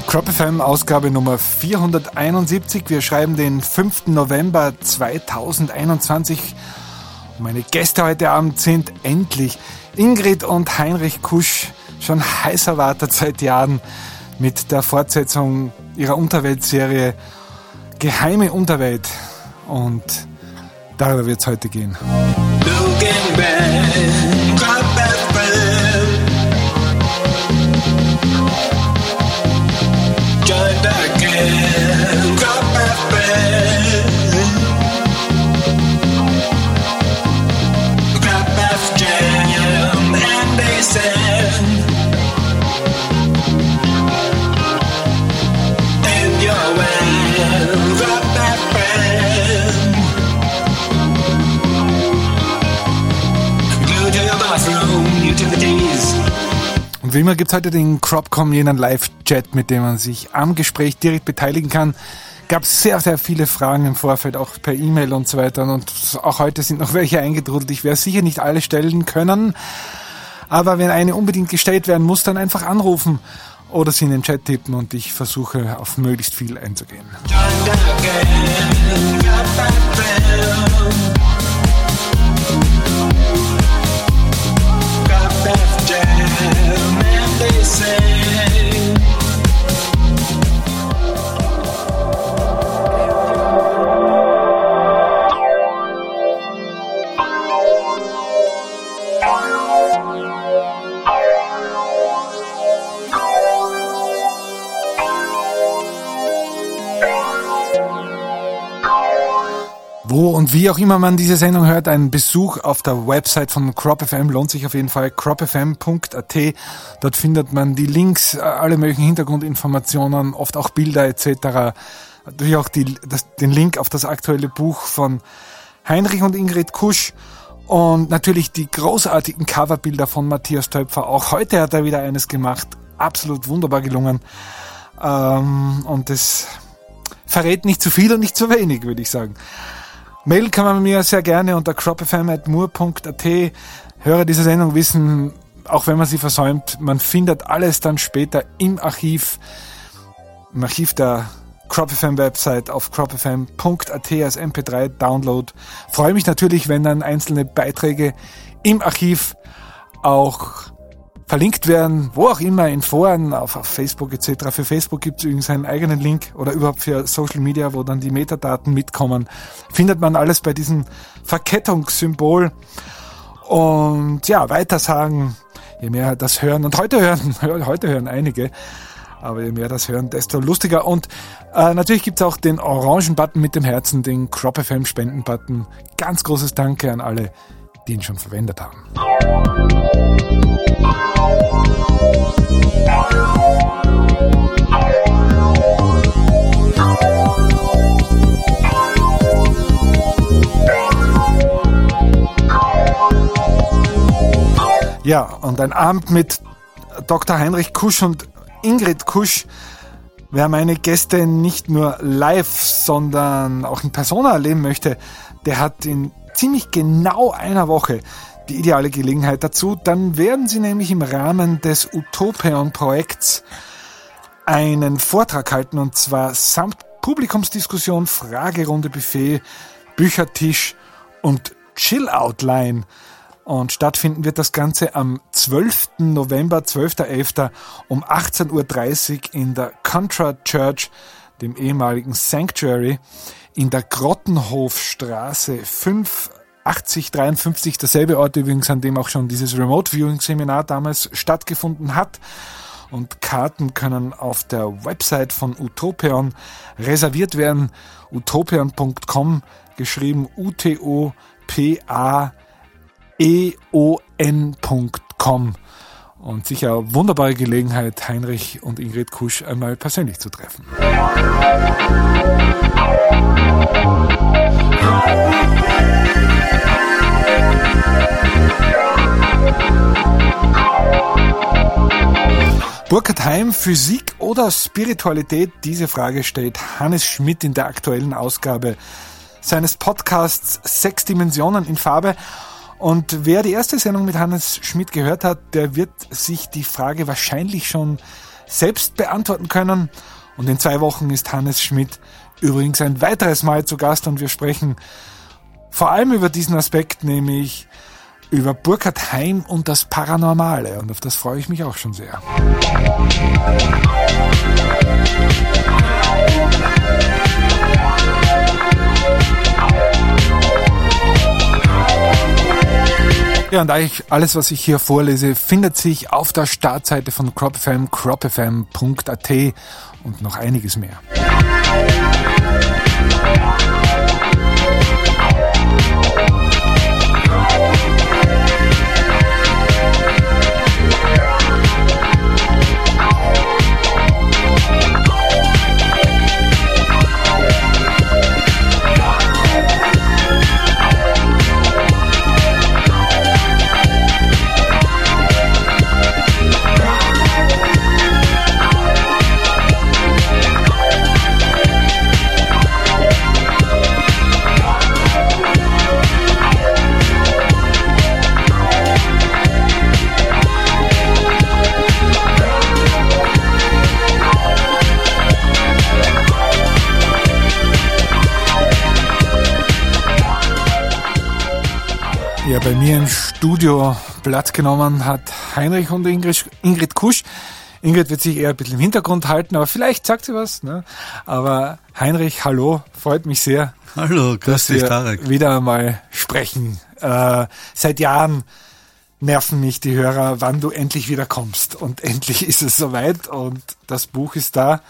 Crop FM Ausgabe Nummer 471. Wir schreiben den 5. November 2021. Meine Gäste heute Abend sind endlich Ingrid und Heinrich Kusch, schon heiß erwartet seit Jahren mit der Fortsetzung ihrer Unterweltserie Geheime Unterwelt. Und darüber wird es heute gehen. Looking back, Crop FM. Joined again, Crop FM. Crop F Jam and they said, and you're well, Crop FM. You to your bathroom, you to the D's. Und wie immer gibt es heute den Cropcom, jenen Live-Chat, mit dem man sich am Gespräch direkt beteiligen kann. Gab sehr, sehr viele Fragen im Vorfeld, auch per E-Mail und so weiter. Und auch heute sind noch welche eingetrudelt. Ich werde sicher nicht alle stellen können. Aber wenn eine unbedingt gestellt werden muss, dann einfach anrufen oder sie in den Chat tippen und ich versuche auf möglichst viel einzugehen. Wo und wie auch immer man diese Sendung hört, ein Besuch auf der Website von Crop FM lohnt sich auf jeden Fall, cropfm.at. Dort findet man die Links, alle möglichen Hintergrundinformationen, oft auch Bilder etc. Natürlich auch den Link auf das aktuelle Buch von Heinrich und Ingrid Kusch und natürlich die großartigen Coverbilder von Matthias Töpfer. Auch heute hat er wieder eines gemacht, absolut wunderbar gelungen. Und das verrät nicht zu viel und nicht zu wenig, würde ich sagen. Mail kann man mir sehr gerne unter cropfm@mur.at. Hörer dieser Sendung wissen, auch wenn man sie versäumt, man findet alles dann später im Archiv der CropFM-Website auf cropfm.at als MP3-Download. Freue mich natürlich, wenn dann einzelne Beiträge im Archiv auch verlinkt werden, wo auch immer, in Foren, auf Facebook etc. Für Facebook gibt es übrigens einen eigenen Link oder überhaupt für Social Media, wo dann die Metadaten mitkommen. Findet man alles bei diesem Verkettungssymbol. Und ja, weitersagen, je mehr das hören, und heute hören einige, aber je mehr das hören, desto lustiger. Und natürlich gibt es auch den orangen Button mit dem Herzen, den Crop FM Spenden-Button. Ganz großes Danke an alle, die ihn schon verwendet haben. Ja, und ein Abend mit Dr. Heinrich Kusch und Ingrid Kusch. Wer meine Gäste nicht nur live, sondern auch in Persona erleben möchte, der hat in ziemlich genau einer Woche die ideale Gelegenheit dazu. Dann werden sie nämlich im Rahmen des Utopion-Projekts einen Vortrag halten, und zwar samt Publikumsdiskussion, Fragerunde, Buffet, Büchertisch und Chill-Out-Line. Und stattfinden wird das Ganze am 12. November, 12.11. um 18.30 Uhr in der Contra Church, dem ehemaligen Sanctuary, in der Grottenhofstraße 58053, derselbe Ort übrigens, an dem auch schon dieses Remote-Viewing-Seminar damals stattgefunden hat. Und Karten können auf der Website von Utopion reserviert werden. Utopion.com, geschrieben utopaeon.com. Und sicher wunderbare Gelegenheit, Heinrich und Ingrid Kusch einmal persönlich zu treffen. Burkhard Heim, Physik oder Spiritualität? Diese Frage stellt Hannes Schmidt in der aktuellen Ausgabe seines Podcasts 6 Dimensionen in Farbe. Und wer die erste Sendung mit Hannes Schmidt gehört hat, der wird sich die Frage wahrscheinlich schon selbst beantworten können. Und in 2 Wochen ist Hannes Schmidt übrigens ein weiteres Mal zu Gast und wir sprechen vor allem über diesen Aspekt, nämlich über Burkhard Heim und das Paranormale. Und auf das freue ich mich auch schon sehr. Ja, und eigentlich alles, was ich hier vorlese, findet sich auf der Startseite von CropFM, cropfm.at und noch einiges mehr. Ja, bei mir im Studio Platz genommen hat Heinrich und Ingrid Kusch. Ingrid wird sich eher ein bisschen im Hintergrund halten, aber vielleicht sagt sie was. Ne? Aber Heinrich, hallo, freut mich sehr. Hallo, grüß dich, Tarek. Wieder einmal sprechen. Seit Jahren nerven mich die Hörer, wann du endlich wieder kommst. Und endlich ist es soweit und das Buch ist da.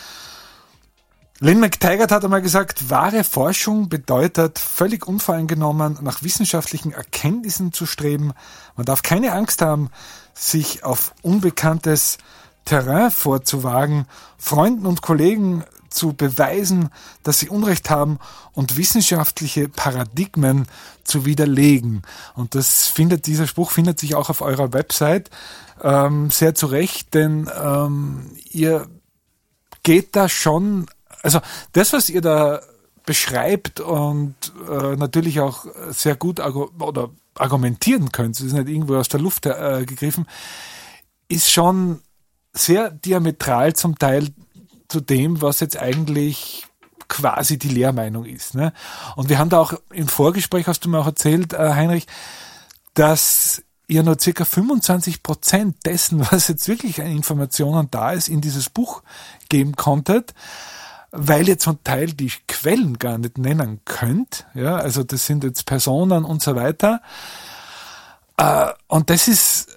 Lynn McTaggart hat einmal gesagt, wahre Forschung bedeutet, völlig unvoreingenommen nach wissenschaftlichen Erkenntnissen zu streben. Man darf keine Angst haben, sich auf unbekanntes Terrain vorzuwagen, Freunden und Kollegen zu beweisen, dass sie Unrecht haben und wissenschaftliche Paradigmen zu widerlegen. Und dieser Spruch findet sich auch auf eurer Website sehr zu Recht, denn ihr geht da schon. Also das, was ihr da beschreibt und natürlich auch sehr gut argumentieren könnt, das ist nicht irgendwo aus der Luft gegriffen, ist schon sehr diametral zum Teil zu dem, was jetzt eigentlich quasi die Lehrmeinung ist. Ne? Und wir haben da auch im Vorgespräch, hast du mir auch erzählt, Heinrich, dass ihr nur ca. 25% dessen, was jetzt wirklich an Informationen da ist, in dieses Buch geben konntet, weil ihr zum Teil die Quellen gar nicht nennen könnt. Ja, also das sind jetzt Personen und so weiter. Und das ist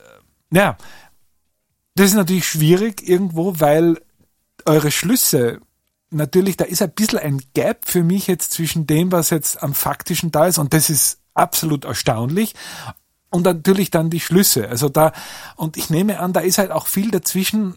natürlich schwierig irgendwo, weil eure Schlüsse, natürlich, da ist ein bisschen ein Gap für mich jetzt zwischen dem, was jetzt am Faktischen da ist, und das ist absolut erstaunlich. Und natürlich dann die Schlüsse. Also und ich nehme an, da ist halt auch viel dazwischen,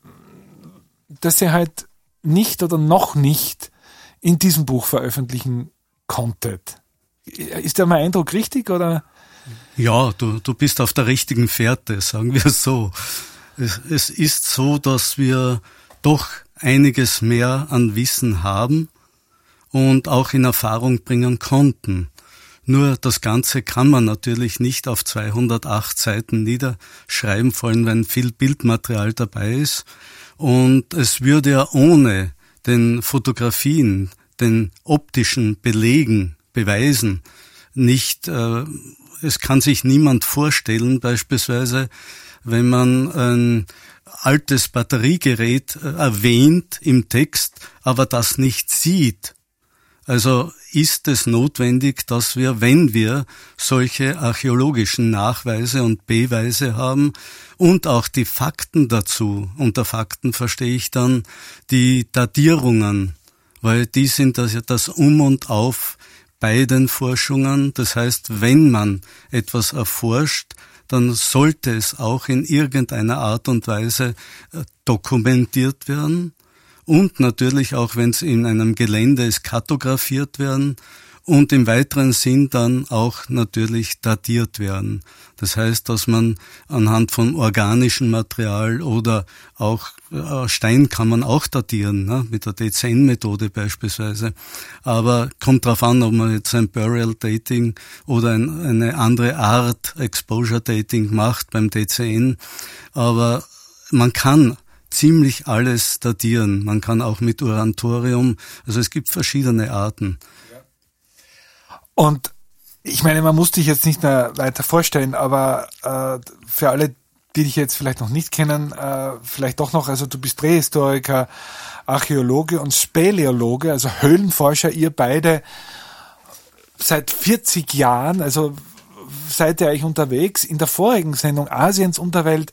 dass ihr halt nicht oder noch nicht in diesem Buch veröffentlichen konntet. Ist der mein Eindruck richtig, oder? Ja, du bist auf der richtigen Fährte, sagen wir so. Es ist so, dass wir doch einiges mehr an Wissen haben und auch in Erfahrung bringen konnten. Nur das Ganze kann man natürlich nicht auf 208 Seiten niederschreiben, vor allem wenn viel Bildmaterial dabei ist. Und es würde ja ohne den Fotografien, den optischen Belegen, Beweisen nicht, es kann sich niemand vorstellen, beispielsweise, wenn man ein altes Batteriegerät erwähnt im Text, aber das nicht sieht. Also ist es notwendig, dass wir, wenn wir solche archäologischen Nachweise und Beweise haben und auch die Fakten dazu, unter Fakten verstehe ich dann die Datierungen, weil die sind das Um und Auf bei den Forschungen. Das heißt, wenn man etwas erforscht, dann sollte es auch in irgendeiner Art und Weise dokumentiert werden. Und natürlich auch, wenn es in einem Gelände ist, kartografiert werden und im weiteren Sinn dann auch natürlich datiert werden. Das heißt, dass man anhand von organischem Material oder auch Stein kann man auch datieren, ne, mit der D10-Methode beispielsweise. Aber kommt darauf an, ob man jetzt ein Burial Dating oder eine andere Art Exposure Dating macht beim D10. Aber man kann ziemlich alles datieren. Man kann auch mit Uranthorium, also es gibt verschiedene Arten. Und ich meine, man muss dich jetzt nicht mehr weiter vorstellen, aber für alle, die dich jetzt vielleicht noch nicht kennen, vielleicht doch noch, also du bist Prähistoriker, Archäologe und Speleologe, also Höhlenforscher, ihr beide seit 40 Jahren, also seid ihr eigentlich unterwegs. In der vorigen Sendung Asiens Unterwelt,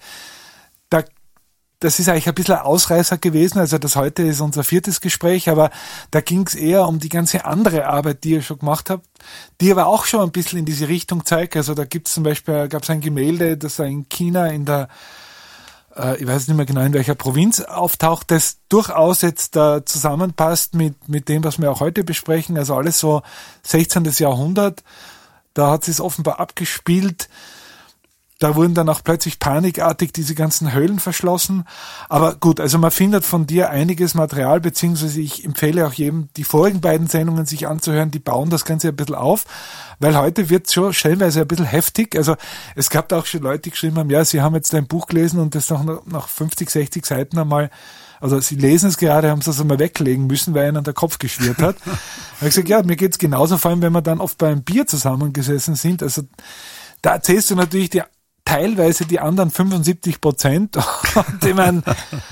das ist eigentlich ein bisschen ein Ausreißer gewesen, also das heute ist unser 4. Gespräch, aber da ging es eher um die ganze andere Arbeit, die ihr schon gemacht habt, die aber auch schon ein bisschen in diese Richtung zeigt. Also da gibt's zum Beispiel, gab es ein Gemälde, das in China in der, ich weiß nicht mehr genau in welcher Provinz auftaucht, das durchaus jetzt da zusammenpasst mit dem, was wir auch heute besprechen, also alles so 16. Jahrhundert, da hat es offenbar abgespielt. Da wurden dann auch plötzlich panikartig diese ganzen Höhlen verschlossen. Aber gut, also man findet von dir einiges Material, beziehungsweise ich empfehle auch jedem, die vorigen beiden Sendungen sich anzuhören, die bauen das Ganze ein bisschen auf, weil heute wird es schon stellenweise ein bisschen heftig. Also es gab da auch schon Leute, die geschrieben haben, ja, sie haben jetzt ein Buch gelesen und das nach 50, 60 Seiten einmal, also sie lesen es gerade, haben sie es einmal weglegen müssen, weil ihnen der Kopf geschwirrt hat. Da habe ich gesagt, ja, mir geht's genauso, vor allem wenn wir dann oft beim Bier zusammengesessen sind. Also da erzählst du natürlich teilweise die anderen 75%. Und ich meine,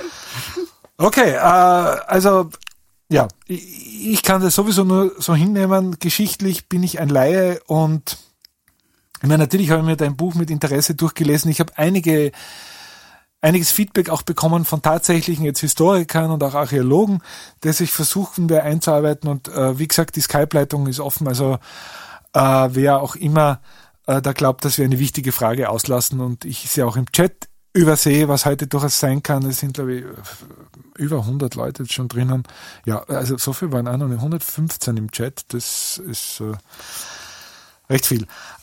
okay, also ja, ich kann das sowieso nur so hinnehmen. Geschichtlich bin ich ein Laie und ich meine, natürlich habe ich mir dein Buch mit Interesse durchgelesen. Ich habe einiges Feedback auch bekommen von tatsächlichen jetzt Historikern und auch Archäologen, das sich versuchen wir einzuarbeiten und wie gesagt, die Skype-Leitung ist offen, also wer auch immer da glaubt, dass wir eine wichtige Frage auslassen und ich sie auch im Chat übersehe, was heute durchaus sein kann. Es sind, glaube ich, über 100 Leute jetzt schon drinnen. Ja, also so viel waren auch noch 115 im Chat. Das ist recht viel.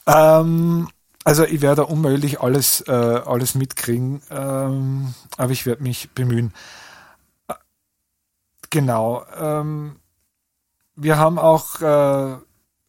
Also ich werde unmöglich alles mitkriegen, aber ich werde mich bemühen. Genau. Wir haben auch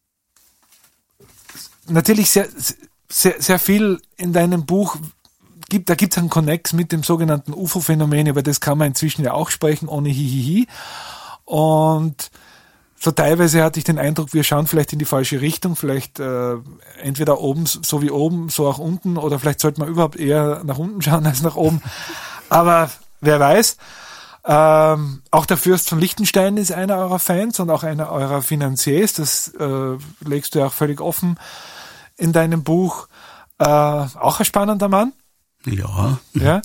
natürlich sehr, sehr, sehr viel in deinem Buch da gibt es einen Connex mit dem sogenannten UFO-Phänomen, über das kann man inzwischen ja auch sprechen, ohne Hihihi. Und so teilweise hatte ich den Eindruck, wir schauen vielleicht in die falsche Richtung, vielleicht entweder oben, so wie oben, so auch unten, oder vielleicht sollte man überhaupt eher nach unten schauen als nach oben. Aber wer weiß. Auch der Fürst von Liechtenstein ist einer eurer Fans und auch einer eurer Finanziers, das legst du ja auch völlig offen in deinem Buch. Auch ein spannender Mann. Ja. Ja,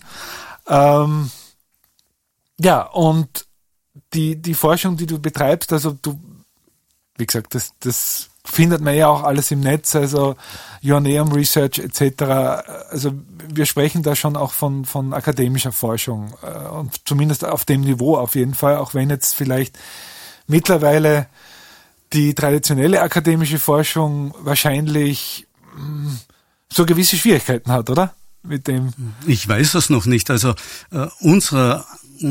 ja, und die Forschung, die du betreibst, also wie gesagt, das findet man ja auch alles im Netz, also Joanneum Research etc. Also wir sprechen da schon auch von akademischer Forschung und zumindest auf dem Niveau auf jeden Fall, auch wenn jetzt vielleicht mittlerweile die traditionelle akademische Forschung wahrscheinlich so gewisse Schwierigkeiten hat, oder? Mit dem. Ich weiß es noch nicht. Also unserer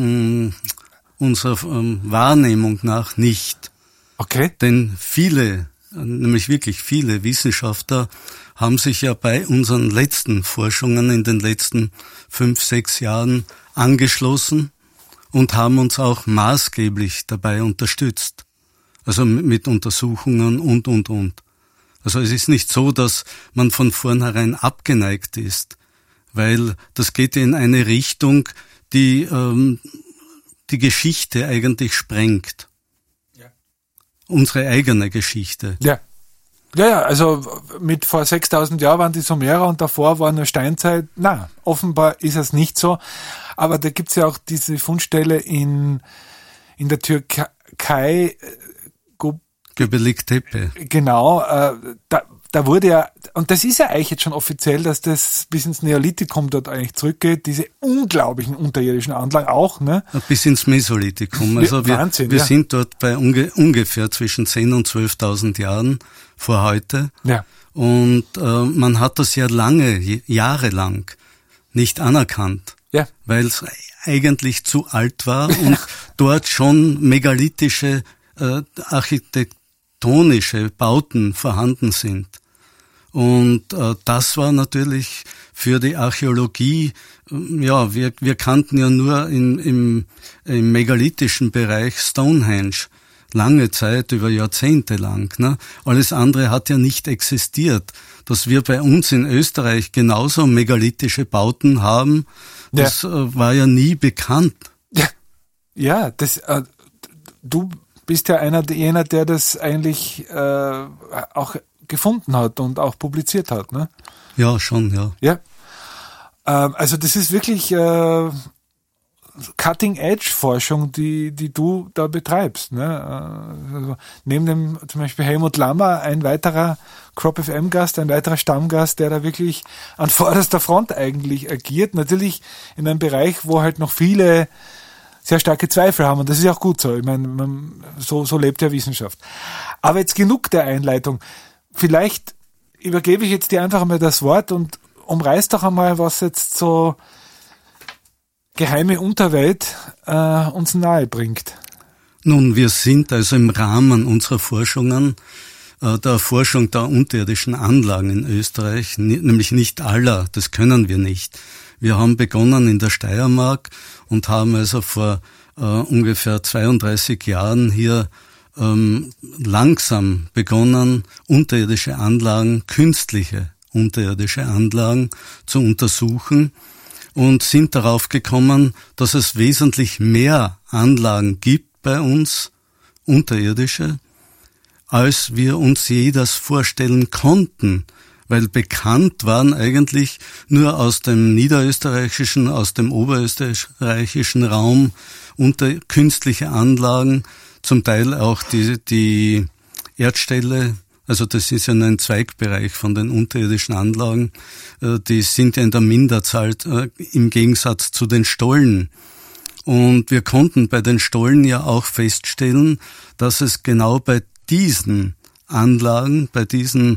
Wahrnehmung nach nicht. Okay. Denn nämlich wirklich viele Wissenschaftler haben sich ja bei unseren letzten Forschungen in den letzten 5, 6 Jahren angeschlossen und haben uns auch maßgeblich dabei unterstützt. Also mit Untersuchungen und. Also es ist nicht so, dass man von vornherein abgeneigt ist, weil das geht in eine Richtung, die die Geschichte eigentlich sprengt. Ja. Unsere eigene Geschichte. Ja. Ja, also mit vor 6000 Jahren waren die Sumerer und davor war eine Steinzeit. Na, offenbar ist es nicht so. Aber da gibt's ja auch diese Fundstelle in der Türkei. Göbekli Tepe. Genau, da wurde ja, und das ist ja eigentlich jetzt schon offiziell, dass das bis ins Neolithikum dort eigentlich zurückgeht, diese unglaublichen unterirdischen Anlagen auch, ne? Bis ins Mesolithikum. Also Wahnsinn, wir sind dort bei ungefähr zwischen 10.000 und 12.000 Jahren vor heute. Ja. Und man hat das ja jahrelang nicht anerkannt. Ja. Weil es eigentlich zu alt war und dort schon megalithische architektonische Bauten vorhanden sind. Und das war natürlich für die Archäologie, ja, wir kannten ja nur im megalithischen Bereich Stonehenge lange Zeit, über Jahrzehnte lang. Ne? Alles andere hat ja nicht existiert. Dass wir bei uns in Österreich genauso megalithische Bauten haben, das war ja nie bekannt. Ja, du bist ja einer jener, der das eigentlich auch gefunden hat und auch publiziert hat, ne? Ja, schon, ja. Ja. Also das ist wirklich Cutting-Edge-Forschung, die du da betreibst. Ne? Also neben dem zum Beispiel Helmut Lammer, ein weiterer Crop-FM-Gast, ein weiterer Stammgast, der da wirklich an vorderster Front eigentlich agiert. Natürlich in einem Bereich, wo halt noch viele sehr starke Zweifel haben. Und das ist ja auch gut so. Ich meine, so lebt ja Wissenschaft. Aber jetzt genug der Einleitung. Vielleicht übergebe ich jetzt dir einfach mal das Wort und umreiß doch einmal, was jetzt so geheime Unterwelt uns nahe bringt. Nun, wir sind also im Rahmen unserer Forschungen, der Erforschung der unterirdischen Anlagen in Österreich, nämlich nicht aller, das können wir nicht. Wir haben begonnen in der Steiermark und haben also vor ungefähr 32 Jahren hier langsam begonnen, unterirdische Anlagen, künstliche unterirdische Anlagen zu untersuchen und sind darauf gekommen, dass es wesentlich mehr Anlagen gibt bei uns, unterirdische, als wir uns je das vorstellen konnten, weil bekannt waren eigentlich nur aus dem niederösterreichischen, aus dem oberösterreichischen Raum künstliche Anlagen, zum Teil auch die Erdställe. Also das ist ja nur ein Zweigbereich von den unterirdischen Anlagen. Die sind ja in der Minderzahl im Gegensatz zu den Stollen. Und wir konnten bei den Stollen ja auch feststellen, dass es genau bei diesen Anlagen, bei diesen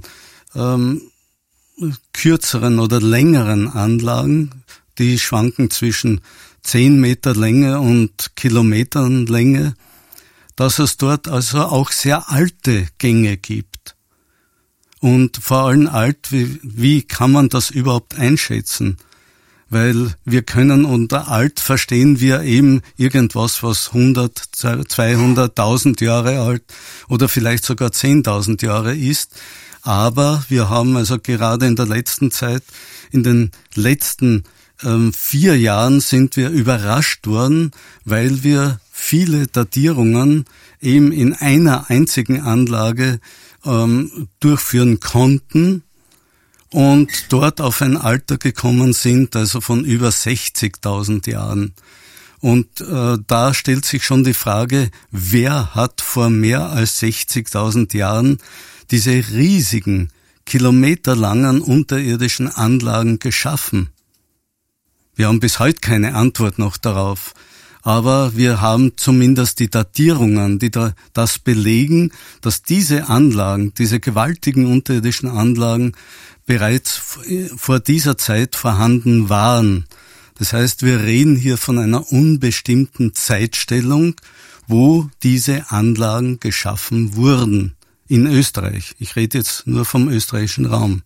kürzeren oder längeren Anlagen, die schwanken zwischen 10 Meter Länge und Kilometern Länge, dass es dort also auch sehr alte Gänge gibt. Und vor allem alt, wie kann man das überhaupt einschätzen? Weil wir können unter alt verstehen wir eben irgendwas, was 100, 200, 1000 Jahre alt oder vielleicht sogar 10.000 Jahre ist. Aber wir haben also gerade in der letzten Zeit, in den letzten 4 Jahren sind wir überrascht worden, weil wir viele Datierungen eben in einer einzigen Anlage durchführen konnten und dort auf ein Alter gekommen sind, also von über 60.000 Jahren. Und da stellt sich schon die Frage, wer hat vor mehr als 60.000 Jahren diese riesigen, kilometerlangen unterirdischen Anlagen geschaffen? Wir haben bis heute keine Antwort noch darauf. Aber wir haben zumindest die Datierungen, die das belegen, dass diese Anlagen, diese gewaltigen unterirdischen Anlagen bereits vor dieser Zeit vorhanden waren. Das heißt, wir reden hier von einer unbestimmten Zeitstellung, wo diese Anlagen geschaffen wurden in Österreich. Ich rede jetzt nur vom österreichischen Raum.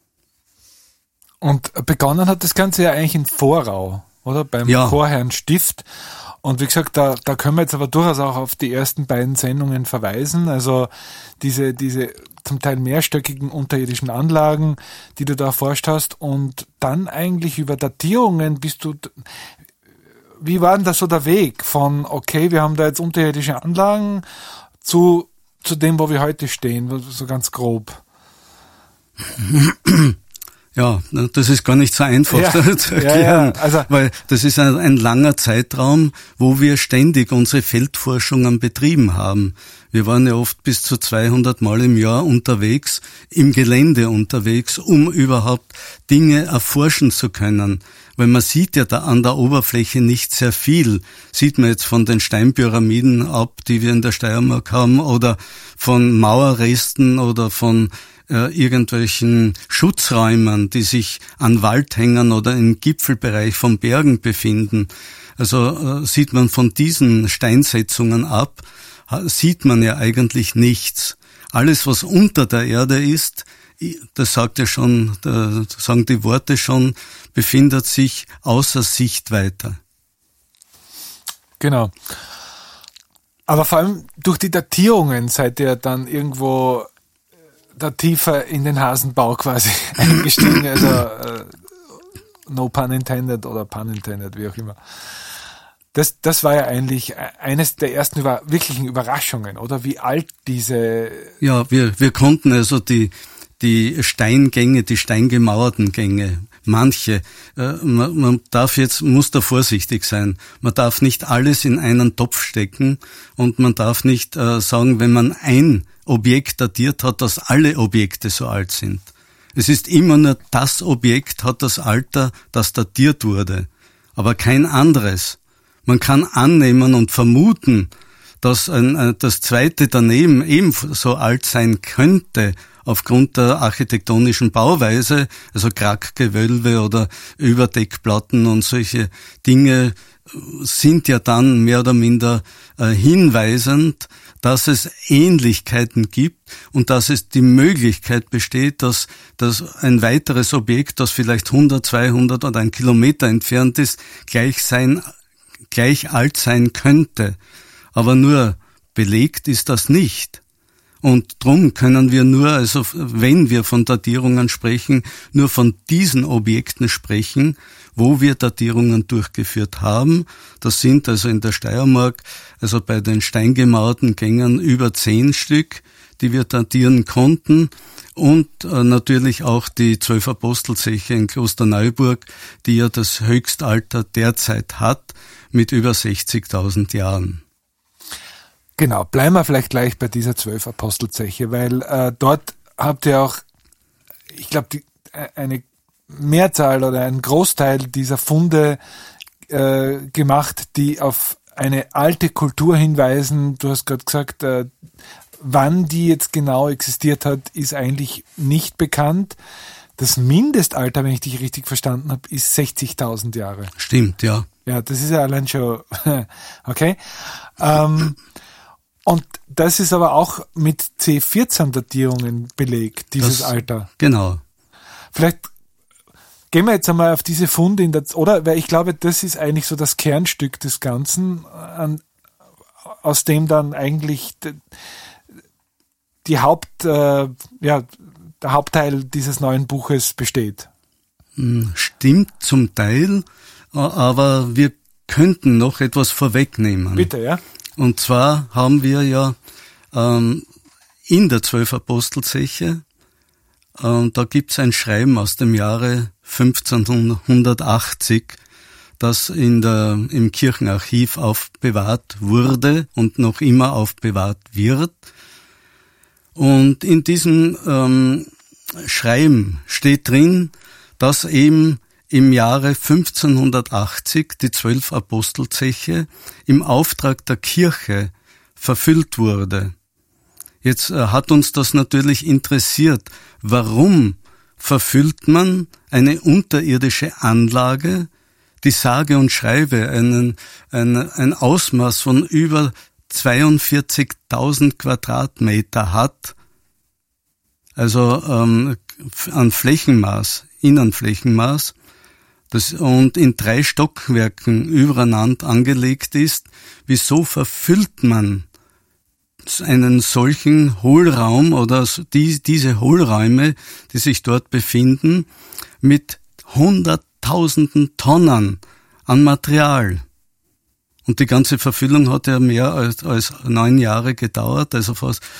Und begonnen hat das Ganze ja eigentlich in Vorau, oder? Beim Chorherrn Stift. Und wie gesagt, da können wir jetzt aber durchaus auch auf die ersten beiden Sendungen verweisen. Also diese zum Teil mehrstöckigen unterirdischen Anlagen, die du da erforscht hast. Und dann eigentlich über Datierungen wie war denn da so der Weg von, okay, wir haben da jetzt unterirdische Anlagen zu dem, wo wir heute stehen, so ganz grob? Ja, das ist gar nicht so einfach zu erklären, also, weil das ist ein langer Zeitraum, wo wir ständig unsere Feldforschungen betrieben haben. Wir waren ja oft bis zu 200 Mal im Jahr unterwegs, im Gelände unterwegs, um überhaupt Dinge erforschen zu können. Weil man sieht ja da an der Oberfläche nicht sehr viel. Sieht man jetzt von den Steinpyramiden ab, die wir in der Steiermark haben, oder von Mauerresten oder von irgendwelchen Schutzräumen, die sich an Waldhängen oder im Gipfelbereich von Bergen befinden. Also sieht man von diesen Steinsetzungen ab, sieht man ja eigentlich nichts. Alles, was unter der Erde ist das sagt ja schon, sagen die Worte schon, befindet sich außer Sichtweite. Genau. Aber vor allem durch die Datierungen seid ihr dann irgendwo da tiefer in den Hasenbau quasi eingestiegen, also no pun intended oder pun intended, wie auch immer. Das war ja eigentlich eines der ersten wirklichen Überraschungen, oder? Wie alt diese... Ja, wir konnten also die Steingänge, die steingemauerten Gänge, manche, man muss da vorsichtig sein. Man darf nicht alles in einen Topf stecken und man darf nicht sagen, wenn man ein Objekt datiert hat, dass alle Objekte so alt sind. Es ist immer nur das Objekt hat das Alter, das datiert wurde, aber kein anderes. Man kann annehmen und vermuten, dass das zweite daneben ebenso alt sein könnte, aufgrund der architektonischen Bauweise, also Kraggewölbe oder Überdeckplatten und solche Dinge sind ja dann mehr oder minder hinweisend, dass es Ähnlichkeiten gibt und dass es die Möglichkeit besteht, dass ein weiteres Objekt, das vielleicht 100, 200 oder 1 Kilometer entfernt ist, gleich alt sein könnte. Aber nur belegt ist das nicht. Und drum können wir nur, also wenn wir von Datierungen sprechen, nur von diesen Objekten sprechen, wo wir Datierungen durchgeführt haben. Das sind also in der Steiermark, also bei den steingemauerten Gängen über 10 Stück, die wir datieren konnten. Und natürlich auch die 12 Apostelzeche in Klosterneuburg, die ja das Höchstalter derzeit hat, mit über 60.000 Jahren. Genau, bleiben wir vielleicht gleich bei dieser 12 Apostelzeche, weil dort habt ihr auch, ich glaube, eine Mehrzahl oder einen Großteil dieser Funde gemacht, die auf eine alte Kultur hinweisen. Du hast gerade gesagt, wann die jetzt genau existiert hat, ist eigentlich nicht bekannt. Das Mindestalter, wenn ich dich richtig verstanden habe, ist 60.000 Jahre. Stimmt, ja. Ja, das ist ja allein schon, okay. Und das ist aber auch mit C14-Datierungen belegt, dieses Alter. Genau. Vielleicht gehen wir jetzt einmal auf diese Funde, oder? Weil ich glaube, das ist eigentlich so das Kernstück des Ganzen, aus dem dann eigentlich der Hauptteil dieses neuen Buches besteht. Stimmt zum Teil, aber wir könnten noch etwas vorwegnehmen. Bitte, ja. Und zwar haben wir ja in der 12 Apostelzeche, da gibt's ein Schreiben aus dem Jahre 1580, das im Kirchenarchiv aufbewahrt wurde und noch immer aufbewahrt wird. Und in diesem Schreiben steht drin, dass eben im Jahre 1580 die 12 Apostelzeche im Auftrag der Kirche verfüllt wurde. Jetzt hat uns das natürlich interessiert. Warum verfüllt man eine unterirdische Anlage, die sage und schreibe ein Ausmaß von über 42.000 Quadratmeter hat, also an Flächenmaß, Innenflächenmaß, und in 3 Stockwerken übereinander angelegt ist? Wieso verfüllt man einen solchen Hohlraum oder diese Hohlräume, die sich dort befinden, mit Hunderttausenden Tonnen an Material? Und die ganze Verfüllung hat ja mehr als 9 Jahre gedauert, also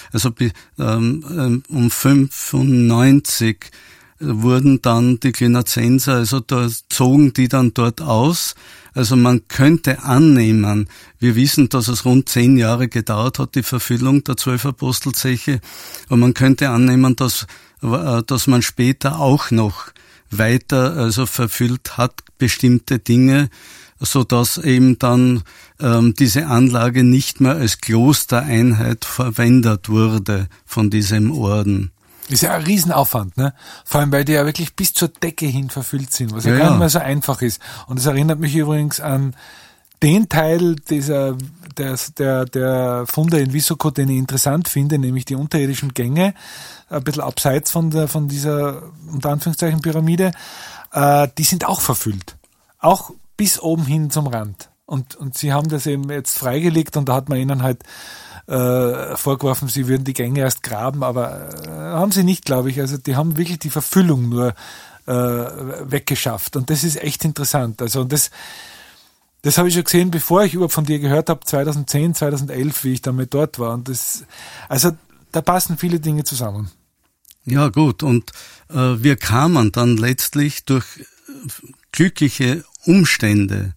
um 95 wurden dann die Cluniacenser, also da zogen die dann dort aus. Also man könnte annehmen, wir wissen, dass es rund 10 Jahre gedauert hat, die Verfüllung der 12 Apostelzeche, und man könnte annehmen, dass man später auch noch weiter verfüllt hat, bestimmte Dinge, so dass eben dann diese Anlage nicht mehr als Klostereinheit verwendet wurde von diesem Orden. Das ist ja ein Riesenaufwand, ne? Vor allem, weil die ja wirklich bis zur Decke hin verfüllt sind, was ja gar nicht mehr so einfach ist. Und das erinnert mich übrigens an den Teil dieser der Funde in Vissoko, den ich interessant finde, nämlich die unterirdischen Gänge, ein bisschen abseits von dieser, unter Anführungszeichen, Pyramide, die sind auch verfüllt. Auch bis oben hin zum Rand. Und sie haben das eben jetzt freigelegt und da hat man ihnen halt vorgeworfen, sie würden die Gänge erst graben, aber haben sie nicht, glaube ich. Also die haben wirklich die Verfüllung nur weggeschafft. Und das ist echt interessant. Also und das habe ich schon gesehen, bevor ich überhaupt von dir gehört habe, 2010, 2011, wie ich damit dort war. Und also da passen viele Dinge zusammen. Ja, gut. Und wir kamen dann letztlich durch glückliche Umstände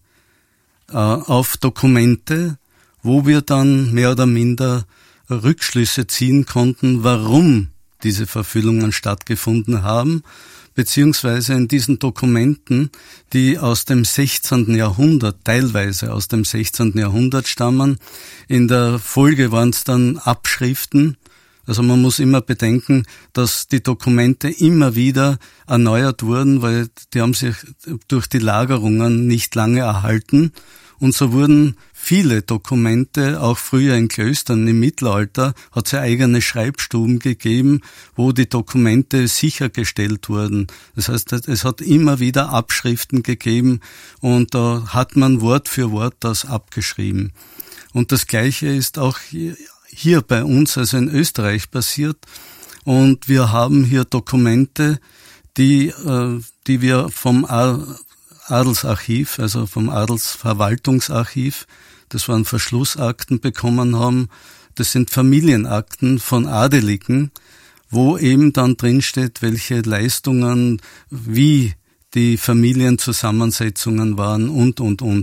auf Dokumente, wo wir dann mehr oder minder Rückschlüsse ziehen konnten, warum diese Verfüllungen stattgefunden haben, beziehungsweise in diesen Dokumenten, die aus dem 16. Jahrhundert, teilweise aus dem 16. Jahrhundert stammen. In der Folge waren es dann Abschriften. Also man muss immer bedenken, dass die Dokumente immer wieder erneuert wurden, weil die haben sich durch die Lagerungen nicht lange erhalten. Und so wurden viele Dokumente, auch früher in Klöstern im Mittelalter, hat es ja eigene Schreibstuben gegeben, wo die Dokumente sichergestellt wurden. Das heißt, es hat immer wieder Abschriften gegeben und da hat man Wort für Wort das abgeschrieben. Und das Gleiche ist auch hier bei uns, also in Österreich, passiert. Und wir haben hier Dokumente, die wir vom Adelsarchiv, also vom Adelsverwaltungsarchiv, das waren Verschlussakten, bekommen haben. Das sind Familienakten von Adeligen, wo eben dann drinsteht, welche Leistungen, wie die Familienzusammensetzungen waren und.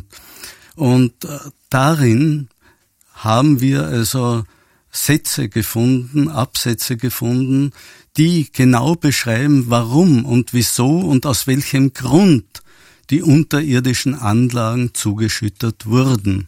Und darin haben wir also Sätze gefunden, Absätze gefunden, die genau beschreiben, warum und wieso und aus welchem Grund die unterirdischen Anlagen zugeschüttet wurden.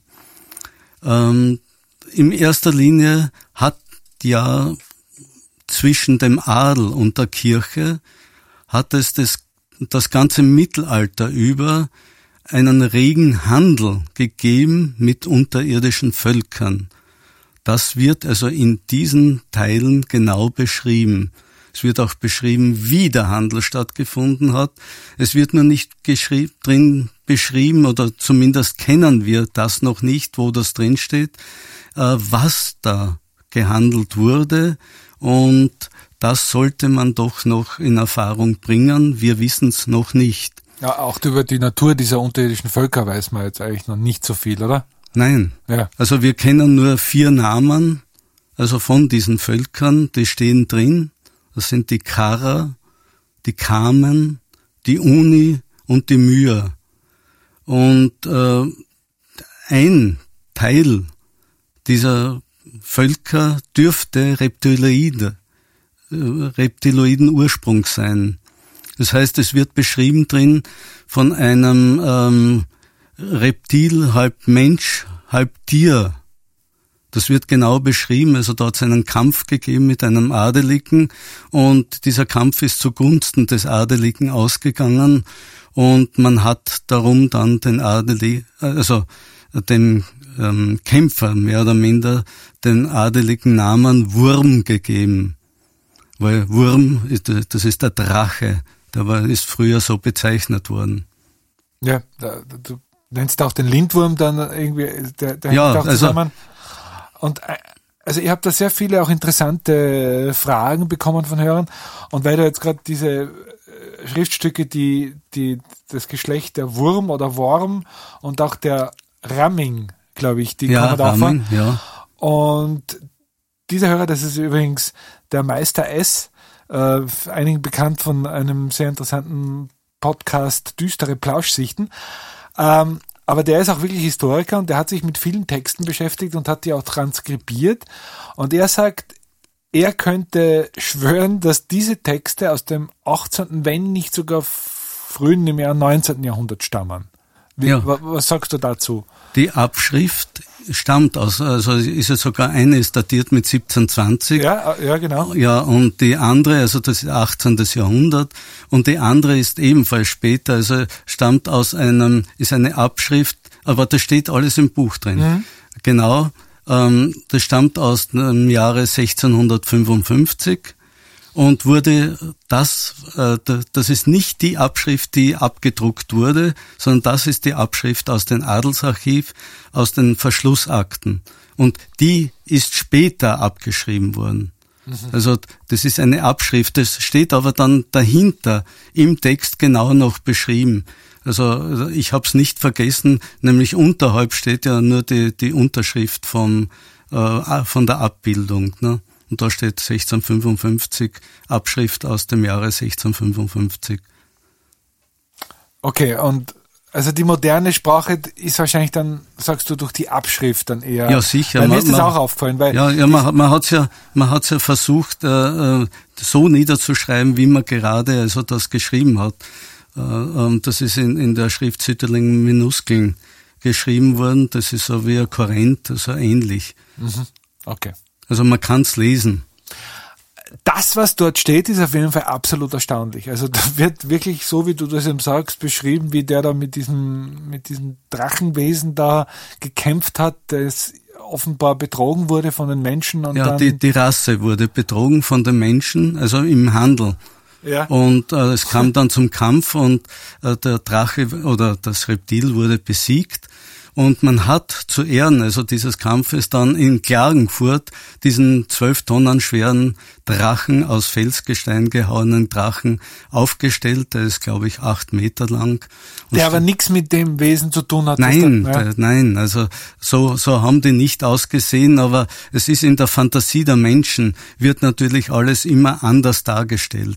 In erster Linie hat ja zwischen dem Adel und der Kirche hat es das ganze Mittelalter über einen regen Handel gegeben mit unterirdischen Völkern. Das wird also in diesen Teilen genau beschrieben. Es wird auch beschrieben, wie der Handel stattgefunden hat. Es wird nur nicht drin beschrieben, oder zumindest kennen wir das noch nicht, wo das drin steht, was da gehandelt wurde. Und das sollte man doch noch in Erfahrung bringen. Wir wissen es noch nicht. Ja, auch über die Natur dieser unterirdischen Völker weiß man jetzt eigentlich noch nicht so viel, oder? Nein. Ja. Also wir kennen nur 4 Namen, also von diesen Völkern, die stehen drin. Das sind die Kara, die Kamen, die Uni und die Myr. Und ein Teil dieser Völker dürfte reptiloiden Ursprungs sein. Das heißt, es wird beschrieben drin von einem Reptil, halb Mensch, halb Tier. Das wird genau beschrieben, also da hat es einen Kampf gegeben mit einem Adeligen und dieser Kampf ist zugunsten des Adeligen ausgegangen und man hat darum dann den dem Kämpfer mehr oder minder den adeligen Namen Wurm gegeben. Weil Wurm, das ist der Drache, der ist früher so bezeichnet worden. Ja, du nennst auch den Lindwurm dann irgendwie, der hängt ja, auch zusammen. Und also ich habe da sehr viele auch interessante Fragen bekommen von Hörern. Und weil du jetzt gerade diese Schriftstücke, die das Geschlecht der Wurm oder Worm und auch der Ramming, glaube ich, die kommen da von. Ja. Und dieser Hörer, das ist übrigens der Meister S, einigen bekannt von einem sehr interessanten Podcast Düstere Plauschsichten. Aber der ist auch wirklich Historiker und der hat sich mit vielen Texten beschäftigt und hat die auch transkribiert. Und er sagt, er könnte schwören, dass diese Texte aus dem 18., wenn nicht sogar frühen im Jahr 19. Jahrhundert stammen. Was sagst du dazu? Die Abschrift stammt aus, also ist ja sogar eine ist datiert mit 1720. Ja, genau. Ja, und die andere, also das ist 18. Jahrhundert, und die andere ist ebenfalls später, also stammt aus ist eine Abschrift, aber da steht alles im Buch drin. Genau, das stammt aus dem Jahre 1655 und das ist nicht die Abschrift, die abgedruckt wurde, sondern das ist die Abschrift aus dem Adelsarchiv, aus den Verschlussakten. Und die ist später abgeschrieben worden. Also das ist eine Abschrift, das steht aber dann dahinter im Text genau noch beschrieben. Also ich habe es nicht vergessen, nämlich unterhalb steht ja nur die Unterschrift von der Abbildung, ne? Und da steht 1655, Abschrift aus dem Jahre 1655. Okay, und also die moderne Sprache ist wahrscheinlich dann, sagst du, durch die Abschrift dann eher. Ja, sicher. Weil mir ist das auch aufgefallen. Weil man hat's ja versucht, so niederzuschreiben, wie man gerade also das geschrieben hat. Das ist in der Schrift Sütterling Minuskeln geschrieben worden. Das ist so wie ein Korrent, so ähnlich. Okay. Also man kann's lesen. Das, was dort steht, ist auf jeden Fall absolut erstaunlich. Also da wird wirklich, so wie du das eben sagst, beschrieben, wie der da mit diesem Drachenwesen da gekämpft hat, das offenbar betrogen wurde von den Menschen. Und ja, dann die Rasse wurde betrogen von den Menschen, also im Handel. Ja. Und es kam dann zum Kampf und der Drache oder das Reptil wurde besiegt. Und man hat zu Ehren also dieses Kampfes dann in Klagenfurt diesen 12 Tonnen schweren Drachen, aus Felsgestein gehauenen Drachen aufgestellt. Der ist, glaube ich, 8 Meter lang. Und der aber nichts mit dem Wesen zu tun hat. Nein, also so haben die nicht ausgesehen, aber es ist in der Fantasie der Menschen, wird natürlich alles immer anders dargestellt.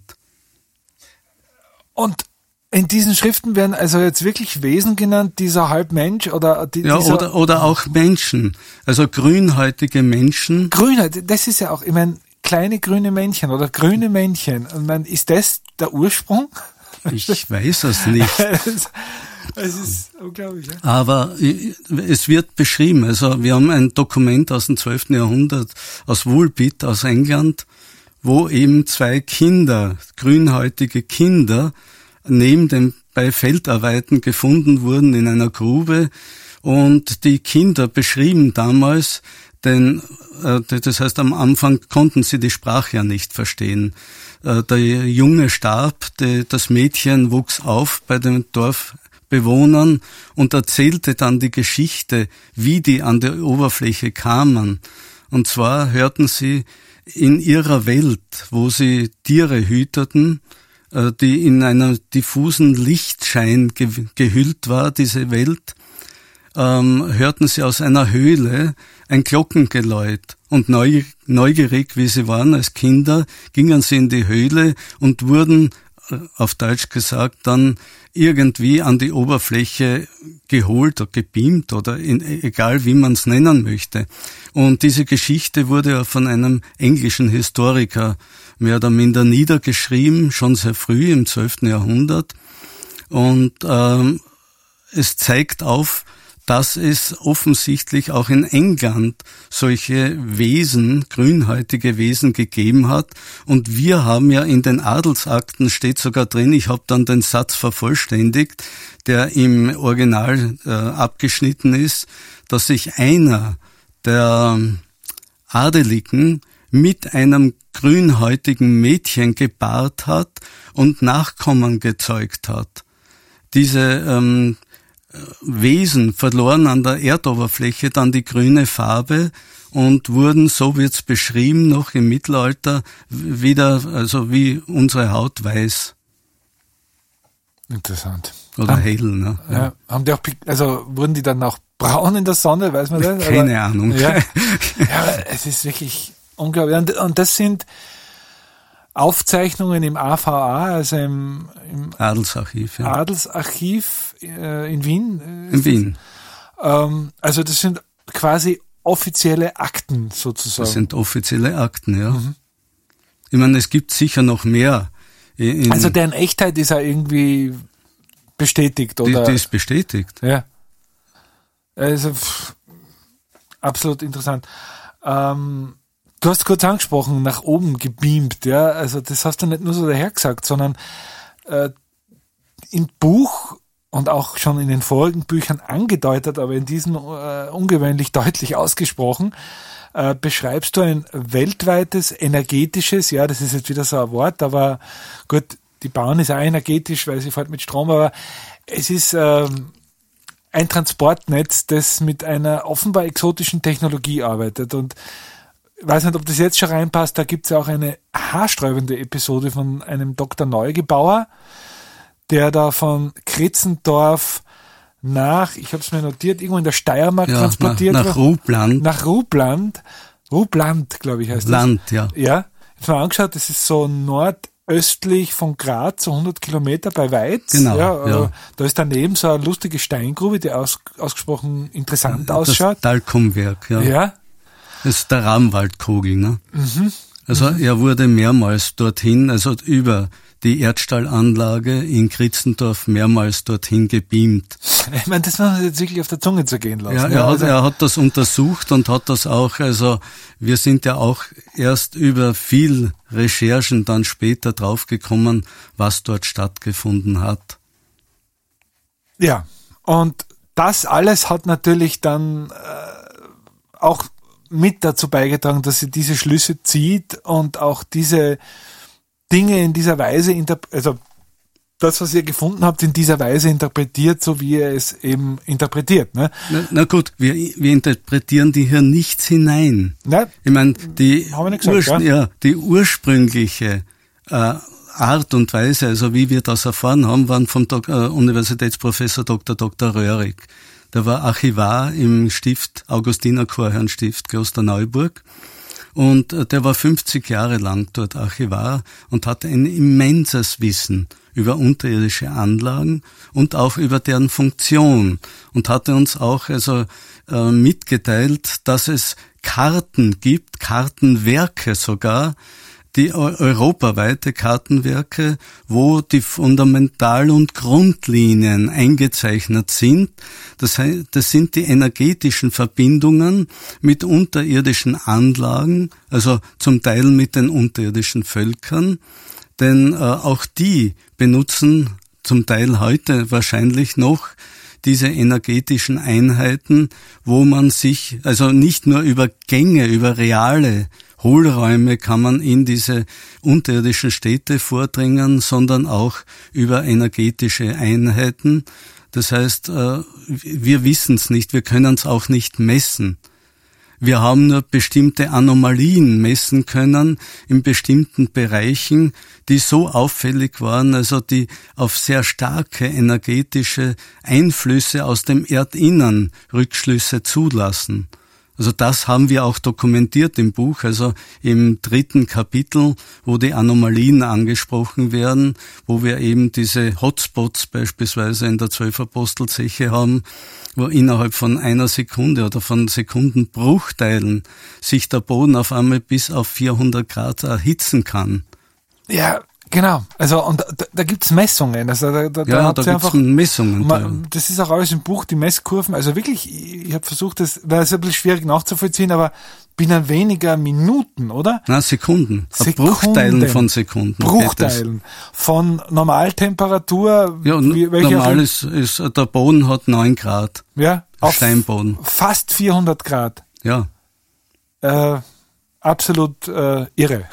Und in diesen Schriften werden also jetzt wirklich Wesen genannt, dieser Halbmensch oder oder auch Menschen, also grünhäutige Menschen. Grünheit, das ist ja auch, ich meine, kleine grüne Männchen oder grüne Männchen. Ich meine, ist das der Ursprung? Ich weiß es nicht. Es ist unglaublich. Ja? Aber es wird beschrieben, also wir haben ein Dokument aus dem 12. Jahrhundert, aus Woolpit, aus England, wo eben 2 Kinder, grünhäutige Kinder, neben dem bei Feldarbeiten gefunden wurden in einer Grube, und die Kinder beschrieben damals, das heißt am Anfang konnten sie die Sprache ja nicht verstehen. Der Junge starb, das Mädchen wuchs auf bei den Dorfbewohnern und erzählte dann die Geschichte, wie die an die Oberfläche kamen. Und zwar hörten sie in ihrer Welt, wo sie Tiere hüteten, die in einer diffusen Lichtschein gehüllt war, diese Welt, hörten sie aus einer Höhle ein Glockengeläut. Und neugierig, wie sie waren als Kinder, gingen sie in die Höhle und wurden, auf Deutsch gesagt, dann irgendwie an die Oberfläche geholt oder gebeamt oder egal wie man es nennen möchte. Und diese Geschichte wurde ja von einem englischen Historiker mehr oder minder niedergeschrieben, schon sehr früh im 12. Jahrhundert. Und es zeigt auf, dass es offensichtlich auch in England solche Wesen, grünhäutige Wesen gegeben hat. Und wir haben ja in den Adelsakten, steht sogar drin, ich habe dann den Satz vervollständigt, der im Original abgeschnitten ist, dass sich einer der Adeligen mit einem grünhäutigen Mädchen gepaart hat und Nachkommen gezeugt hat. Diese Wesen verloren an der Erdoberfläche dann die grüne Farbe und wurden, so wird's beschrieben, noch im Mittelalter wieder, also wie unsere Haut, weiß. Interessant. Oder hell, ne? Ja. Haben die auch, also wurden die dann auch braun in der Sonne, weiß man das? Keine Ahnung. Ja, es ist wirklich unglaublich. Und das sind Aufzeichnungen im AVA, also im Adelsarchiv. Ja. Adelsarchiv in Wien. In Wien. Also das sind quasi offizielle Akten sozusagen. Das sind offizielle Akten, ja. Ich meine, es gibt sicher noch mehr. Also deren Echtheit ist ja irgendwie bestätigt, oder? Die ist bestätigt. Ja. Also absolut interessant. Du hast kurz angesprochen, nach oben gebeamt, ja. Also das hast du nicht nur so dahergesagt, sondern im Buch und auch schon in den vorigen Büchern angedeutet, aber in diesen ungewöhnlich deutlich ausgesprochen, beschreibst du ein weltweites energetisches, ja, das ist jetzt wieder so ein Wort, aber gut, die Bahn ist auch energetisch, weil sie fährt mit Strom, aber es ist ein Transportnetz, das mit einer offenbar exotischen Technologie arbeitet. Und ich weiß nicht, ob das jetzt schon reinpasst, da gibt es ja auch eine haarsträubende Episode von einem Dr. Neugebauer, der da von Kritzendorf nach, ich habe es mir notiert, irgendwo in der Steiermark transportiert nach Rupland. Nach Rupland. Rupland, glaube ich, heißt Land, das. ja. Ja, ich habe mir angeschaut, das ist so nordöstlich von Graz, so 100 Kilometer bei Weiz. Genau, ja. Da ist daneben so eine lustige Steingrube, die ausgesprochen interessant ausschaut. Das Talkumwerk, ja. Ja. Das ist der Rabenwaldkogel, ne? Also er wurde mehrmals dorthin, also über die Erdstallanlage in Kritzendorf mehrmals dorthin gebeamt. Ich meine, das muss man jetzt wirklich auf der Zunge zergehen lassen. Ja, er hat das untersucht und hat das auch, also wir sind ja auch erst über viel Recherchen dann später draufgekommen, was dort stattgefunden hat. Ja, und das alles hat natürlich dann auch mit dazu beigetragen, dass sie diese Schlüsse zieht und auch diese Dinge in dieser Weise, also das, was ihr gefunden habt, in dieser Weise interpretiert, so wie ihr es eben interpretiert. Ne? Na gut, wir interpretieren die hier nichts hinein. Ja, ich meine, die ursprüngliche Art und Weise, also wie wir das erfahren haben, waren vom Universitätsprofessor Dr. Röhrig. Der war Archivar im Stift, Augustiner Chorherrenstift Klosterneuburg. Und der war 50 Jahre lang dort Archivar und hatte ein immenses Wissen über unterirdische Anlagen und auch über deren Funktion und hatte uns auch mitgeteilt, dass es Karten gibt, Kartenwerke sogar, die europaweite Kartenwerke, wo die Fundamental- und Grundlinien eingezeichnet sind. Das heißt, das sind die energetischen Verbindungen mit unterirdischen Anlagen, also zum Teil mit den unterirdischen Völkern, denn auch die benutzen zum Teil heute wahrscheinlich noch diese energetischen Einheiten, wo man sich, also nicht nur über Gänge, über reale Hohlräume kann man in diese unterirdischen Städte vordringen, sondern auch über energetische Einheiten. Das heißt, wir wissen es nicht, wir können es auch nicht messen. Wir haben nur bestimmte Anomalien messen können in bestimmten Bereichen, die so auffällig waren, also die auf sehr starke energetische Einflüsse aus dem Erdinnern Rückschlüsse zulassen. Also das haben wir auch dokumentiert im Buch, also im 3. Kapitel, wo die Anomalien angesprochen werden, wo wir eben diese Hotspots beispielsweise in der 12-Apostelzeche haben, wo innerhalb von einer Sekunde oder von Sekundenbruchteilen sich der Boden auf einmal bis auf 400 Grad erhitzen kann. Ja, genau. Also und da gibt's Messungen. Also da gibt's einfach Messungen. Das ist auch alles im Buch, die Messkurven. Also wirklich, ich habe versucht, das war ein bisschen schwierig nachzuvollziehen, aber binnen weniger Minuten, oder? Na, Sekunden. Bruchteilen von Sekunden. Bruchteilen von Normaltemperatur. Ja, normal ist, der Boden hat 9 Grad. Ja, auf Steinboden. Fast 400 Grad. Ja. Absolut irre.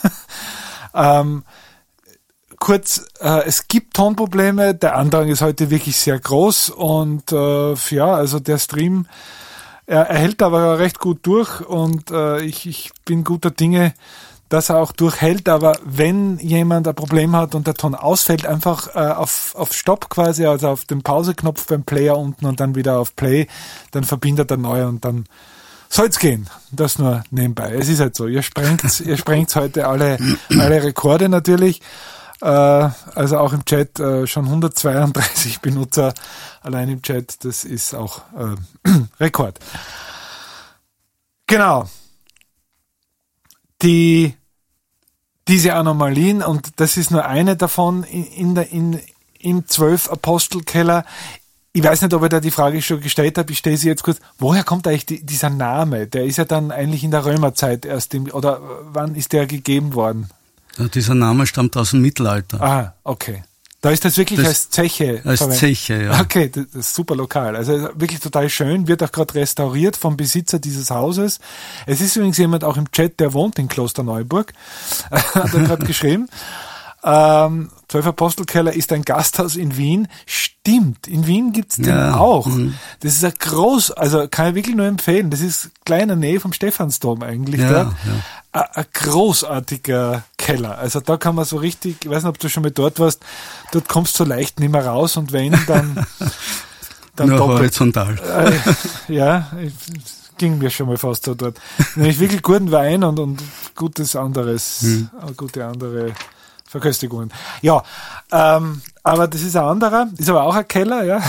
Kurz, es gibt Tonprobleme, der Andrang ist heute wirklich sehr groß und also der Stream, er hält aber recht gut durch und ich bin guter Dinge, dass er auch durchhält, aber wenn jemand ein Problem hat und der Ton ausfällt, einfach auf Stopp quasi, also auf den Pauseknopf beim Player unten und dann wieder auf Play, dann verbindet er neu und dann soll's gehen. Das nur nebenbei. Es ist halt so, ihr sprengt heute alle Rekorde natürlich. Also auch im Chat schon 132 Benutzer allein im Chat, das ist auch Rekord. Genau. Diese Anomalien, und das ist nur eine davon im 12-Apostelkeller. Ich weiß nicht, ob ich da die Frage schon gestellt habe, ich stelle sie jetzt kurz. Woher kommt eigentlich dieser Name? Der ist ja dann eigentlich in der Römerzeit erst, oder wann ist der gegeben worden? Ja, dieser Name stammt aus dem Mittelalter. Ah, okay. Da ist das wirklich als Zeche Als Zeche, ja. Okay, das ist super lokal. Also wirklich total schön, wird auch gerade restauriert vom Besitzer dieses Hauses. Es ist übrigens jemand auch im Chat, der wohnt in Klosterneuburg, hat er gerade geschrieben. 12 Apostelkeller ist ein Gasthaus in Wien. Stimmt, in Wien gibt's den auch. Das ist also kann ich wirklich nur empfehlen. Das ist kleiner Nähe vom Stephansdom eigentlich. Ein großartiger Keller. Also da kann man so richtig, ich weiß nicht, ob du schon mal dort warst, dort kommst du so leicht nicht mehr raus und wenn, dann nur doppelt. Horizontal. Ging mir schon mal fast so dort. Nämlich wirklich guten Wein und gutes anderes, gute andere Verköstigungen. Ja, aber das ist ein anderer, ist aber auch ein Keller, ja.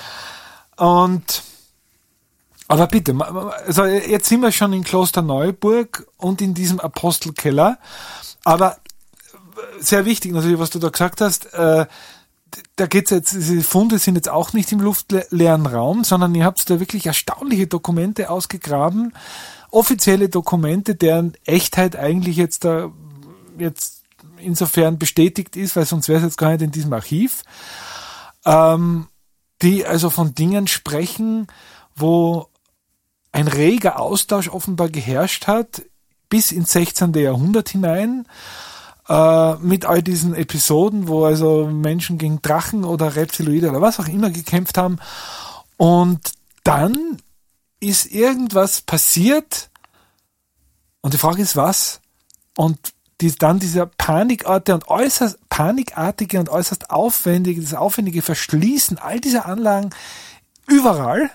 Aber bitte, also jetzt sind wir schon in Klosterneuburg und in diesem Apostelkeller, aber sehr wichtig natürlich, was du da gesagt hast, da geht's jetzt, diese Funde sind jetzt auch nicht im luftleeren Raum, sondern ihr habt da wirklich erstaunliche Dokumente ausgegraben, offizielle Dokumente, deren Echtheit eigentlich jetzt insofern bestätigt ist, weil sonst wäre es jetzt gar nicht in diesem Archiv, die also von Dingen sprechen, wo ein reger Austausch offenbar geherrscht hat, bis ins 16. Jahrhundert hinein, mit all diesen Episoden, wo also Menschen gegen Drachen oder Reptiloide oder was auch immer gekämpft haben. Und dann ist irgendwas passiert und die Frage ist, was? Und dann dieser panikartige und äußerst aufwendige Verschließen all dieser Anlagen überall,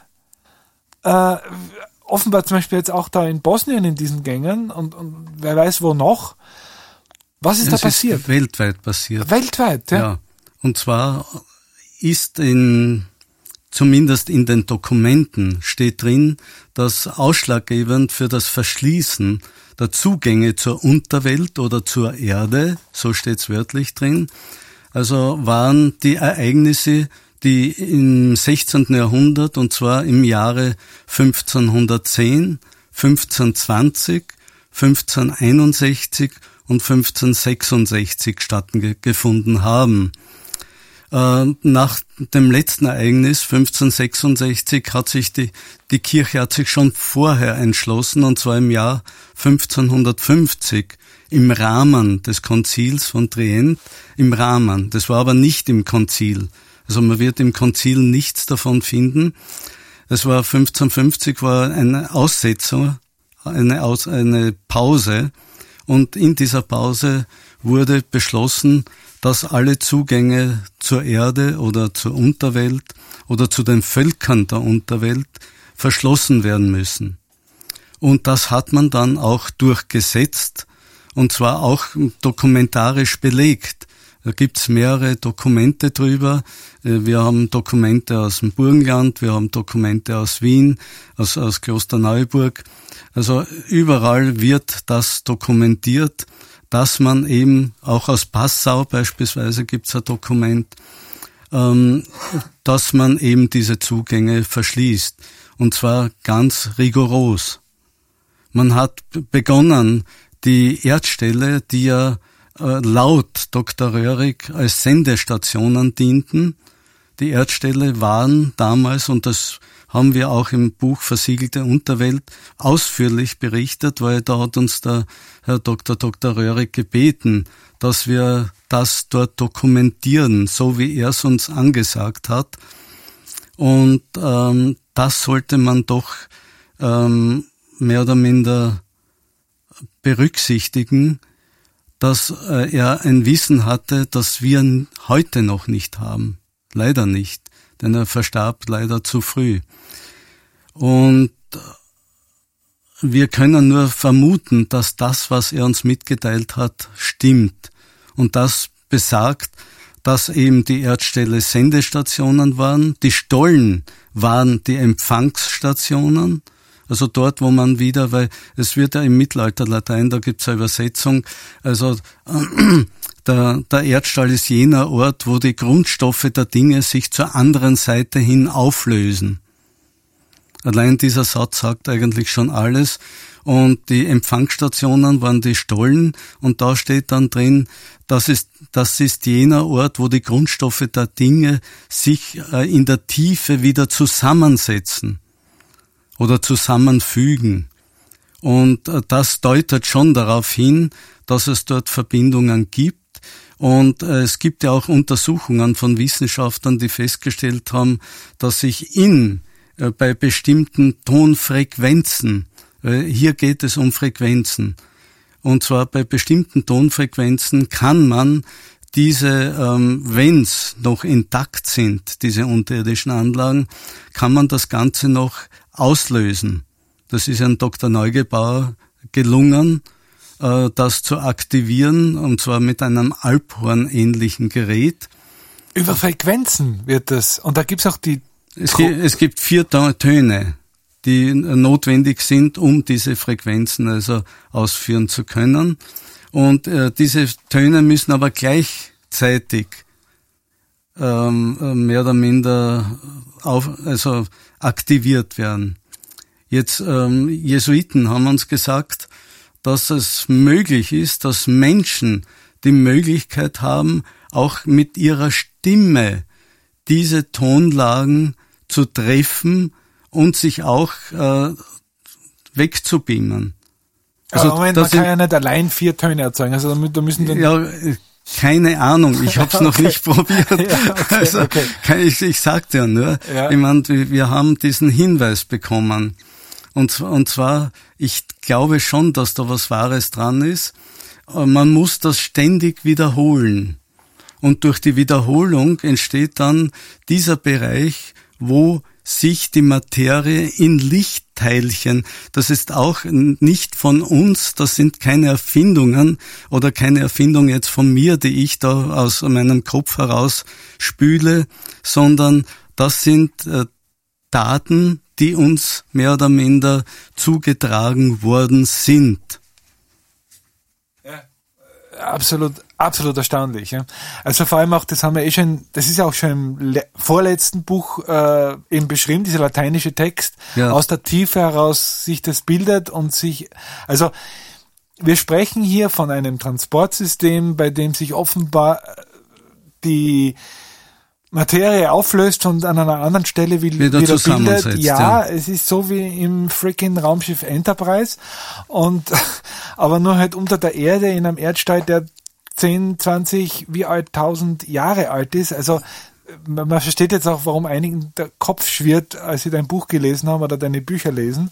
offenbar zum Beispiel jetzt auch da in Bosnien in diesen Gängen und wer weiß wo noch. Was ist da passiert? Ist weltweit passiert. Weltweit, ja. Ja. Und zwar ist zumindest in den Dokumenten steht drin, dass ausschlaggebend für das Verschließen der Zugänge zur Unterwelt oder zur Erde, so steht's wörtlich drin, also waren die Ereignisse, die im 16. Jahrhundert, und zwar im Jahre 1510, 1520, 1561 und 1566 stattgefunden haben. Nach dem letzten Ereignis 1566 hat sich die Kirche schon vorher entschlossen, und zwar im Jahr 1550 im Rahmen des Konzils von Trient, das war aber nicht im Konzil. Also man wird im Konzil nichts davon finden. Es war 1550 war eine Aussetzung, eine Pause, und in dieser Pause wurde beschlossen, dass alle Zugänge zur Erde oder zur Unterwelt oder zu den Völkern der Unterwelt verschlossen werden müssen. Und das hat man dann auch durchgesetzt, und zwar auch dokumentarisch belegt. Da gibt's mehrere Dokumente drüber. Wir haben Dokumente aus dem Burgenland, wir haben Dokumente aus Wien, aus Klosterneuburg. Also überall wird das dokumentiert, dass man eben, auch aus Passau beispielsweise gibt's ein Dokument, dass man eben diese Zugänge verschließt. Und zwar ganz rigoros. Man hat begonnen, die Erdställe, die ja laut Dr. Röhrig als Sendestationen dienten. Die Erdställe waren damals, und das haben wir auch im Buch Versiegelte Unterwelt ausführlich berichtet, weil da hat uns der Herr Dr. Röhrig gebeten, dass wir das dort dokumentieren, so wie er es uns angesagt hat. Und das sollte man doch mehr oder minder berücksichtigen, dass er ein Wissen hatte, das wir heute noch nicht haben. Leider nicht, denn er verstarb leider zu früh. Und wir können nur vermuten, dass das, was er uns mitgeteilt hat, stimmt. Und das besagt, dass eben die Erdställe Sendestationen waren, die Stollen waren die Empfangsstationen, also dort, wo man wieder, weil es wird ja im Mittelalterlatein, da gibt's eine Übersetzung, also der Erdstall ist jener Ort, wo die Grundstoffe der Dinge sich zur anderen Seite hin auflösen. Allein dieser Satz sagt eigentlich schon alles. Und die Empfangsstationen waren die Stollen und da steht dann drin, das ist jener Ort, wo die Grundstoffe der Dinge sich in der Tiefe wieder zusammensetzen oder zusammenfügen. Und das deutet schon darauf hin, dass es dort Verbindungen gibt. Und es gibt ja auch Untersuchungen von Wissenschaftlern, die festgestellt haben, dass sich bei bestimmten Tonfrequenzen, hier geht es um Frequenzen, und zwar bei bestimmten Tonfrequenzen kann man diese, wenn's noch intakt sind, diese unterirdischen Anlagen, kann man das Ganze noch auslösen. Das ist Herrn Dr. Neugebauer gelungen, das zu aktivieren, und zwar mit einem Alphorn-ähnlichen Gerät. Über Frequenzen wird das, und da gibt's auch Es gibt 4 Töne, die notwendig sind, um diese Frequenzen also ausführen zu können. Und diese Töne müssen aber gleichzeitig mehr oder minder aktiviert werden. Jetzt Jesuiten haben uns gesagt, dass es möglich ist, dass Menschen die Möglichkeit haben, auch mit ihrer Stimme diese Tonlagen zu treffen und sich auch wegzubeamen. Also Moment, man kann ja nicht allein 4 Töne erzeugen. Also da müssen dann... Ja, keine Ahnung, ich habe es noch nicht probiert. Ja, okay. Ich sagte ja nur, ja. Ich meine, wir haben diesen Hinweis bekommen. Und zwar, ich glaube schon, dass da was Wahres dran ist. Man muss das ständig wiederholen. Und durch die Wiederholung entsteht dann dieser Bereich, wo sich die Materie in Lichtteilchen, das ist auch nicht von uns, das sind keine Erfindungen oder keine Erfindung jetzt von mir, die ich da aus meinem Kopf heraus spüle, sondern das sind Daten, die uns mehr oder minder zugetragen worden sind. Ja, absolut erstaunlich. Ja. Also vor allem auch, das ist ja auch schon im vorletzten Buch eben beschrieben, dieser lateinische Text, ja. Aus der Tiefe heraus sich das bildet und also wir sprechen hier von einem Transportsystem, bei dem sich offenbar die Materie auflöst und an einer anderen Stelle wieder bildet. Ja, es ist so wie im freaking Raumschiff Enterprise aber nur halt unter der Erde in einem Erdstall, der 10, 20, wie alt, 1000 Jahre alt ist. Also man versteht jetzt auch, warum einigen der Kopf schwirrt, als sie dein Buch gelesen haben oder deine Bücher lesen.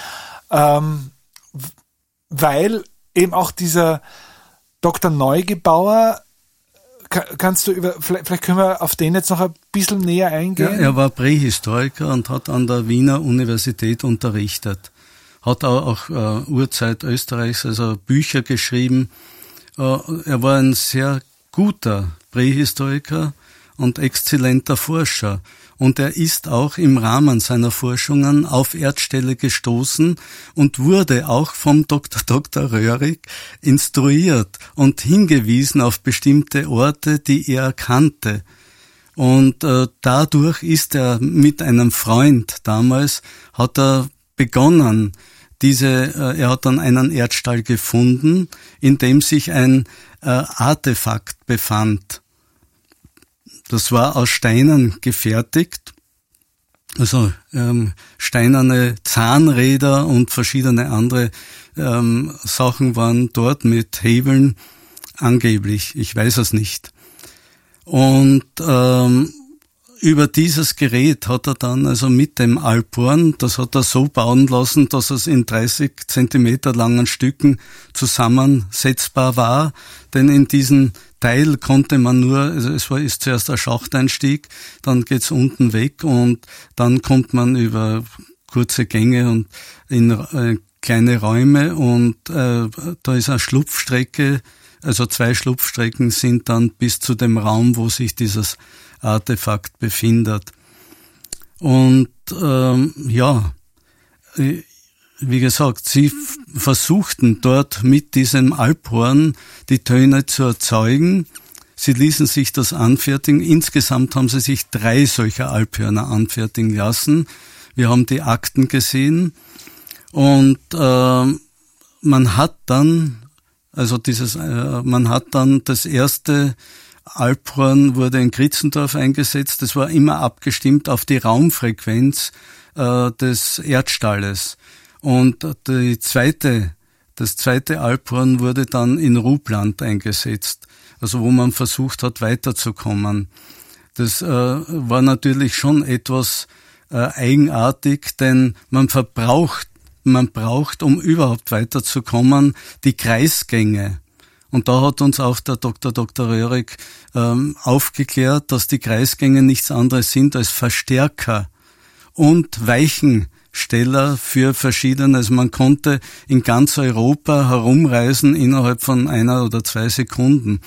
Weil eben auch dieser Dr. Neugebauer, kannst du vielleicht können wir auf den jetzt noch ein bisschen näher eingehen? Ja, er war Prähistoriker und hat an der Wiener Universität unterrichtet. Hat auch Urzeit Österreichs, also Bücher geschrieben. Er war ein sehr guter Prähistoriker und exzellenter Forscher. Und er ist auch im Rahmen seiner Forschungen auf Erdställe gestoßen und wurde auch vom Dr. Röhrig instruiert und hingewiesen auf bestimmte Orte, die er kannte. Und dadurch ist er mit einem Freund damals, hat er begonnen, er hat dann einen Erdstall gefunden, in dem sich ein Artefakt befand. Das war aus Steinen gefertigt, also steinerne Zahnräder und verschiedene andere Sachen waren dort mit Hebeln, angeblich, ich weiß es nicht. Und über dieses Gerät hat er dann also mit dem Alphorn, das hat er so bauen lassen, dass es in 30 Zentimeter langen Stücken zusammensetzbar war, denn in diesen Teil konnte man nur, also ist zuerst ein Schachteinstieg, dann geht's unten weg und dann kommt man über kurze Gänge und in kleine Räume und da ist eine Schlupfstrecke, also 2 Schlupfstrecken sind dann bis zu dem Raum, wo sich dieses Artefakt befindet. Und wie gesagt, sie versuchten dort mit diesem Alphorn die Töne zu erzeugen. Sie ließen sich das anfertigen. Insgesamt haben sie sich 3 solcher Alphörner anfertigen lassen, Wir haben die Akten gesehen und man hat dann das erste Alphorn wurde in Kritzendorf eingesetzt. Das war immer abgestimmt auf die Raumfrequenz des Erdstalles. Und das zweite Alphorn wurde dann in Rupland eingesetzt, also wo man versucht hat, weiterzukommen. Das war natürlich schon etwas eigenartig, denn man braucht, um überhaupt weiterzukommen, die Kreisgänge. Und da hat uns auch der Dr. Röhrig aufgeklärt, dass die Kreisgänge nichts anderes sind als Verstärker und Weichensteller für verschiedene. Also man konnte in ganz Europa herumreisen innerhalb von 1 oder 2 Sekunden.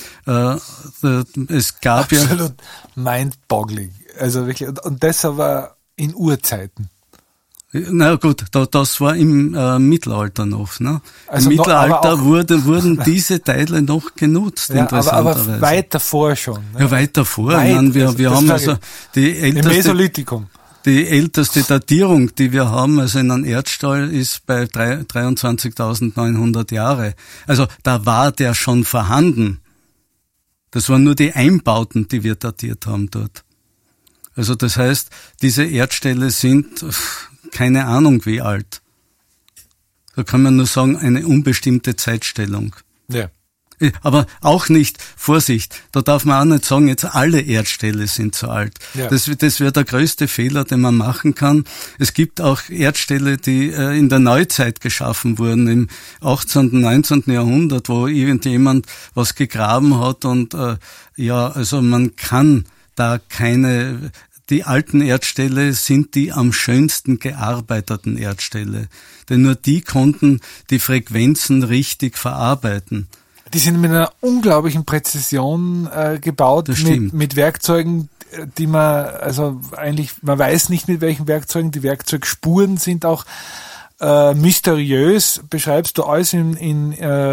Es gab absolut mind-boggling. Also wirklich, und das aber in Urzeiten. Na gut, das war im Mittelalter noch. Ne? Also im Mittelalter wurden diese Teile noch genutzt, ja, interessanterweise. Aber weit davor schon. Ne? Ja, weit davor. Wir haben also im Mesolithikum. Die älteste Datierung, die wir haben, also in einem Erdstall, ist bei 23.900 Jahre. Also da war der schon vorhanden. Das waren nur die Einbauten, die wir datiert haben dort. Also das heißt, diese Erdställe sind keine Ahnung wie alt. Da kann man nur sagen, eine unbestimmte Zeitstellung. Ja. Aber auch nicht, Vorsicht, da darf man auch nicht sagen, jetzt alle Erdställe sind so alt. Ja. Das wäre der größte Fehler, den man machen kann. Es gibt auch Erdställe, die in der Neuzeit geschaffen wurden, im 18., 19. Jahrhundert, wo irgendjemand was gegraben hat und also man kann da die alten Erdställe sind die am schönsten gearbeiteten Erdställe. Denn nur die konnten die Frequenzen richtig verarbeiten. Die sind mit einer unglaublichen Präzision gebaut, mit Werkzeugen, die man weiß nicht mit welchen Werkzeugen, die Werkzeugspuren sind auch mysteriös, beschreibst du alles in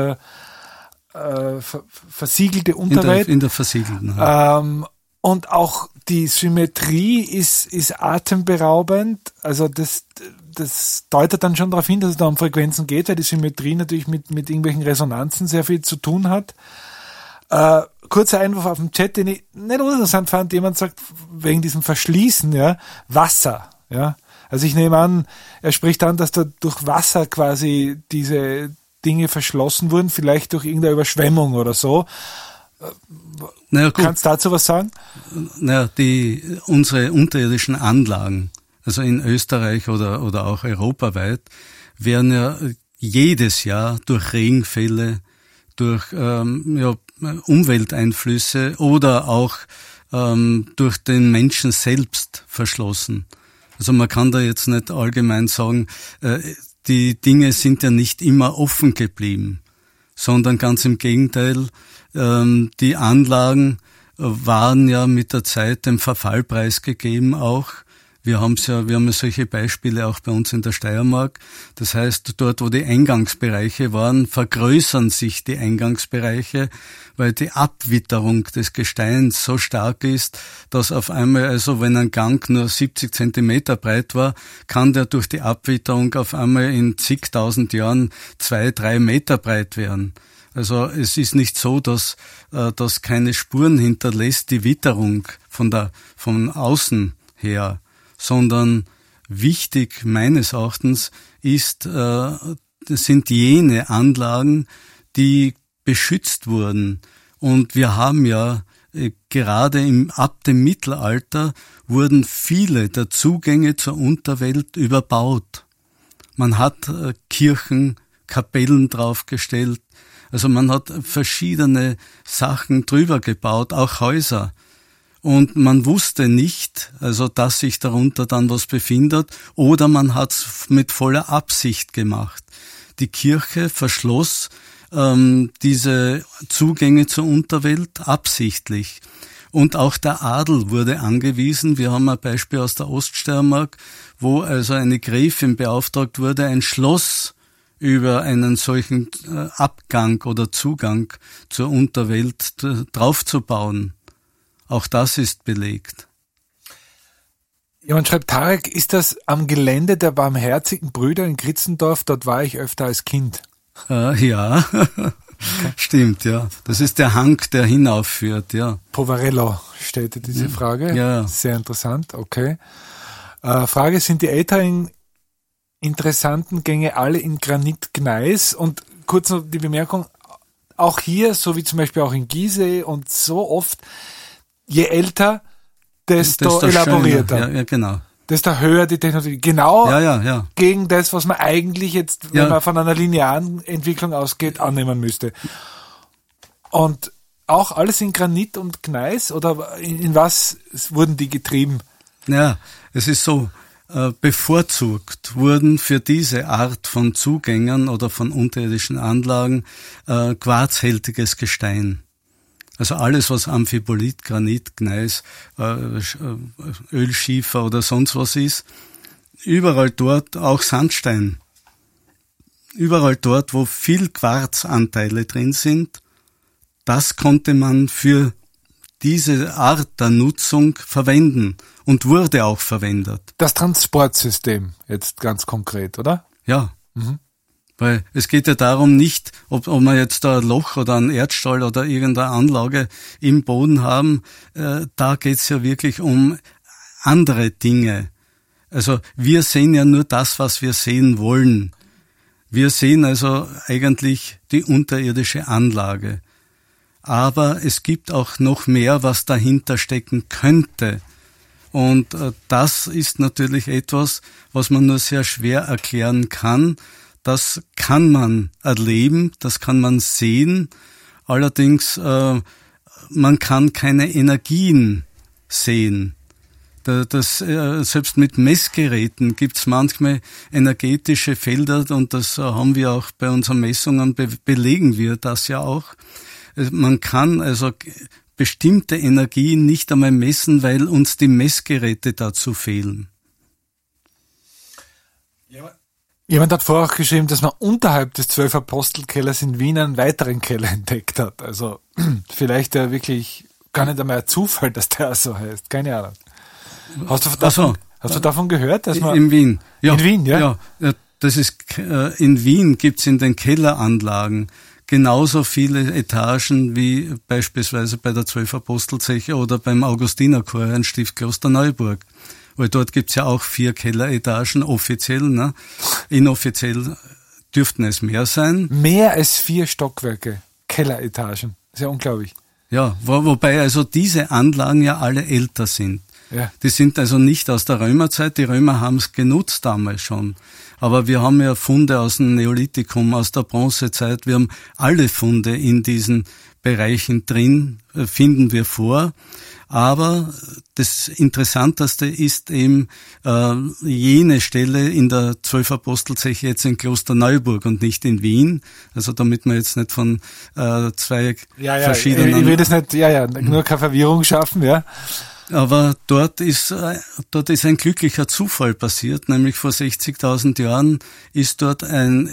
versiegelte Unterwelt. In der versiegelten. Und auch die Symmetrie ist atemberaubend. Also das deutet dann schon darauf hin, dass es da um Frequenzen geht, weil die Symmetrie natürlich mit irgendwelchen Resonanzen sehr viel zu tun hat. Kurzer Einwurf auf dem Chat, den ich nicht uninteressant fand. Jemand sagt, wegen diesem Verschließen, ja, Wasser, ja. Also ich nehme an, er spricht an, dass da durch Wasser quasi diese Dinge verschlossen wurden, vielleicht durch irgendeine Überschwemmung oder so. Kannst du dazu was sagen? Unsere unterirdischen Anlagen, also in Österreich oder auch europaweit, werden ja jedes Jahr durch Regenfälle, durch Umwelteinflüsse oder auch durch den Menschen selbst verschlossen. Also man kann da jetzt nicht allgemein sagen, die Dinge sind ja nicht immer offen geblieben, sondern ganz im Gegenteil, die Anlagen waren ja mit der Zeit dem Verfall preisgegeben auch. Wir haben ja solche Beispiele auch bei uns in der Steiermark. Das heißt, dort, wo die Eingangsbereiche waren, vergrößern sich die Eingangsbereiche, weil die Abwitterung des Gesteins so stark ist, dass auf einmal, also wenn ein Gang nur 70 Zentimeter breit war, kann der durch die Abwitterung auf einmal in zigtausend Jahren 2-3 Meter breit werden. Also es ist nicht so, dass das keine Spuren hinterlässt, die Witterung von außen her, sondern wichtig meines Erachtens sind jene Anlagen, die beschützt wurden. Und wir haben ja gerade ab dem Mittelalter wurden viele der Zugänge zur Unterwelt überbaut. Man hat Kirchen, Kapellen draufgestellt. Also man hat verschiedene Sachen drüber gebaut, auch Häuser. Und man wusste nicht, also dass sich darunter dann was befindet, oder man hat es mit voller Absicht gemacht. Die Kirche verschloss diese Zugänge zur Unterwelt absichtlich. Und auch der Adel wurde angewiesen. Wir haben ein Beispiel aus der Oststeiermark, wo also eine Gräfin beauftragt wurde, ein Schloss über einen solchen Abgang oder Zugang zur Unterwelt draufzubauen. Auch das ist belegt. Jemand schreibt, Tarek, ist das am Gelände der Barmherzigen Brüder in Kritzendorf? Dort war ich öfter als Kind. Ja, okay. Stimmt, ja. Das ist der Hang, der hinaufführt, ja. Poverello stellte diese Frage. Ja. Sehr interessant, okay. Frage, sind die älteren interessanten Gänge alle in Granitgneis? Und kurz noch die Bemerkung, auch hier, so wie zum Beispiel auch in Gizeh und so oft, je älter, desto elaborierter. Ja, genau. Desto höher die Technologie. Genau ja. gegen das, was man eigentlich jetzt, wenn man von einer linearen Entwicklung ausgeht, annehmen müsste. Und auch alles in Granit und Gneis? Oder in was wurden die getrieben? Ja, es ist so, bevorzugt wurden für diese Art von Zugängen oder von unterirdischen Anlagen quarzhältiges Gestein. Also alles, was Amphibolit, Granit, Gneis, Ölschiefer oder sonst was ist, überall dort auch Sandstein. Überall dort, wo viel Quarzanteile drin sind, das konnte man für diese Art der Nutzung verwenden und wurde auch verwendet. Das Transportsystem jetzt ganz konkret, oder? Ja. Weil es geht ja darum nicht, ob wir jetzt da ein Loch oder einen Erdstall oder irgendeine Anlage im Boden haben. Da geht's ja wirklich um andere Dinge. Also wir sehen ja nur das, was wir sehen wollen. Wir sehen also eigentlich die unterirdische Anlage. Aber es gibt auch noch mehr, was dahinter stecken könnte. Und das ist natürlich etwas, was man nur sehr schwer erklären kann. Das kann man erleben, das kann man sehen. Allerdings, man kann keine Energien sehen. Selbst mit Messgeräten gibt's manchmal energetische Felder und das haben wir auch bei unseren Messungen, belegen wir das ja auch. Man kann also bestimmte Energien nicht einmal messen, weil uns die Messgeräte dazu fehlen. Ja. Jemand hat vorher auch geschrieben, dass man unterhalb des 12-Apostel-Kellers in Wien einen weiteren Keller entdeckt hat. Also vielleicht ja wirklich gar nicht einmal ein Zufall, dass der so heißt. Keine Ahnung. Hast du davon gehört? Dass man in Wien. Ja, in Wien, ja? Ja, das ist, in Wien gibt's in den Kelleranlagen genauso viele Etagen wie beispielsweise bei der 12-Apostel-Zeche oder beim Augustinerchor in Stift Klosterneuburg. Weil dort gibt's ja auch 4 Kelleretagen offiziell, ne? Inoffiziell dürften es mehr sein. Mehr als 4 Stockwerke, Kelleretagen. Das ist ja unglaublich. Ja, wobei also diese Anlagen ja alle älter sind. Ja. Die sind also nicht aus der Römerzeit, die Römer haben es genutzt damals schon. Aber wir haben ja Funde aus dem Neolithikum, aus der Bronzezeit, wir haben alle Funde in diesen Bereichen drin, finden wir vor. Aber das Interessanteste ist eben jene Stelle in der 12-Apostel-Zeche jetzt in Klosterneuburg und nicht in Wien. Also damit man jetzt nicht von zwei verschiedenen... Ich will das nicht, nur keine Verwirrung schaffen, ja. Aber dort ist ein glücklicher Zufall passiert, nämlich vor 60.000 Jahren ist dort ein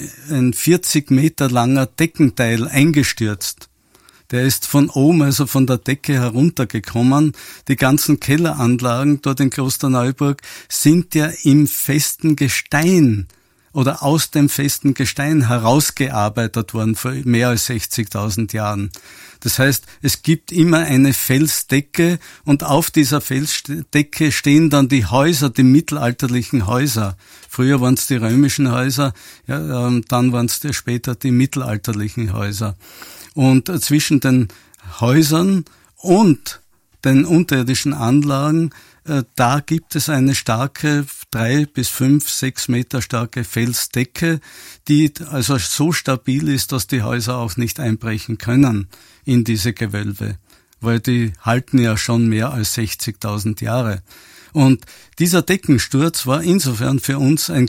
40 Meter langer Deckenteil eingestürzt. Der ist von oben, also von der Decke heruntergekommen. Die ganzen Kelleranlagen dort in Klosterneuburg sind ja im festen Gestein oder aus dem festen Gestein herausgearbeitet worden vor mehr als 60.000 Jahren. Das heißt, es gibt immer eine Felsdecke und auf dieser Felsdecke stehen dann die Häuser, die mittelalterlichen Häuser. Früher waren es die römischen Häuser, ja, dann waren es später die mittelalterlichen Häuser. Und zwischen den Häusern und den unterirdischen Anlagen, da gibt es eine starke 3 bis 5, 6 Meter starke Felsdecke, die also so stabil ist, dass die Häuser auch nicht einbrechen können in diese Gewölbe, weil die halten ja schon mehr als 60.000 Jahre. Und dieser Deckensturz war insofern für uns eine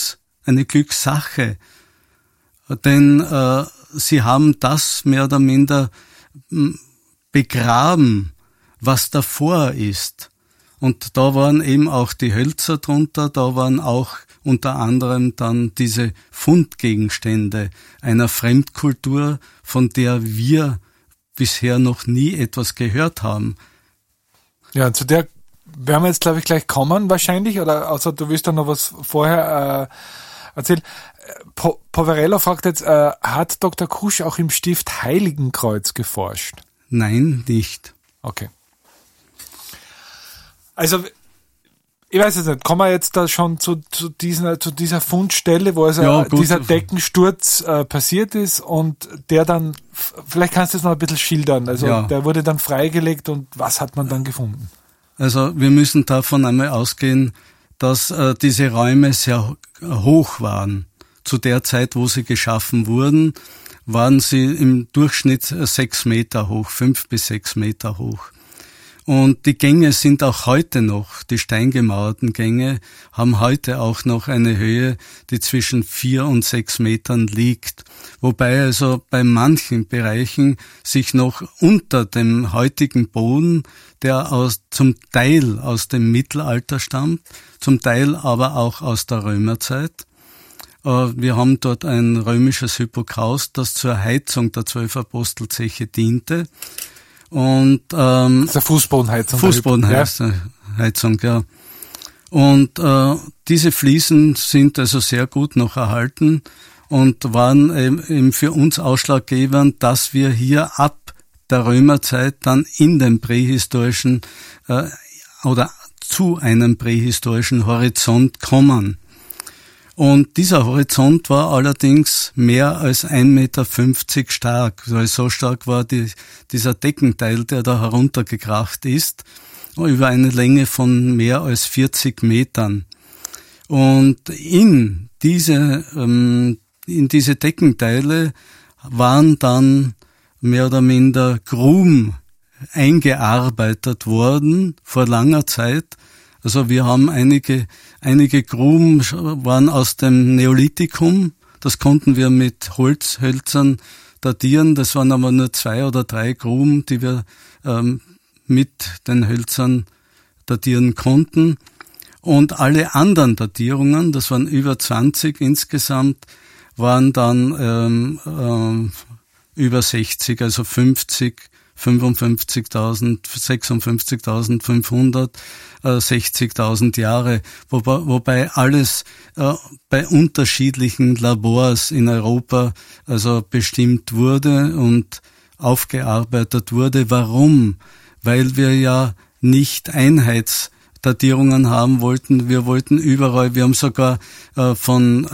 Glückssache, denn sie haben das mehr oder minder begraben, was davor ist. Und da waren eben auch die Hölzer drunter, da waren auch unter anderem dann diese Fundgegenstände einer Fremdkultur, von der wir bisher noch nie etwas gehört haben. Ja, zu der werden wir jetzt, glaube ich, gleich kommen wahrscheinlich, oder außer du willst da noch was vorher erzählen. Poverello fragt jetzt, hat Dr. Kusch auch im Stift Heiligenkreuz geforscht? Nein, nicht. Okay. Also, ich weiß jetzt nicht, kommen wir jetzt da schon zu dieser Fundstelle, wo also dieser Deckensturz passiert ist und der dann, vielleicht kannst du es noch ein bisschen schildern, also der wurde dann freigelegt und was hat man dann gefunden? Also wir müssen davon einmal ausgehen, dass diese Räume sehr hoch waren. Zu der Zeit, wo sie geschaffen wurden, waren sie im Durchschnitt 6 Meter hoch, 5 bis 6 Meter hoch. Und die Gänge sind auch heute noch, die steingemauerten Gänge, haben heute auch noch eine Höhe, die zwischen 4 und 6 Metern liegt. Wobei also bei manchen Bereichen sich noch unter dem heutigen Boden, der zum Teil aus dem Mittelalter stammt, zum Teil aber auch aus der Römerzeit. Wir haben dort ein römisches Hypokaust, das zur Heizung der 12 Apostelzeche diente. Und das ist eine Fußbodenheizung. Fußbodenheizung, ja. Und diese Fliesen sind also sehr gut noch erhalten und waren eben für uns ausschlaggebend, dass wir hier ab der Römerzeit dann in den prähistorischen oder zu einem prähistorischen Horizont kommen. Und dieser Horizont war allerdings mehr als 1,50 Meter stark, weil so stark war dieser Deckenteil, der da heruntergekracht ist, über eine Länge von mehr als 40 Metern. Und in diese Deckenteile waren dann mehr oder minder Gruben eingearbeitet worden vor langer Zeit. Also wir haben einige Gruben waren aus dem Neolithikum, das konnten wir mit Holzhölzern datieren, das waren aber nur 2 oder 3 Gruben, die wir mit den Hölzern datieren konnten. Und alle anderen Datierungen, das waren über 20 insgesamt, waren dann über 60, also 50, 55.000, 56.500, 60.000 Jahre, wobei alles bei unterschiedlichen Labors in Europa also bestimmt wurde und aufgearbeitet wurde. Warum? Weil wir ja nicht Einheitsdatierungen haben wollten. Wir wollten überall, wir haben sogar von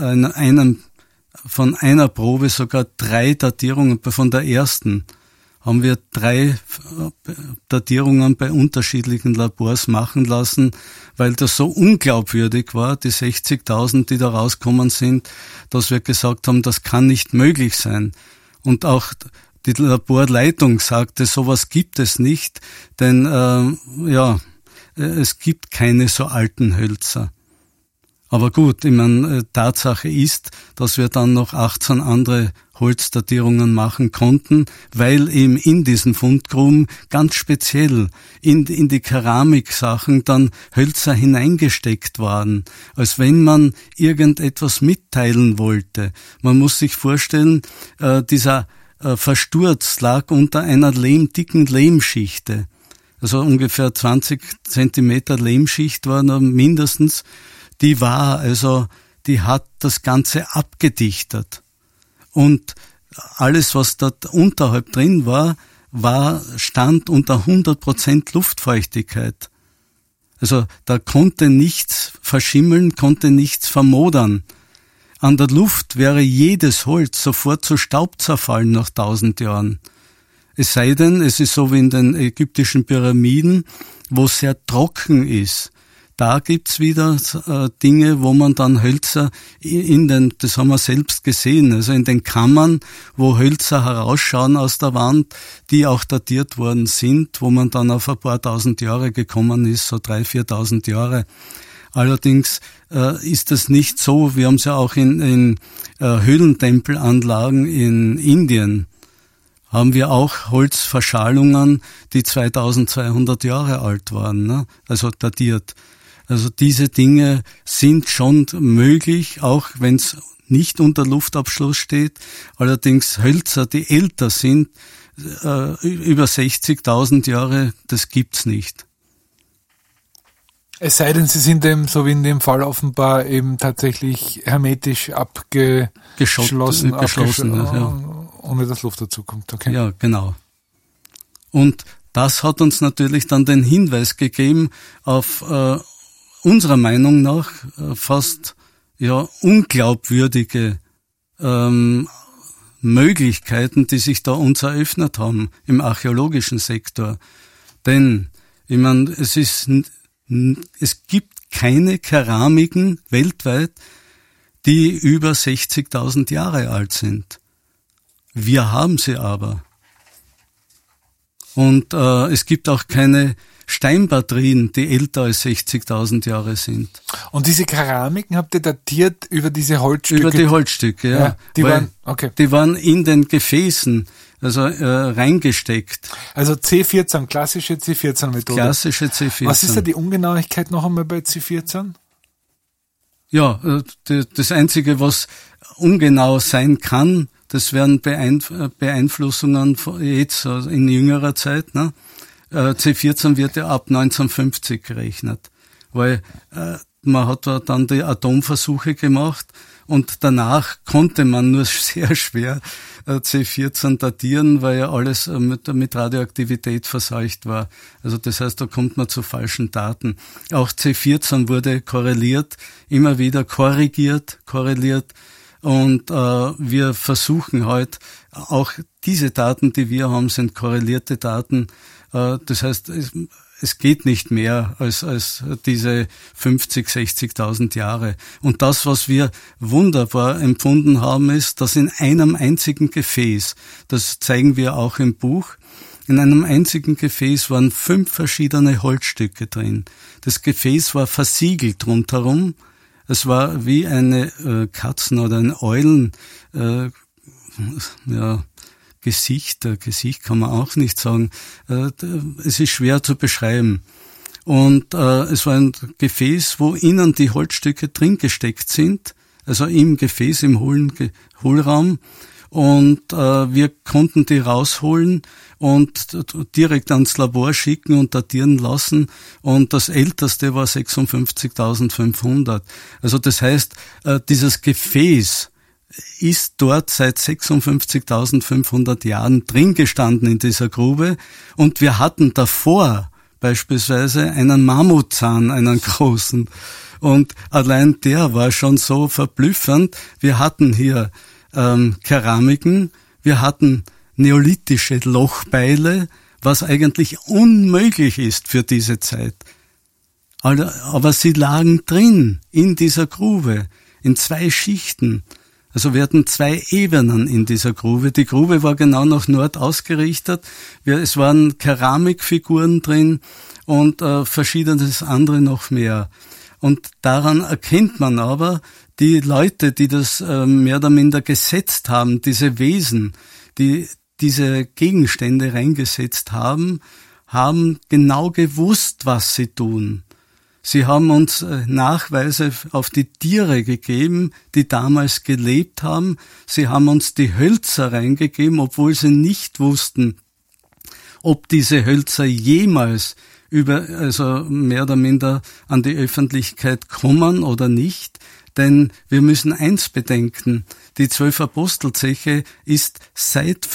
einer Probe sogar 3 Datierungen, von der ersten haben wir 3 Datierungen bei unterschiedlichen Labors machen lassen, weil das so unglaubwürdig war, die 60.000, die da rauskommen sind, dass wir gesagt haben, das kann nicht möglich sein. Und auch die Laborleitung sagte, sowas gibt es nicht, denn es gibt keine so alten Hölzer. Aber gut, ich meine, Tatsache ist, dass wir dann noch 18 andere Holzdatierungen machen konnten, weil eben in diesen Fundgruben ganz speziell in die Keramiksachen dann Hölzer hineingesteckt waren, als wenn man irgendetwas mitteilen wollte. Man muss sich vorstellen, dieser Versturz lag unter einer dicken Lehmschichte. Also ungefähr 20 Zentimeter Lehmschicht war noch mindestens. Die hat das Ganze abgedichtet. Und alles, was dort unterhalb drin war, stand unter 100% Luftfeuchtigkeit. Also da konnte nichts verschimmeln, konnte nichts vermodern. An der Luft wäre jedes Holz sofort zu Staub zerfallen nach 1000 Jahren. Es sei denn, es ist so wie in den ägyptischen Pyramiden, wo es sehr trocken ist. Da gibt's wieder Dinge, wo man dann Hölzer das haben wir selbst gesehen, also in den Kammern, wo Hölzer herausschauen aus der Wand, die auch datiert worden sind, wo man dann auf ein paar tausend Jahre gekommen ist, so 3.000, 4.000 Jahre. Allerdings ist das nicht so. Wir haben es ja auch in Höhlentempelanlagen in Indien, haben wir auch Holzverschalungen, die 2200 Jahre alt waren, ne? Also datiert. Also diese Dinge sind schon möglich, auch wenn es nicht unter Luftabschluss steht. Allerdings Hölzer, die älter sind, über 60.000 Jahre, das gibt's nicht. Es sei denn, sie sind eben, so wie in dem Fall offenbar, eben tatsächlich hermetisch geschlossen, ohne dass Luft dazu kommt. Okay. Ja, genau. Und das hat uns natürlich dann den Hinweis gegeben auf unserer Meinung nach fast unglaubwürdige Möglichkeiten, die sich da uns eröffnet haben im archäologischen Sektor. Denn, ich meine, es gibt keine Keramiken weltweit, die über 60.000 Jahre alt sind. Wir haben sie aber. Und es gibt auch keine Steinbatterien, die älter als 60.000 Jahre sind. Und diese Keramiken habt ihr datiert über diese Holzstücke? Über die Holzstücke, ja. Die waren in den Gefäßen, also reingesteckt. Also C14, klassische C14-Methode. Klassische C14. Was ist da die Ungenauigkeit noch einmal bei C14? Ja, das Einzige, was ungenau sein kann, das wären Beeinflussungen jetzt in jüngerer Zeit, ne? C14 wird ja ab 1950 gerechnet, weil man hat da dann die Atomversuche gemacht und danach konnte man nur sehr schwer C14 datieren, weil ja alles mit Radioaktivität verseucht war. Also das heißt, da kommt man zu falschen Daten. Auch C14 wurde korreliert, immer wieder korrigiert und wir versuchen heute auch diese Daten, die wir haben, sind korrelierte Daten. Das heißt, es geht nicht mehr als diese 50, 60.000 Jahre. Und das, was wir wunderbar empfunden haben, ist, dass in einem einzigen Gefäß, das zeigen wir auch im Buch, in einem einzigen Gefäß waren 5 verschiedene Holzstücke drin. Das Gefäß war versiegelt rundherum. Es war wie eine Katzen- oder ein Eulen, Gesicht kann man auch nicht sagen. Es ist schwer zu beschreiben. Und es war ein Gefäß, wo innen die Holzstücke drin gesteckt sind, also im Gefäß, im Hohlraum. Und wir konnten die rausholen und direkt ans Labor schicken und datieren lassen. Und das älteste war 56.500. Also das heißt, dieses Gefäß ist dort seit 56.500 Jahren drin gestanden in dieser Grube. Und wir hatten davor beispielsweise einen Mammutzahn, einen großen. Und allein der war schon so verblüffend. Wir hatten hier Keramiken, wir hatten neolithische Lochbeile, was eigentlich unmöglich ist für diese Zeit. Aber sie lagen drin in dieser Grube, in 2 Schichten. Also wir hatten 2 Ebenen in dieser Grube. Die Grube war genau nach Nord ausgerichtet. Es waren Keramikfiguren drin und verschiedenes andere noch mehr. Und daran erkennt man aber, die Leute, die das mehr oder minder gesetzt haben, diese Wesen, die diese Gegenstände reingesetzt haben, haben genau gewusst, was sie tun. Sie haben uns Nachweise auf die Tiere gegeben, die damals gelebt haben. Sie haben uns die Hölzer reingegeben, obwohl sie nicht wussten, ob diese Hölzer jemals also mehr oder minder an die Öffentlichkeit kommen oder nicht. Denn wir müssen eins bedenken, die 12 Apostelzeche ist seit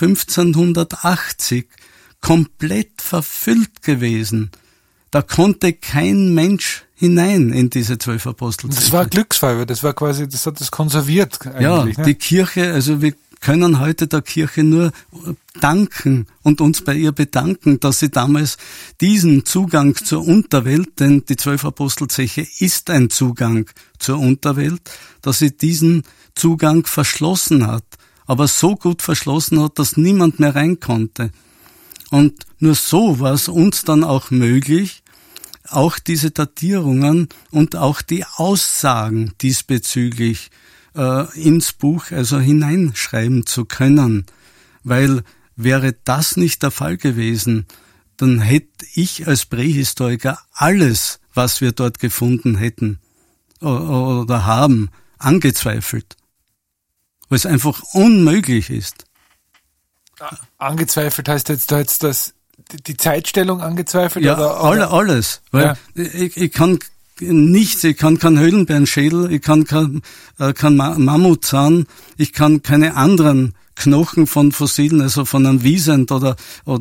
1580 komplett verfüllt gewesen. Da konnte kein Mensch hinein in diese 12 Apostelzeche. Das war Glücksfall, weil das war quasi, das hat das konserviert eigentlich. Ja, die Kirche, also wir können heute der Kirche nur danken und uns bei ihr bedanken, dass sie damals diesen Zugang zur Unterwelt, denn die 12 Apostelzeche ist ein Zugang zur Unterwelt, dass sie diesen Zugang verschlossen hat, aber so gut verschlossen hat, dass niemand mehr rein konnte. Und nur so war es uns dann auch möglich, auch diese Datierungen und auch die Aussagen diesbezüglich ins Buch also hineinschreiben zu können. Weil wäre das nicht der Fall gewesen, dann hätte ich als Prähistoriker alles, was wir dort gefunden hätten oder haben, angezweifelt. Weil es einfach unmöglich ist. Angezweifelt heißt jetzt, da jetzt die Zeitstellung angezweifelt? Ja, oder? Alles. Weil ich kann nichts, ich kann keinen Höhlenbärenschädel, ich kann kein Mammutzahn, ich kann keine anderen Knochen von Fossilen, also von einem Wiesent oder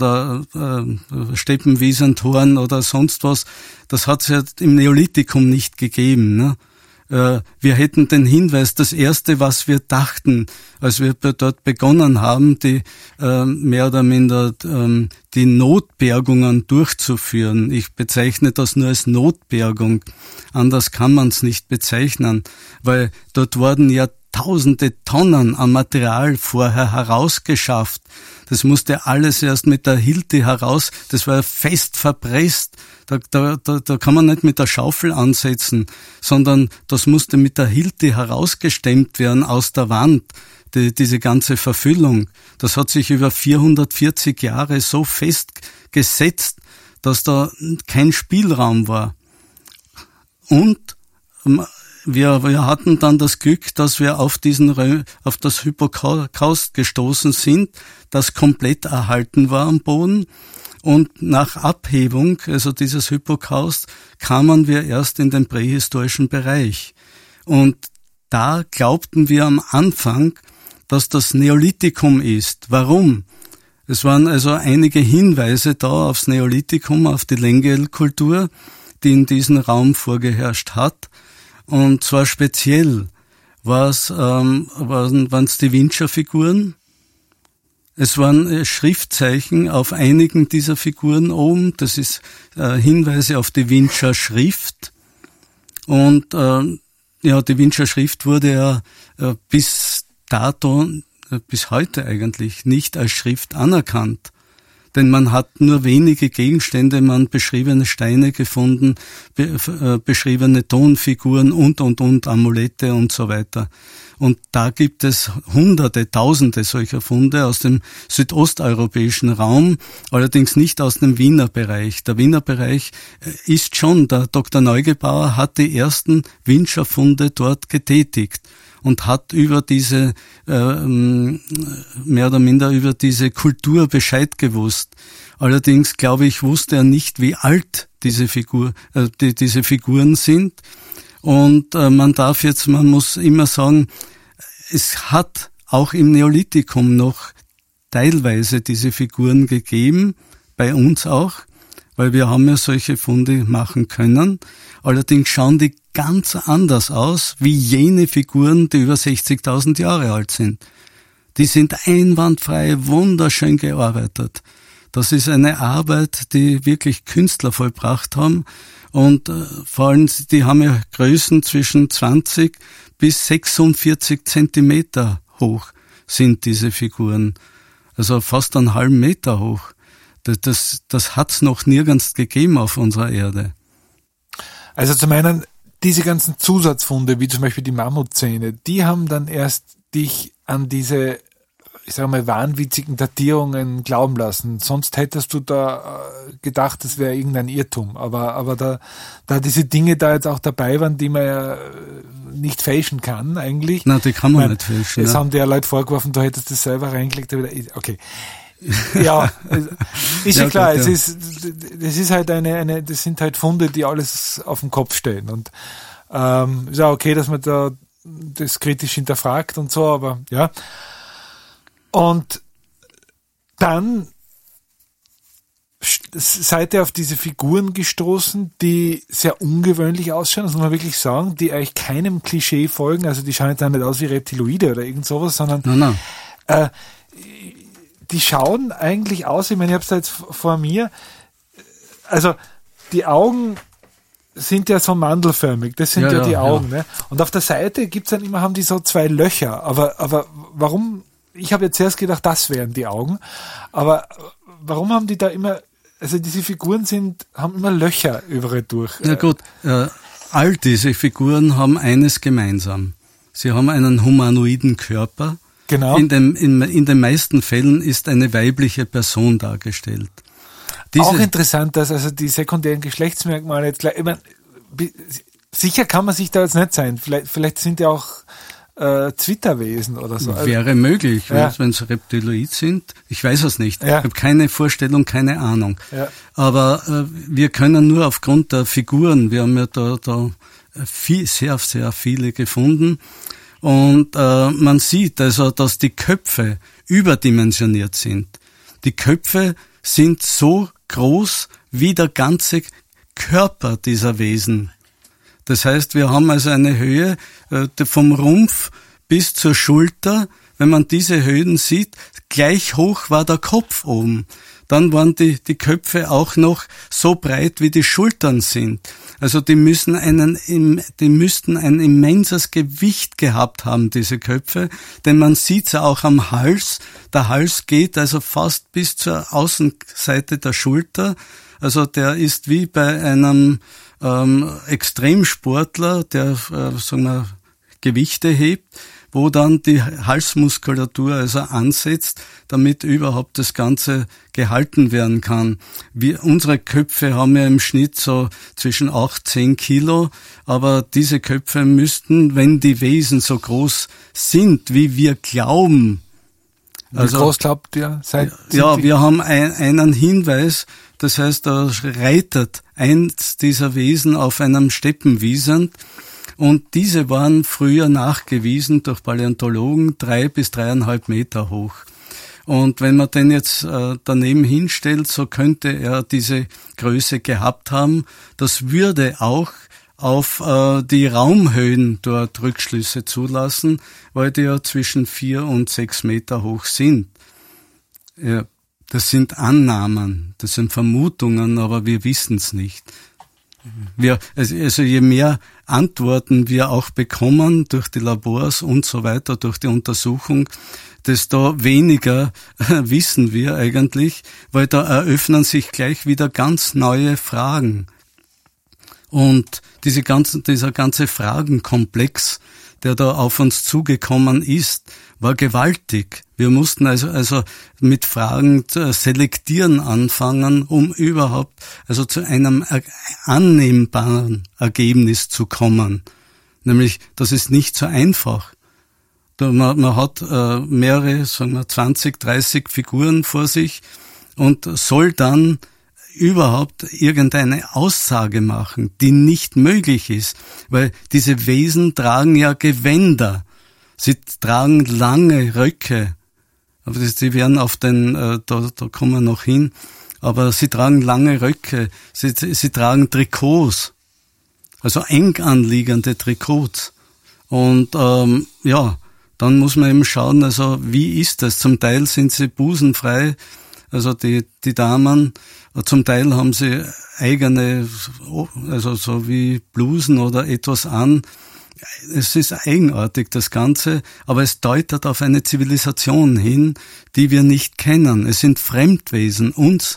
Steppenwiesenthorn oder sonst was, das hat es ja im Neolithikum nicht gegeben, ne? Wir hätten den Hinweis, das erste, was wir dachten, als wir dort begonnen haben, die mehr oder minder die Notbergungen durchzuführen. Ich bezeichne das nur als Notbergung. Anders kann man es nicht bezeichnen, weil dort wurden ja tausende Tonnen an Material vorher herausgeschafft. Das musste alles erst mit der Hilti heraus, das war fest verpresst. Da kann man nicht mit der Schaufel ansetzen, sondern das musste mit der Hilti herausgestemmt werden aus der Wand, diese ganze Verfüllung. Das hat sich über 440 Jahre so festgesetzt, dass da kein Spielraum war. Und wir hatten dann das Glück, dass wir auf das Hypokaust gestoßen sind, das komplett erhalten war am Boden. Und nach Abhebung, also dieses Hypokaust, kamen wir erst in den prähistorischen Bereich. Und da glaubten wir am Anfang, dass das Neolithikum ist. Warum? Es waren also einige Hinweise da aufs Neolithikum, auf die Lengel-Kultur, die in diesem Raum vorgeherrscht hat. Und zwar speziell waren es die Windscher-Figuren. Es waren Schriftzeichen auf einigen dieser Figuren oben. Das ist Hinweise auf die Windscher Schrift. Und die Windscher Schrift wurde ja bis dato, bis heute eigentlich, nicht als Schrift anerkannt. Denn man hat nur wenige Gegenstände, man beschriebene Steine gefunden, beschriebene Tonfiguren und, Amulette und so weiter. Und da gibt es Hunderte, Tausende solcher Funde aus dem südosteuropäischen Raum, allerdings nicht aus dem Wiener Bereich. Der Wiener Bereich ist schon, der Dr. Neugebauer hat die ersten Windscher Funde dort getätigt und hat über diese, mehr oder minder über diese Kultur Bescheid gewusst. Allerdings, glaube ich, wusste er nicht, wie alt diese Figuren sind. Und man muss immer sagen, es hat auch im Neolithikum noch teilweise diese Figuren gegeben, bei uns auch, weil wir haben ja solche Funde machen können. Allerdings schauen die ganz anders aus, wie jene Figuren, die über 60.000 Jahre alt sind. Die sind einwandfrei, wunderschön gearbeitet. Das ist eine Arbeit, die wirklich Künstler vollbracht haben. Und vor allem, die haben ja Größen zwischen 20 bis 46 Zentimeter hoch sind diese Figuren. Also fast einen halben Meter hoch. Das hat's noch nirgends gegeben auf unserer Erde. Also zum einen, diese ganzen Zusatzfunde, wie zum Beispiel die Mammutzähne, die haben dann erst dich an diese, ich sage mal, wahnwitzigen Datierungen glauben lassen. Sonst hättest du da gedacht, das wäre irgendein Irrtum. Aber da diese Dinge da jetzt auch dabei waren, die man ja nicht fälschen kann eigentlich. Nein, die kann man nicht fälschen. Es haben dir ja Leute vorgeworfen, du hättest das selber reingelegt. Okay. Ja, ist ja klar. Gut, ja. Das ist halt das sind halt Funde, die alles auf den Kopf stellen. Und ist ja okay, dass man da das kritisch hinterfragt und so, aber ja. Und dann seid ihr auf diese Figuren gestoßen, die sehr ungewöhnlich ausschauen, das muss man wirklich sagen, die eigentlich keinem Klischee folgen, also die schauen jetzt auch nicht aus wie Reptiloide oder irgend sowas, sondern Nein. Die schauen eigentlich aus, ich meine, ich habe es da jetzt vor mir, also die Augen sind ja so mandelförmig, das sind ja die Augen, ne? Und auf der Seite gibt's dann immer, haben die so zwei Löcher, aber warum? Ich habe jetzt erst gedacht, das wären die Augen, aber warum haben die da immer, also diese Figuren haben immer Löcher überall durch. Ja gut, all diese Figuren haben eines gemeinsam. Sie haben einen humanoiden Körper. Genau. In den meisten Fällen ist eine weibliche Person dargestellt. Auch interessant, dass also die sekundären Geschlechtsmerkmale jetzt gleich, ich meine, sicher kann man sich da jetzt nicht sein. Vielleicht sind ja auch Zwitterwesen oder so. Wäre möglich, wenn es Reptiloid sind. Ich weiß es nicht. Ja. Ich habe keine Vorstellung, keine Ahnung. Ja. Aber wir können nur aufgrund der Figuren, wir haben ja da sehr, sehr viele gefunden. Und man sieht also, dass die Köpfe überdimensioniert sind. Die Köpfe sind so groß wie der ganze Körper dieser Wesen. Das heißt, wir haben also eine Höhe vom Rumpf bis zur Schulter. Wenn man diese Höhen sieht, gleich hoch war der Kopf oben. Dann waren die Köpfe auch noch so breit, wie die Schultern sind. Also die müssten ein immenses Gewicht gehabt haben, diese Köpfe. Denn man sieht's ja auch am Hals. Der Hals geht also fast bis zur Außenseite der Schulter. Also der ist wie bei einem Extremsportler, der sagen wir, Gewichte hebt, wo dann die Halsmuskulatur also ansetzt, damit überhaupt das Ganze gehalten werden kann. Unsere Köpfe haben ja im Schnitt so zwischen 8-10 Kilo, aber diese Köpfe müssten, wenn die Wesen so groß sind, wie wir glauben. Wie groß glaubt ihr? Wir haben einen Hinweis, das heißt, da reitet eins dieser Wesen auf einem Steppenwiesent. Und diese waren früher nachgewiesen durch Paläontologen 3 bis 3,5 Meter hoch. Und wenn man den jetzt daneben hinstellt, so könnte er diese Größe gehabt haben. Das würde auch auf die Raumhöhen dort Rückschlüsse zulassen, weil die ja zwischen 4 und 6 Meter hoch sind. Ja, das sind Annahmen, das sind Vermutungen, aber wir wissen es nicht. Also je mehr Antworten wir auch bekommen durch die Labors und so weiter, durch die Untersuchung, desto weniger wissen wir eigentlich, weil da eröffnen sich gleich wieder ganz neue Fragen. Und dieser ganze Fragenkomplex, der da auf uns zugekommen ist, war gewaltig. Wir mussten also mit Fragen selektieren anfangen, um überhaupt also zu einem annehmbaren Ergebnis zu kommen. Nämlich, das ist nicht so einfach. Man hat mehrere, sagen wir 20, 30 Figuren vor sich und soll dann überhaupt irgendeine Aussage machen, die nicht möglich ist, weil diese Wesen tragen ja Gewänder. Sie tragen lange Röcke, aber sie werden auf da kommen wir noch hin, aber sie tragen lange Röcke, sie tragen Trikots, also eng anliegende Trikots. Und dann muss man eben schauen, also wie ist das? Zum Teil sind sie busenfrei, also die Damen, zum Teil haben sie eigene, also so wie Blusen oder etwas an. Es ist eigenartig, das Ganze, aber es deutet auf eine Zivilisation hin, die wir nicht kennen. Es sind Fremdwesen,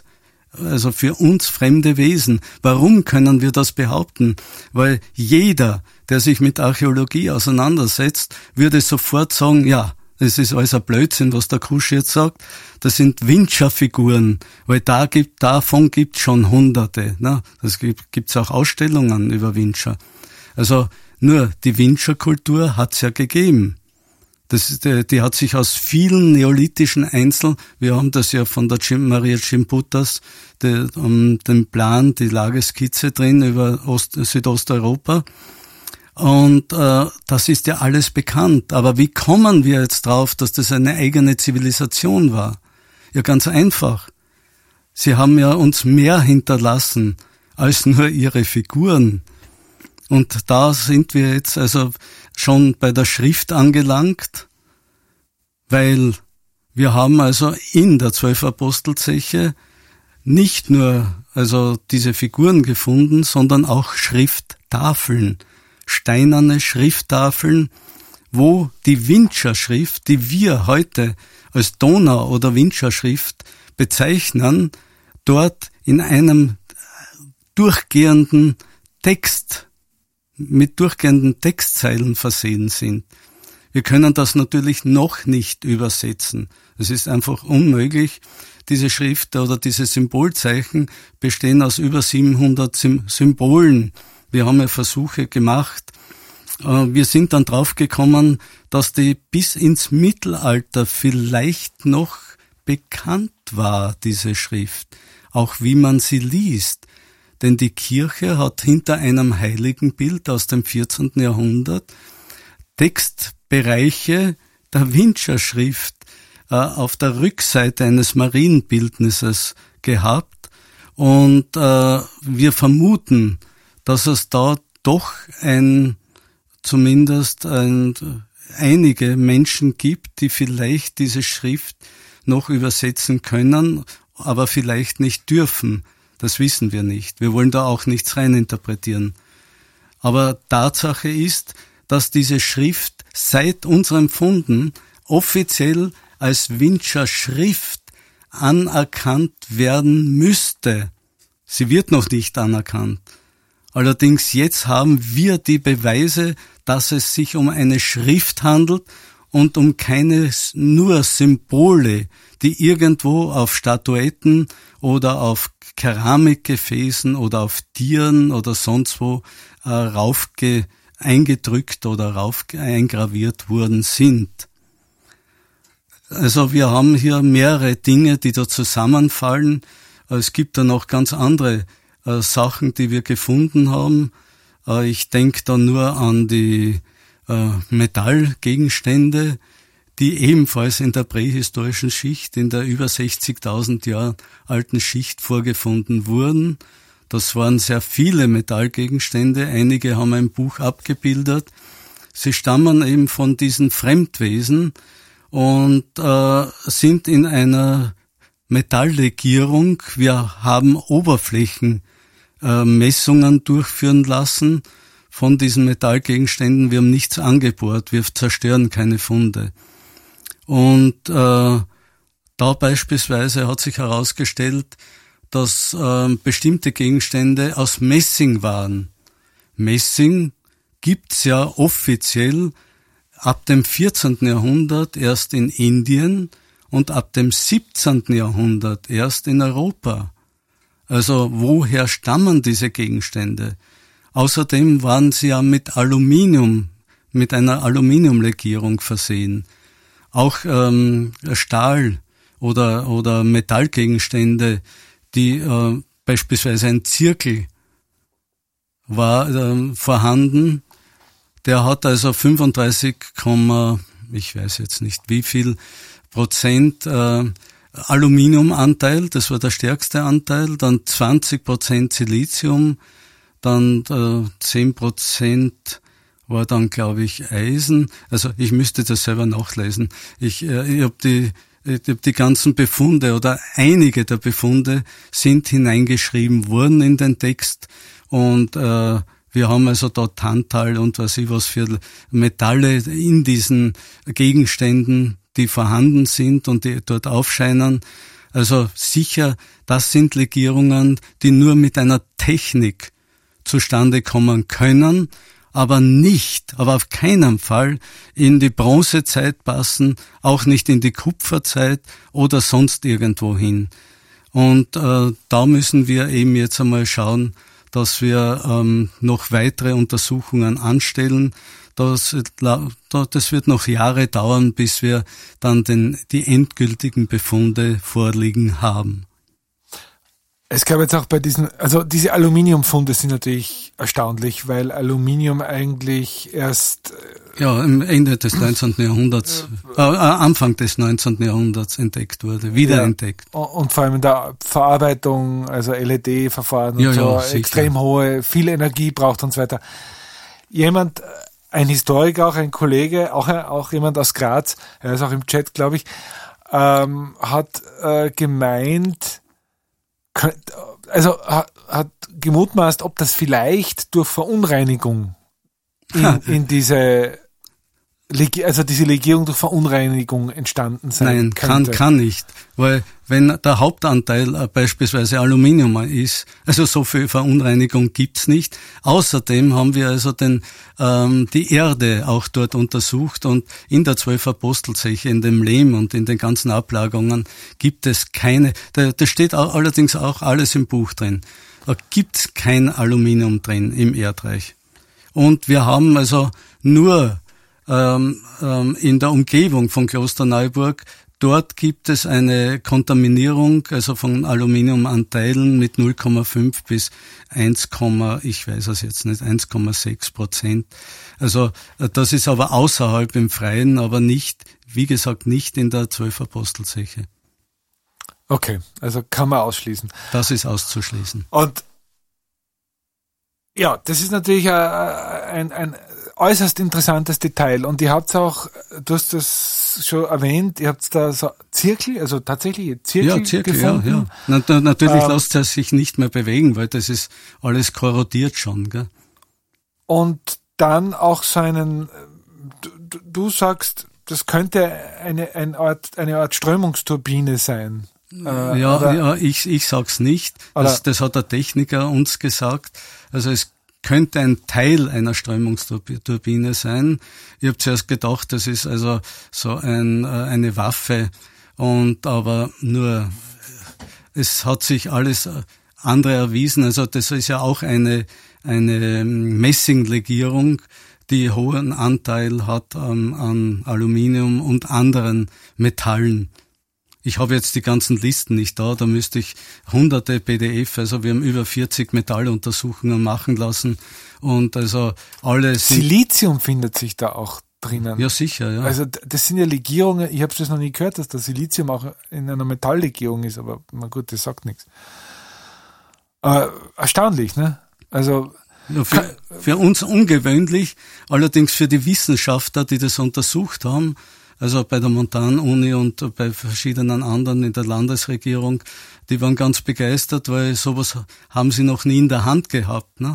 also für uns fremde Wesen. Warum können wir das behaupten? Weil jeder, der sich mit Archäologie auseinandersetzt, würde sofort sagen, ja, das ist alles ein Blödsinn, was der Kusch jetzt sagt. Das sind Windscherfiguren, weil davon gibt's schon Hunderte. Ne? Das gibt's auch Ausstellungen über Windscher. Also nur die Windscherkultur hat's ja gegeben. Die hat sich aus vielen neolithischen wir haben das ja von der Maria Chimputas, den Plan, die Lageskizze drin über Südosteuropa. Und das ist ja alles bekannt. Aber wie kommen wir jetzt drauf, dass das eine eigene Zivilisation war? Ja, ganz einfach. Sie haben ja uns mehr hinterlassen als nur ihre Figuren. Und da sind wir jetzt also schon bei der Schrift angelangt, weil wir haben also in der 12 Apostelzeche nicht nur also diese Figuren gefunden, sondern auch Schrifttafeln, steinerne Schrifttafeln, wo die Windscherschrift, die wir heute als Donau- oder Windscherschrift bezeichnen, dort in einem durchgehenden Text, mit durchgehenden Textzeilen versehen sind. Wir können das natürlich noch nicht übersetzen. Es ist einfach unmöglich. Diese Schrift oder diese Symbolzeichen bestehen aus über 700 Symbolen. Wir haben ja Versuche gemacht, wir sind dann draufgekommen, dass die bis ins Mittelalter vielleicht noch bekannt war, diese Schrift, auch wie man sie liest. Denn die Kirche hat hinter einem Heiligenbild aus dem 14. Jahrhundert Textbereiche der Windscherschrift auf der Rückseite eines Marienbildnisses gehabt. Und wir vermuten, dass es da doch zumindest einige Menschen gibt, die vielleicht diese Schrift noch übersetzen können, aber vielleicht nicht dürfen. Das wissen wir nicht. Wir wollen da auch nichts reininterpretieren. Aber Tatsache ist, dass diese Schrift seit unserem Funden offiziell als Windscher Schrift anerkannt werden müsste. Sie wird noch nicht anerkannt. Allerdings jetzt haben wir die Beweise, dass es sich um eine Schrift handelt und um keine nur Symbole, die irgendwo auf Statuetten oder auf Keramikgefäßen oder auf Tieren oder sonst wo eingedrückt oder eingraviert worden sind. Also wir haben hier mehrere Dinge, die da zusammenfallen. Es gibt da noch ganz andere Sachen, die wir gefunden haben. Ich denke da nur an die Metallgegenstände, die ebenfalls in der prähistorischen Schicht, in der über 60.000 Jahre alten Schicht vorgefunden wurden. Das waren sehr viele Metallgegenstände, einige haben ein Buch abgebildet. Sie stammen eben von diesen Fremdwesen und sind in einer Metalllegierung. Wir haben Oberflächenmessungen durchführen lassen von diesen Metallgegenständen. Wir haben nichts angebohrt, wir zerstören keine Funde. Und da beispielsweise hat sich herausgestellt, dass bestimmte Gegenstände aus Messing waren. Messing gibt's ja offiziell ab dem 14. Jahrhundert erst in Indien und ab dem 17. Jahrhundert erst in Europa. Also woher stammen diese Gegenstände? Außerdem waren sie ja mit Aluminium, mit einer Aluminiumlegierung versehen. Auch Stahl oder Metallgegenstände, die beispielsweise ein Zirkel war vorhanden. Der hat also 35, ich weiß jetzt nicht wie viel Prozent Aluminiumanteil, das war der stärkste Anteil, dann 20% Silizium, dann 10% war dann, glaube ich, Eisen. Also ich müsste das selber nachlesen. Ich habe die ganzen Befunde oder einige der Befunde sind hineingeschrieben worden in den Text und wir haben also da Tantal und was für Metalle in diesen Gegenständen, die vorhanden sind und die dort aufscheinen. Also sicher, das sind Legierungen, die nur mit einer Technik zustande kommen können, aber auf keinen Fall in die Bronzezeit passen, auch nicht in die Kupferzeit oder sonst irgendwo hin. Und da müssen wir eben jetzt einmal schauen, dass wir noch weitere Untersuchungen anstellen. Das wird noch Jahre dauern, bis wir dann die endgültigen Befunde vorliegen haben. Es gab jetzt auch bei diese Aluminiumfunde sind natürlich erstaunlich, weil Aluminium eigentlich erst im Ende des 19. Jahrhunderts, Anfang des 19. Jahrhunderts entdeckt wurde, wiederentdeckt. Und vor allem in der Verarbeitung, also LED-Verfahren und so, extrem hohe, viel Energie braucht und so weiter. Ein Historiker, auch ein Kollege, auch jemand aus Graz, er ist auch im Chat, glaube ich, hat gemeint, hat gemutmaßt, ob das vielleicht durch Verunreinigung in diese Legierung durch Verunreinigung entstanden sein könnte. Nein, kann nicht, weil wenn der Hauptanteil beispielsweise Aluminium ist, also so viel Verunreinigung gibt's nicht. Außerdem haben wir also die Erde auch dort untersucht und in der 12 Apostelzeche, in dem Lehm und in den ganzen Ablagerungen gibt es keine, da steht allerdings auch alles im Buch drin, da gibt's kein Aluminium drin im Erdreich. Und wir haben also nur in der Umgebung von Klosterneuburg, dort gibt es eine Kontaminierung, also von Aluminiumanteilen mit 0,5 bis 1, ich weiß es jetzt nicht, 1,6%. Also das ist aber außerhalb im Freien, aber nicht, wie gesagt, nicht in der 12 Apostelzeche. Okay, also kann man ausschließen. Das ist auszuschließen. Und ja, das ist natürlich ein äußerst interessantes Detail. Und ihr habt auch, du hast das schon erwähnt, ihr habt da so Zirkel, also tatsächlich Zirkel gefunden. Ja. Natürlich lässt er sich nicht mehr bewegen, weil das ist alles korrodiert schon. Gell? Und dann auch so einen, du sagst, das könnte eine Art Strömungsturbine sein. Ich sag's nicht. Das hat der Techniker uns gesagt. Also es könnte ein Teil einer Strömungsturbine sein. Ich habe zuerst gedacht, das ist also so eine Waffe, aber nur es hat sich alles andere erwiesen. Also das ist ja auch eine Messinglegierung, die hohen Anteil hat an Aluminium und anderen Metallen. Ich habe jetzt die ganzen Listen nicht da müsste ich hunderte PDF, also wir haben über 40 Metalluntersuchungen machen lassen und also alle sind... Silizium findet sich da auch drinnen. Ja, sicher, ja. Also das sind ja Legierungen, ich habe das noch nie gehört, dass das Silizium auch in einer Metalllegierung ist, aber na gut, das sagt nichts. Erstaunlich, ne? Also... Ja, für uns ungewöhnlich, allerdings für die Wissenschaftler, die das untersucht haben, also bei der Montan-Uni und bei verschiedenen anderen in der Landesregierung, die waren ganz begeistert, weil sowas haben sie noch nie in der Hand gehabt. Ne?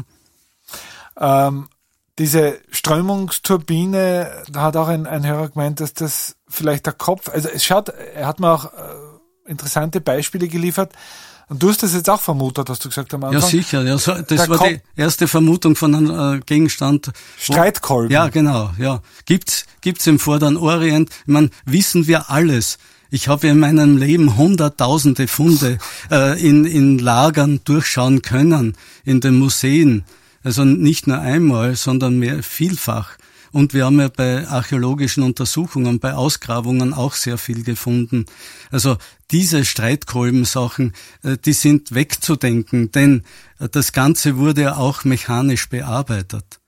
Diese Strömungsturbine, da hat auch ein Hörer gemeint, dass das vielleicht der Kopf, also er hat mir auch interessante Beispiele geliefert. Und du hast das jetzt auch vermutet, hast du gesagt am Anfang? Ja, sicher. Ja, das war die erste Vermutung von einem Gegenstand. Streitkolben. Ja, genau. Ja, gibt's im Vorderen Orient. Ich meine, wissen wir alles. Ich habe in meinem Leben hunderttausende Funde in Lagern durchschauen können, in den Museen. Also nicht nur einmal, sondern vielfach. Und wir haben ja bei archäologischen Untersuchungen, bei Ausgrabungen auch sehr viel gefunden. Also diese Streitkolbensachen, die sind wegzudenken, denn das Ganze wurde ja auch mechanisch bearbeitet.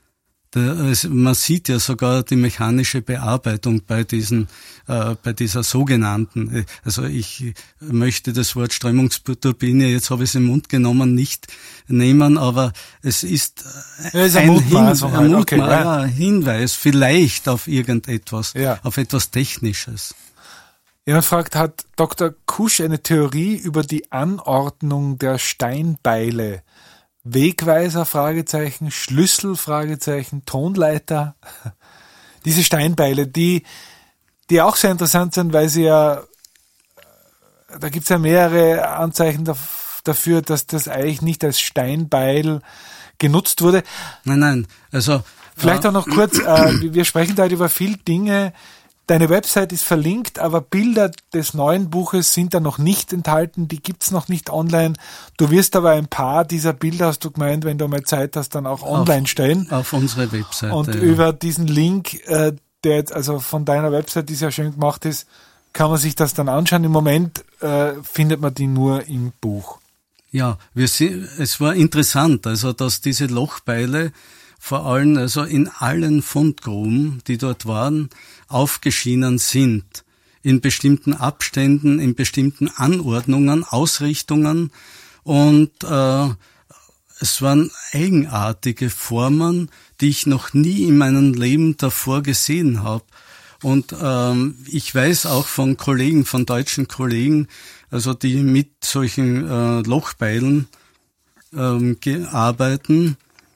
Man sieht ja sogar die mechanische Bearbeitung bei dieser sogenannten, also ich möchte das Wort Strömungsturbine, jetzt habe ich es im Mund genommen, nicht nehmen, aber es ist ein Hinweis vielleicht auf irgendetwas, auf etwas Technisches. Jemand fragt, hat Dr. Kusch eine Theorie über die Anordnung der Steinbeile? Wegweiser, Fragezeichen, Schlüssel, Fragezeichen, Tonleiter. Diese Steinbeile, die auch sehr interessant sind, weil sie ja, da gibt's ja mehrere Anzeichen dafür, dass das eigentlich nicht als Steinbeil genutzt wurde. Nein, also... Vielleicht auch noch kurz, wir sprechen da über viele Dinge. Deine Website ist verlinkt, aber Bilder des neuen Buches sind da noch nicht enthalten, die gibt's noch nicht online. Du wirst aber ein paar dieser Bilder, hast du gemeint, wenn du mal Zeit hast, dann auch online stellen. Auf unsere Website. Und über diesen Link, der jetzt also von deiner Website, die sehr schön gemacht ist, kann man sich das dann anschauen. Im Moment findet man die nur im Buch. Ja, es war interessant, also dass diese Lochbeile vor allem also in allen Fundgruben, die dort waren, aufgeschienen sind. In bestimmten Abständen, in bestimmten Anordnungen, Ausrichtungen. Und es waren eigenartige Formen, die ich noch nie in meinem Leben davor gesehen habe. Und ich weiß auch von Kollegen, von deutschen Kollegen, also die mit solchen Lochbeilen arbeiten,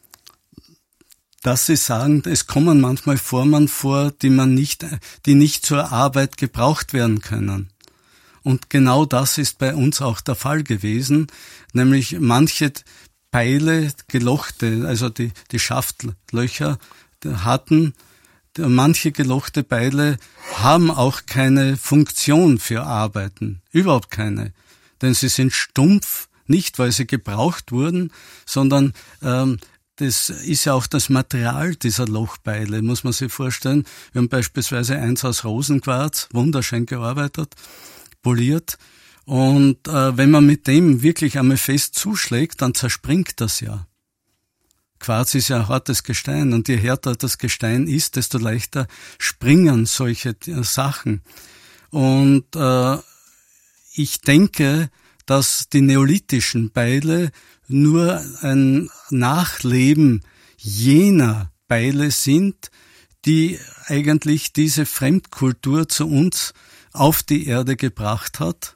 dass sie sagen, es kommen manchmal Formen vor, die nicht zur Arbeit gebraucht werden können. Und genau das ist bei uns auch der Fall gewesen, nämlich manche Beile, gelochte, also die Schaftlöcher hatten, manche gelochte Beile haben auch keine Funktion für Arbeiten, überhaupt keine, denn sie sind stumpf, nicht weil sie gebraucht wurden, sondern das ist ja auch das Material dieser Lochbeile, muss man sich vorstellen. Wir haben beispielsweise eins aus Rosenquarz, wunderschön gearbeitet, poliert. Und wenn man mit dem wirklich einmal fest zuschlägt, dann zerspringt das ja. Quarz ist ja ein hartes Gestein und je härter das Gestein ist, desto leichter springen solche Sachen. Und ich denke, dass die neolithischen Beile nur ein Nachleben jener Beile sind, die eigentlich diese Fremdkultur zu uns auf die Erde gebracht hat,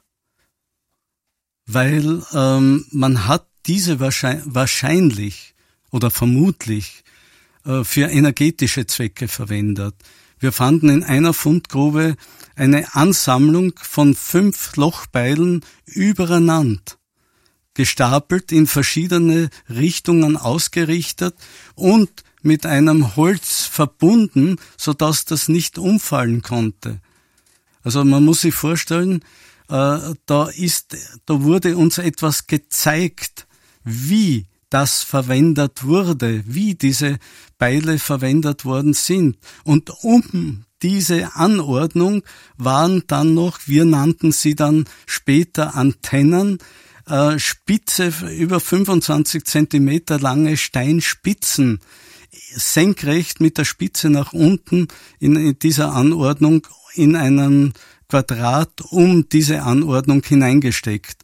weil man hat diese wahrscheinlich oder vermutlich für energetische Zwecke verwendet. Wir fanden in einer Fundgrube eine Ansammlung von 5 Lochbeilen übereinander, gestapelt, in verschiedene Richtungen ausgerichtet und mit einem Holz verbunden, sodass das nicht umfallen konnte. Also man muss sich vorstellen, da wurde uns etwas gezeigt, wie das verwendet wurde, wie diese Beile verwendet worden sind. Und um diese Anordnung waren dann noch, wir nannten sie dann später Antennen, spitze, über 25 Zentimeter lange Steinspitzen, senkrecht mit der Spitze nach unten in dieser Anordnung in einen Quadrat um diese Anordnung hineingesteckt.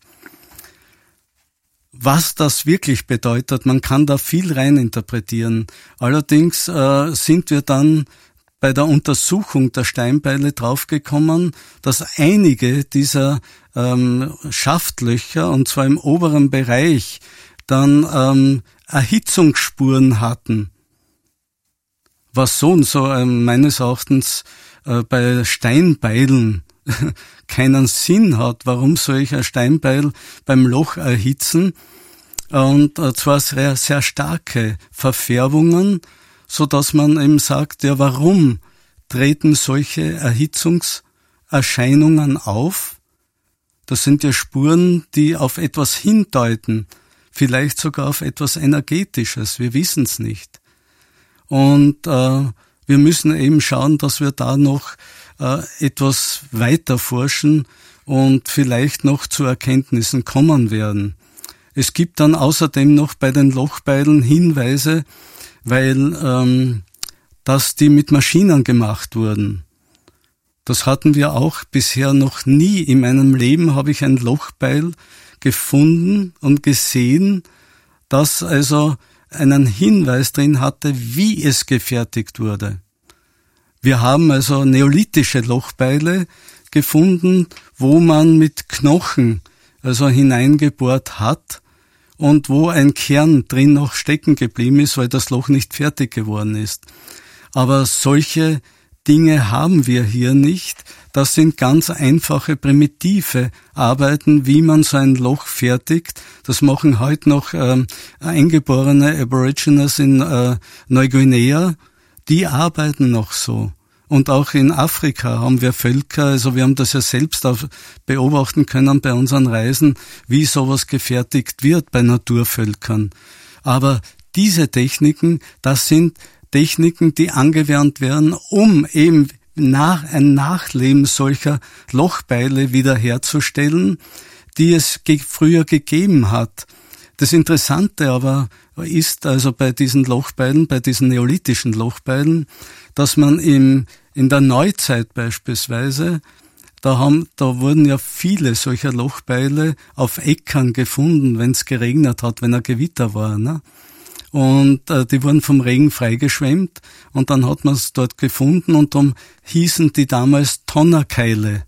Was das wirklich bedeutet, man kann da viel rein interpretieren. Allerdings sind wir dann bei der Untersuchung der Steinbeile draufgekommen, dass einige dieser Schaftlöcher, und zwar im oberen Bereich, dann Erhitzungsspuren hatten. Was so und so meines Erachtens bei Steinbeilen keinen Sinn hat, warum soll ich ein Steinbeil beim Loch erhitzen, und zwar sehr, sehr starke Verfärbungen, so dass man eben sagt, ja, warum treten solche Erhitzungserscheinungen auf? Das sind ja Spuren, die auf etwas hindeuten, vielleicht sogar auf etwas Energetisches, wir wissen es nicht. Und wir müssen eben schauen, dass wir da noch etwas weiter forschen und vielleicht noch zu Erkenntnissen kommen werden. Es gibt dann außerdem noch bei den Lochbeilen Hinweise, weil dass die mit Maschinen gemacht wurden. Das hatten wir auch bisher noch nie. In meinem Leben habe ich ein Lochbeil gefunden und gesehen, das also einen Hinweis drin hatte, wie es gefertigt wurde. Wir haben also neolithische Lochbeile gefunden, wo man mit Knochen also hineingebohrt hat und wo ein Kern drin noch stecken geblieben ist, weil das Loch nicht fertig geworden ist. Aber solche Dinge haben wir hier nicht. Das sind ganz einfache, primitive Arbeiten, wie man so ein Loch fertigt. Das machen heute noch eingeborene Aborigines in Neuguinea. Die arbeiten noch so. Und auch in Afrika haben wir Völker, also wir haben das ja selbst auch beobachten können bei unseren Reisen, wie sowas gefertigt wird bei Naturvölkern. Aber diese Techniken, das sind Techniken, die angewandt werden, um eben ein Nachleben solcher Lochbeile wiederherzustellen, die es früher gegeben hat. Das Interessante aber ist also bei diesen Lochbeilen, bei diesen neolithischen Lochbeilen, dass man in der Neuzeit beispielsweise, da wurden ja viele solcher Lochbeile auf Äckern gefunden, wenn es geregnet hat, wenn ein Gewitter war, ne? Und die wurden vom Regen freigeschwemmt und dann hat man es dort gefunden und darum hießen die damals Tonnerkeile.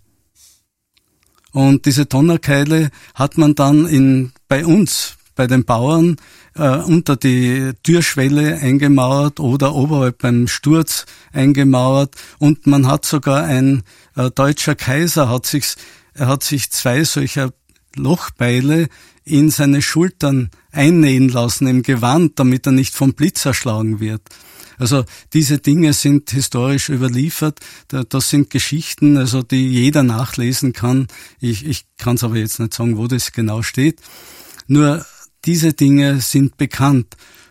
Und diese Tonnerkeile hat man dann bei uns, bei den Bauern, unter die Türschwelle eingemauert oder oberhalb beim Sturz eingemauert, und man hat sogar ein deutscher Kaiser hat sich 2 solcher Lochbeile in seine Schultern einnähen lassen im Gewand, damit er nicht vom Blitz erschlagen wird. Also diese Dinge sind historisch überliefert. Das sind Geschichten, also die jeder nachlesen kann. Ich kann es aber jetzt nicht sagen, wo das genau steht. Nur diese Dinge sind bekannt.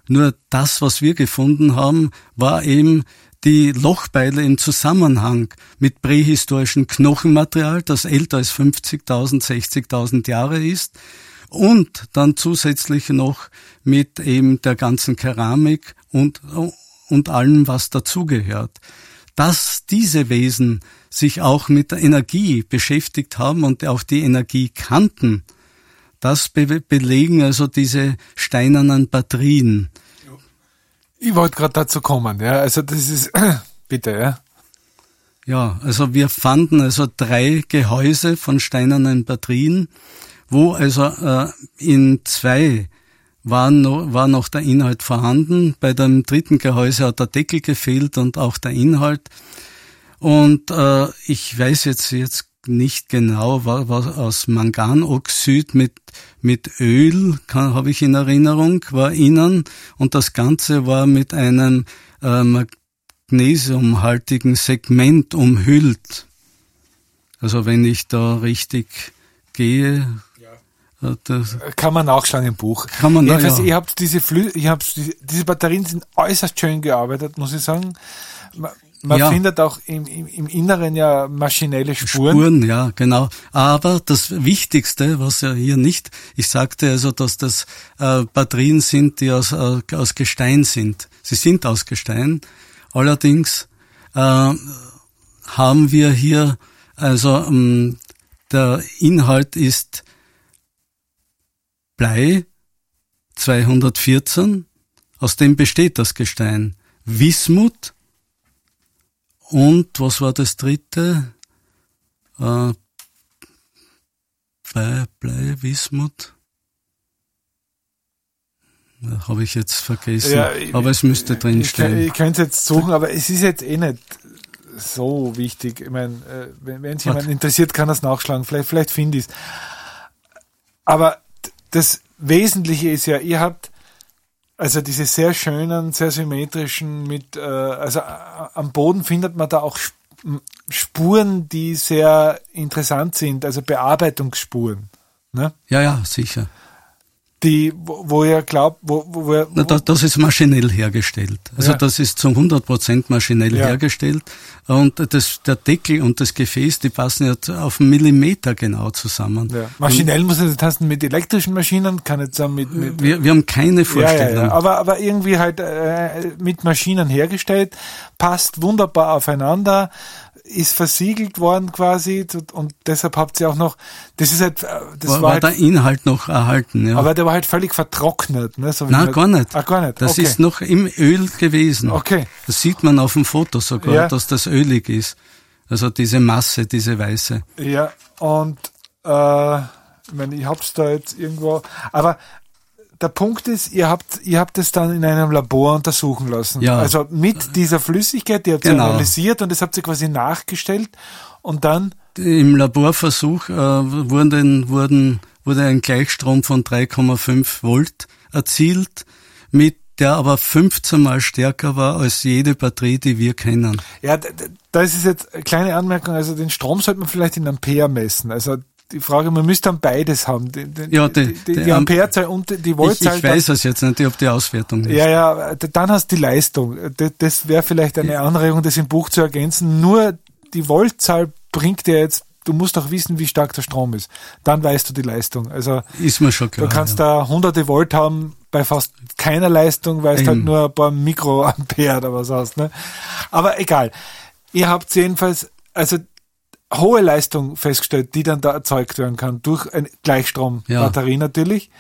Nur das, was wir gefunden haben, war eben die Lochbeile im Zusammenhang mit prähistorischem Knochenmaterial, das älter als 50.000, 60.000 Jahre ist, und dann zusätzlich noch mit eben der ganzen Keramik und allem, was dazugehört. Dass diese Wesen sich auch mit der Energie beschäftigt haben und auch die Energie kannten, das belegen also diese steinernen Batterien. Ich wollte gerade dazu kommen, ja, also das ist, bitte, ja. Ja, also wir fanden also 3 Gehäuse von steinernen Batterien, wo also in 2 war noch der Inhalt vorhanden. Bei dem 3. Gehäuse hat der Deckel gefehlt und auch der Inhalt. Und ich weiß jetzt nicht genau, was aus Manganoxid mit Öl, habe ich in Erinnerung, war innen, und das Ganze war mit einem magnesiumhaltigen Segment umhüllt. Also wenn ich da richtig gehe, das kann man nachschlagen im Buch. Kann man jedenfalls, ja. Diese Batterien sind äußerst schön gearbeitet, muss ich sagen. Man findet auch im Inneren ja maschinelle Spuren. Spuren, ja, genau. Aber das Wichtigste, was ja hier nicht, ich sagte also, dass das Batterien sind, die aus Gestein sind. Sie sind aus Gestein. Allerdings haben wir hier, also der Inhalt ist Blei 214, aus dem besteht das Gestein. Wismut und was war das 3.? Blei, Wismut. Habe ich jetzt vergessen, ja, aber es müsste drin stehen. Ich könnte es jetzt suchen, aber es ist jetzt nicht so wichtig. Ich meine, wenn es jemand interessiert, kann das nachschlagen. Vielleicht finde ich es. Aber das Wesentliche ist ja, ihr habt also diese sehr schönen, sehr symmetrischen also am Boden findet man da auch Spuren, die sehr interessant sind, also Bearbeitungsspuren. Ne? Ja, sicher. Die, wo ihr glaubt, das ist maschinell hergestellt. Also das ist zu 100% maschinell hergestellt. Und der Deckel und das Gefäß, die passen ja auf einen Millimeter genau zusammen. Ja. Maschinell muss das heißen mit elektrischen Maschinen, kann jetzt sagen mit wir haben keine Vorstellung. Ja. Aber irgendwie halt mit Maschinen hergestellt, passt wunderbar aufeinander, ist versiegelt worden quasi, und deshalb habt ihr auch noch, das ist halt, war halt, der Inhalt noch erhalten, ja. Aber der war halt völlig vertrocknet, ne? So Nein, gar nicht. Gar nicht. Das ist noch im Öl gewesen. Okay. Das sieht man auf dem Foto sogar, dass das ölig ist. Also diese Masse, diese weiße. Ja, und, ich meine, ich hab's da jetzt irgendwo, aber der Punkt ist, ihr habt es dann in einem Labor untersuchen lassen. Ja. Also mit dieser Flüssigkeit, die habt ihr analysiert und das habt ihr quasi nachgestellt und dann? Im Laborversuch wurde ein Gleichstrom von 3,5 Volt erzielt, der aber 15 Mal stärker war als jede Batterie, die wir kennen. Ja, da ist es jetzt eine kleine Anmerkung, also den Strom sollte man vielleicht in Ampere messen, also die Frage, man müsste dann beides haben. Die Amperezahl und die Voltzahl. Ich weiß es jetzt nicht, ob die Auswertung ist. Ja, dann hast du die Leistung. Das wäre vielleicht eine Anregung, das im Buch zu ergänzen. Nur die Voltzahl bringt dir jetzt, du musst auch wissen, wie stark der Strom ist. Dann weißt du die Leistung. Also ist mir schon klar. Du kannst da hunderte Volt haben bei fast keiner Leistung, weil es halt nur ein paar Mikroampere oder was hast. Ne? Aber egal. Ihr habt jedenfalls, also hohe Leistung festgestellt, die dann da erzeugt werden kann, durch eine Gleichstrombatterie natürlich.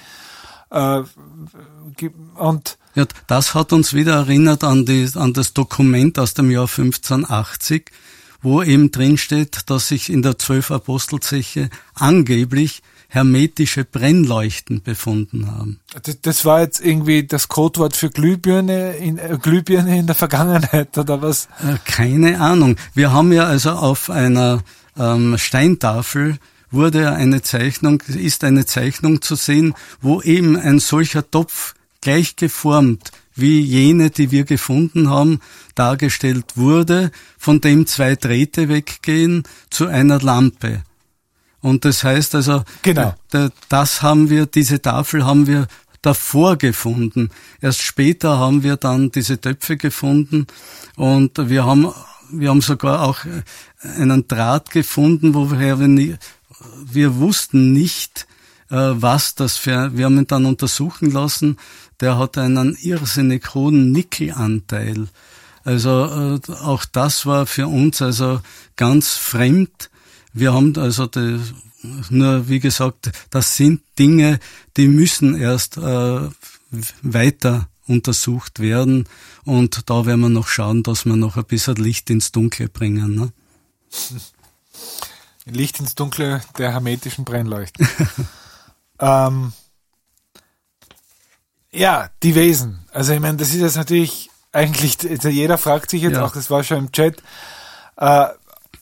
Und ja, das hat uns wieder erinnert an das Dokument aus dem Jahr 1580, wo eben drin steht, dass sich in der 12 Apostelzeche angeblich hermetische Brennleuchten befunden haben. Das war jetzt irgendwie das Codewort für Glühbirne in der Vergangenheit, oder was? Keine Ahnung. Wir haben ja also auf einer Steintafel ist eine Zeichnung zu sehen, wo eben ein solcher Topf gleich geformt wie jene, die wir gefunden haben, dargestellt wurde, von dem 2 Drähte weggehen zu einer Lampe. Und das heißt also, genau. diese Tafel haben wir davor gefunden. Erst später haben wir dann diese Töpfe gefunden und wir haben sogar auch einen Draht gefunden, woher wir wussten nicht, was das für, wir haben ihn dann untersuchen lassen, der hat einen irrsinnig hohen Nickelanteil. Also auch das war für uns also ganz fremd. Wir haben also nur, wie gesagt, das sind Dinge, die müssen erst weiter untersucht werden und da werden wir noch schauen, dass wir noch ein bisschen Licht ins Dunkle bringen. Ne? Licht ins Dunkle der hermetischen Brennleuchten. Ja, die Wesen. Also ich meine, das ist jetzt natürlich eigentlich, also jeder fragt sich jetzt auch, das war schon im Chat. Ja,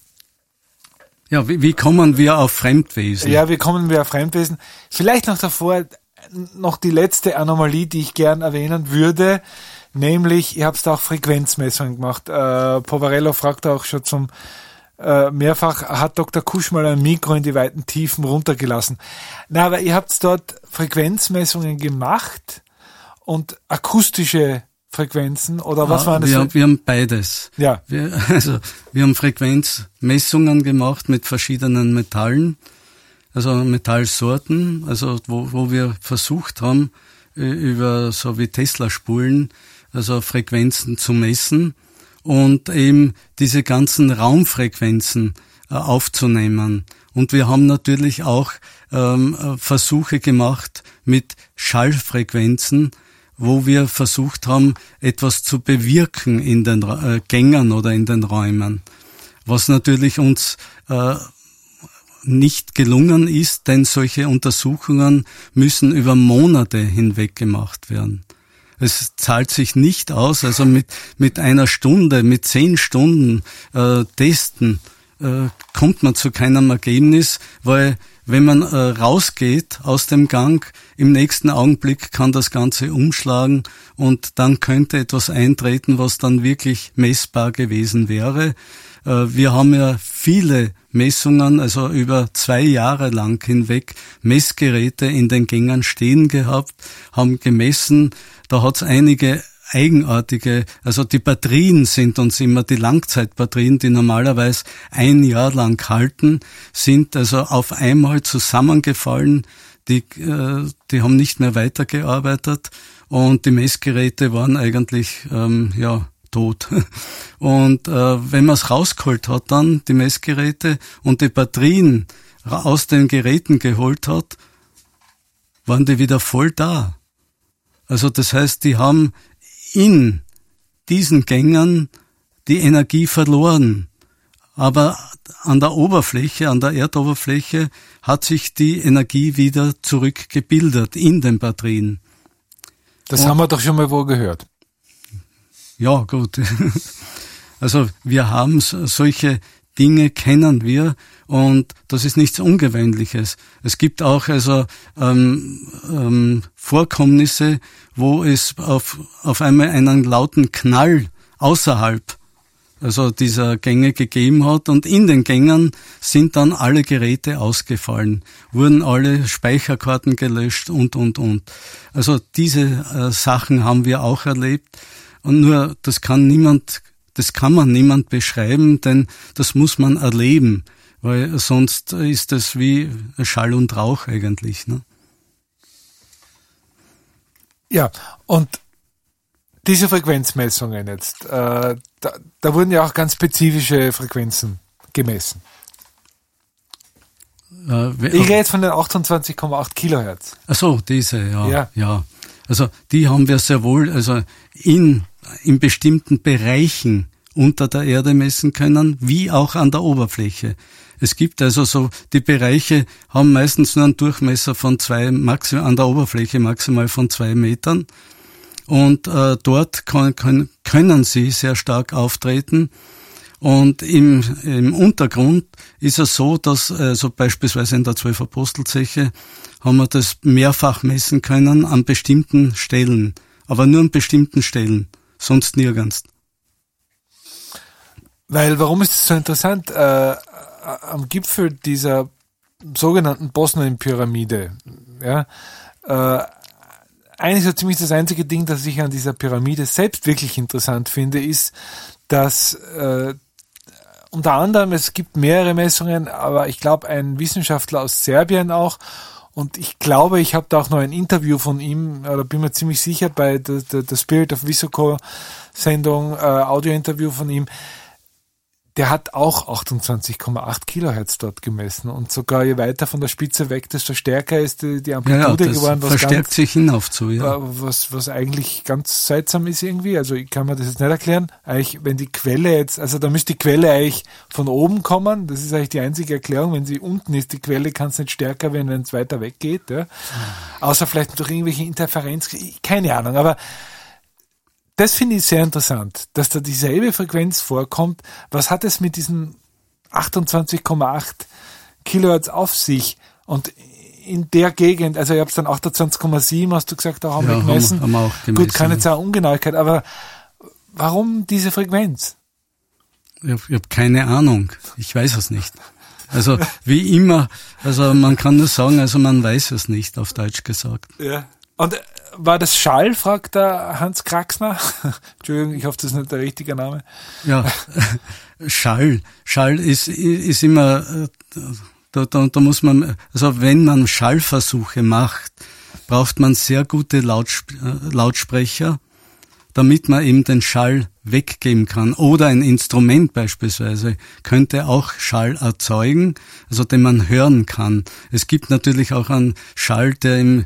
wie kommen wir auf Fremdwesen? Ja, wie kommen wir auf Fremdwesen? Vielleicht noch davor noch die letzte Anomalie, die ich gern erwähnen würde, nämlich, ihr habt da auch Frequenzmessungen gemacht. Poverello fragt auch schon zum mehrfach, hat Dr. Kusch mal ein Mikro in die weiten Tiefen runtergelassen. Na, aber ihr habt dort Frequenzmessungen gemacht und akustische Frequenzen, oder was waren das? Wir haben beides. Ja. Wir haben Frequenzmessungen gemacht mit verschiedenen Metallen, also Metallsorten, also wo wir versucht haben, über so wie Tesla-Spulen, also Frequenzen zu messen und eben diese ganzen Raumfrequenzen aufzunehmen. Und wir haben natürlich auch Versuche gemacht mit Schallfrequenzen, wo wir versucht haben, etwas zu bewirken in den Gängen oder in den Räumen. Was natürlich uns nicht gelungen ist, denn solche Untersuchungen müssen über Monate hinweg gemacht werden. Es zahlt sich nicht aus, also mit einer Stunde, mit 10 Stunden testen, kommt man zu keinem Ergebnis, weil wenn man rausgeht aus dem Gang, im nächsten Augenblick kann das Ganze umschlagen und dann könnte etwas eintreten, was dann wirklich messbar gewesen wäre. Wir haben ja viele Messungen, also über 2 Jahre lang hinweg Messgeräte in den Gängen stehen gehabt, haben gemessen. Da hat es einige eigenartige, also die Batterien sind uns immer, die Langzeitbatterien, die normalerweise 1 Jahr lang halten, sind also auf einmal zusammengefallen, die haben nicht mehr weitergearbeitet und die Messgeräte waren eigentlich, tot. Und wenn man es rausgeholt hat dann, die Messgeräte, und die Batterien aus den Geräten geholt hat, waren die wieder voll da. Also das heißt, die haben in diesen Gängen die Energie verloren. Aber an der Oberfläche, an der Erdoberfläche hat sich die Energie wieder zurückgebildet in den Batterien. Das haben wir doch schon mal wo gehört. Ja, gut. Also wir haben solche Dinge, kennen wir, und das ist nichts Ungewöhnliches. Es gibt auch also Vorkommnisse, wo es auf einmal einen lauten Knall außerhalb also dieser Gänge gegeben hat, und in den Gängen sind dann alle Geräte ausgefallen, wurden alle Speicherkarten gelöscht und. Also diese Sachen haben wir auch erlebt, und nur das kann man niemand beschreiben, denn das muss man erleben, weil sonst ist das wie Schall und Rauch eigentlich, ne? Ja, und diese Frequenzmessungen jetzt, da wurden ja auch ganz spezifische Frequenzen gemessen. Ich rede jetzt von den 28,8 Kilohertz. Ach so, diese, ja. Also die haben wir sehr wohl, also in bestimmten Bereichen unter der Erde messen können, wie auch an der Oberfläche. Es gibt also so, die Bereiche haben meistens nur einen Durchmesser von an der Oberfläche maximal von 2 Metern. Und dort können sie sehr stark auftreten. Und im Untergrund ist es so, dass so beispielsweise in der 12 Apostelzeche haben wir das mehrfach messen können an bestimmten Stellen, aber nur an bestimmten Stellen, sonst nirgends. Weil, warum ist es so interessant? Am Gipfel dieser sogenannten Bosnien-Pyramide, ja, eigentlich so ziemlich das einzige Ding, das ich an dieser Pyramide selbst wirklich interessant finde, ist, dass unter anderem, es gibt mehrere Messungen, aber ich glaube, ein Wissenschaftler aus Serbien auch, und ich glaube, ich habe da auch noch ein Interview von ihm, oder bin mir ziemlich sicher, bei der Spirit of Visoko Sendung, Audio-Interview von ihm, der hat auch 28,8 Kilohertz dort gemessen, und sogar je weiter von der Spitze weg, desto stärker ist die Amplitude geworden. Was verstärkt sich hinauf zu, ja. Was eigentlich ganz seltsam ist irgendwie, also ich kann mir das jetzt nicht erklären. Eigentlich, wenn die Quelle jetzt, also da müsste die Quelle eigentlich von oben kommen, das ist eigentlich die einzige Erklärung. Wenn sie unten ist, die Quelle, kann es nicht stärker werden, wenn es weiter weg geht. Ja. Außer vielleicht durch irgendwelche Interferenz, keine Ahnung, aber das finde ich sehr interessant, dass da dieselbe Frequenz vorkommt. Was hat es mit diesen 28,8 Kilohertz auf sich? Und in der Gegend, also ich habe es dann 28,7, hast du gesagt, auch haben wir gemessen. Haben wir auch gemessen. Gut, keine Ungenauigkeit, aber warum diese Frequenz? Ich habe keine Ahnung. Ich weiß es nicht. Also wie immer, also man kann nur sagen, also man weiß es nicht, auf Deutsch gesagt. Ja. Und war das Schall, fragt der Hans Kraxner. Entschuldigung, ich hoffe, das ist nicht der richtige Name. Ja, Schall. Schall ist immer, da muss man, also wenn man Schallversuche macht, braucht man sehr gute Lautsprecher, damit man eben den Schall weggeben kann. Oder ein Instrument beispielsweise könnte auch Schall erzeugen, also den man hören kann. Es gibt natürlich auch einen Schall, der in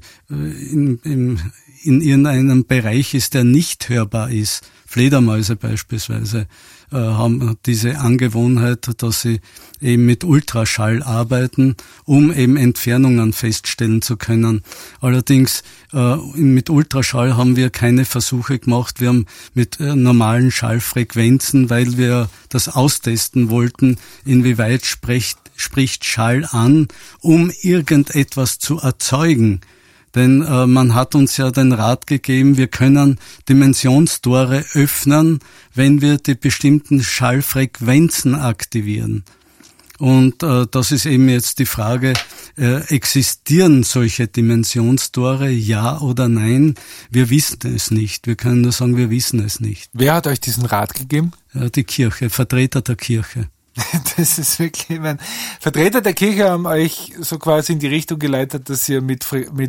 irgendeinem Bereich ist, der nicht hörbar ist. Fledermäuse beispielsweise haben diese Angewohnheit, dass sie eben mit Ultraschall arbeiten, um eben Entfernungen feststellen zu können. Allerdings mit Ultraschall haben wir keine Versuche gemacht. Wir haben mit normalen Schallfrequenzen, weil wir das austesten wollten, inwieweit spricht Schall an, um irgendetwas zu erzeugen. Denn man hat uns ja den Rat gegeben, wir können Dimensionstore öffnen, wenn wir die bestimmten Schallfrequenzen aktivieren. Und das ist eben jetzt die Frage, existieren solche Dimensionstore, ja oder nein? Wir wissen es nicht. Wir können nur sagen, wir wissen es nicht. Wer hat euch diesen Rat gegeben? Die Kirche, Vertreter der Kirche. Das ist wirklich, ich meine, Vertreter der Kirche haben euch so quasi in die Richtung geleitet, dass ihr mit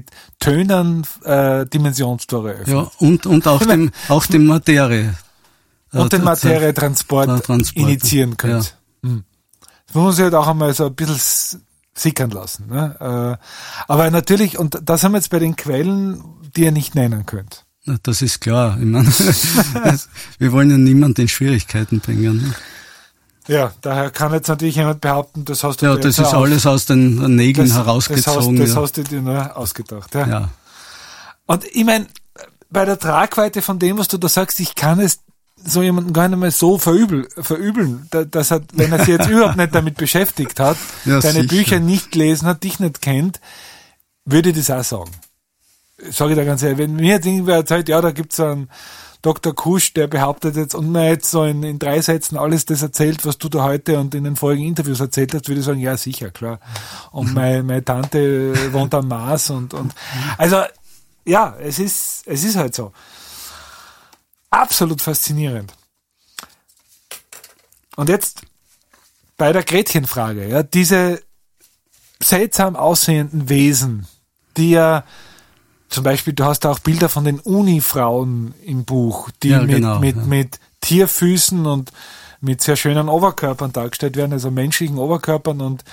Tönern Dimensionstore öffnet. Ja, und auch die Materie. Und den Materietransport initiieren könnt. Ja. Das muss man sich halt auch einmal so ein bisschen sickern lassen. Ne? Aber natürlich, und das haben wir jetzt bei den Quellen, die ihr nicht nennen könnt. Das ist klar. Ich meine, wir wollen ja niemanden in Schwierigkeiten bringen. Ne? Ja, daher kann jetzt natürlich jemand behaupten, das hast du ja, das ist alles aus den Nägeln herausgezogen. Das hast du dir nur ausgedacht. Ja. Und ich meine, bei der Tragweite von dem, was du da sagst, ich kann es so jemanden gar nicht mehr so verübeln, dass er, wenn er sich jetzt überhaupt nicht damit beschäftigt hat, deine sicher. Bücher nicht gelesen hat, dich nicht kennt, würde ich das auch sagen. Sage ich da ganz ehrlich, wenn mir jetzt irgendwer erzählt, ja, da gibt's einen Dr. Kusch, der behauptet jetzt, und mir jetzt so in 3 Sätzen alles das erzählt, was du da heute und in den folgenden Interviews erzählt hast, würde ich sagen, ja, sicher, klar. Und meine Tante wohnt am Mars und also, ja, es ist halt so. Absolut faszinierend. Und jetzt bei der Gretchenfrage, ja, diese seltsam aussehenden Wesen, die ja zum Beispiel, du hast auch Bilder von den Unifrauen im Buch, die mit Tierfüßen und mit sehr schönen Oberkörpern dargestellt werden, also menschlichen Oberkörpern und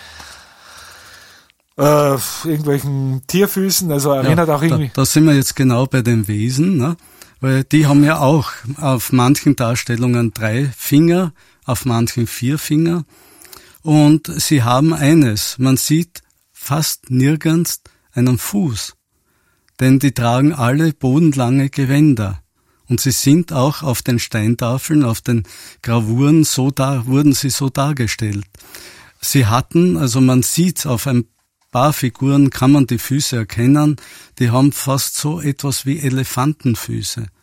irgendwelchen Tierfüßen, also erinnert auch irgendwie. Da sind wir jetzt genau bei den Wesen, ne? Weil die haben ja auch auf manchen Darstellungen 3 Finger, auf manchen 4 Finger und sie haben eines, man sieht fast nirgends einen Fuß. Denn die tragen alle bodenlange Gewänder. Und sie sind auch auf den Steintafeln, auf den Gravuren wurden sie so dargestellt. Sie hatten, also man sieht auf ein paar Figuren, kann man die Füße erkennen, die haben fast so etwas wie Elefantenfüße.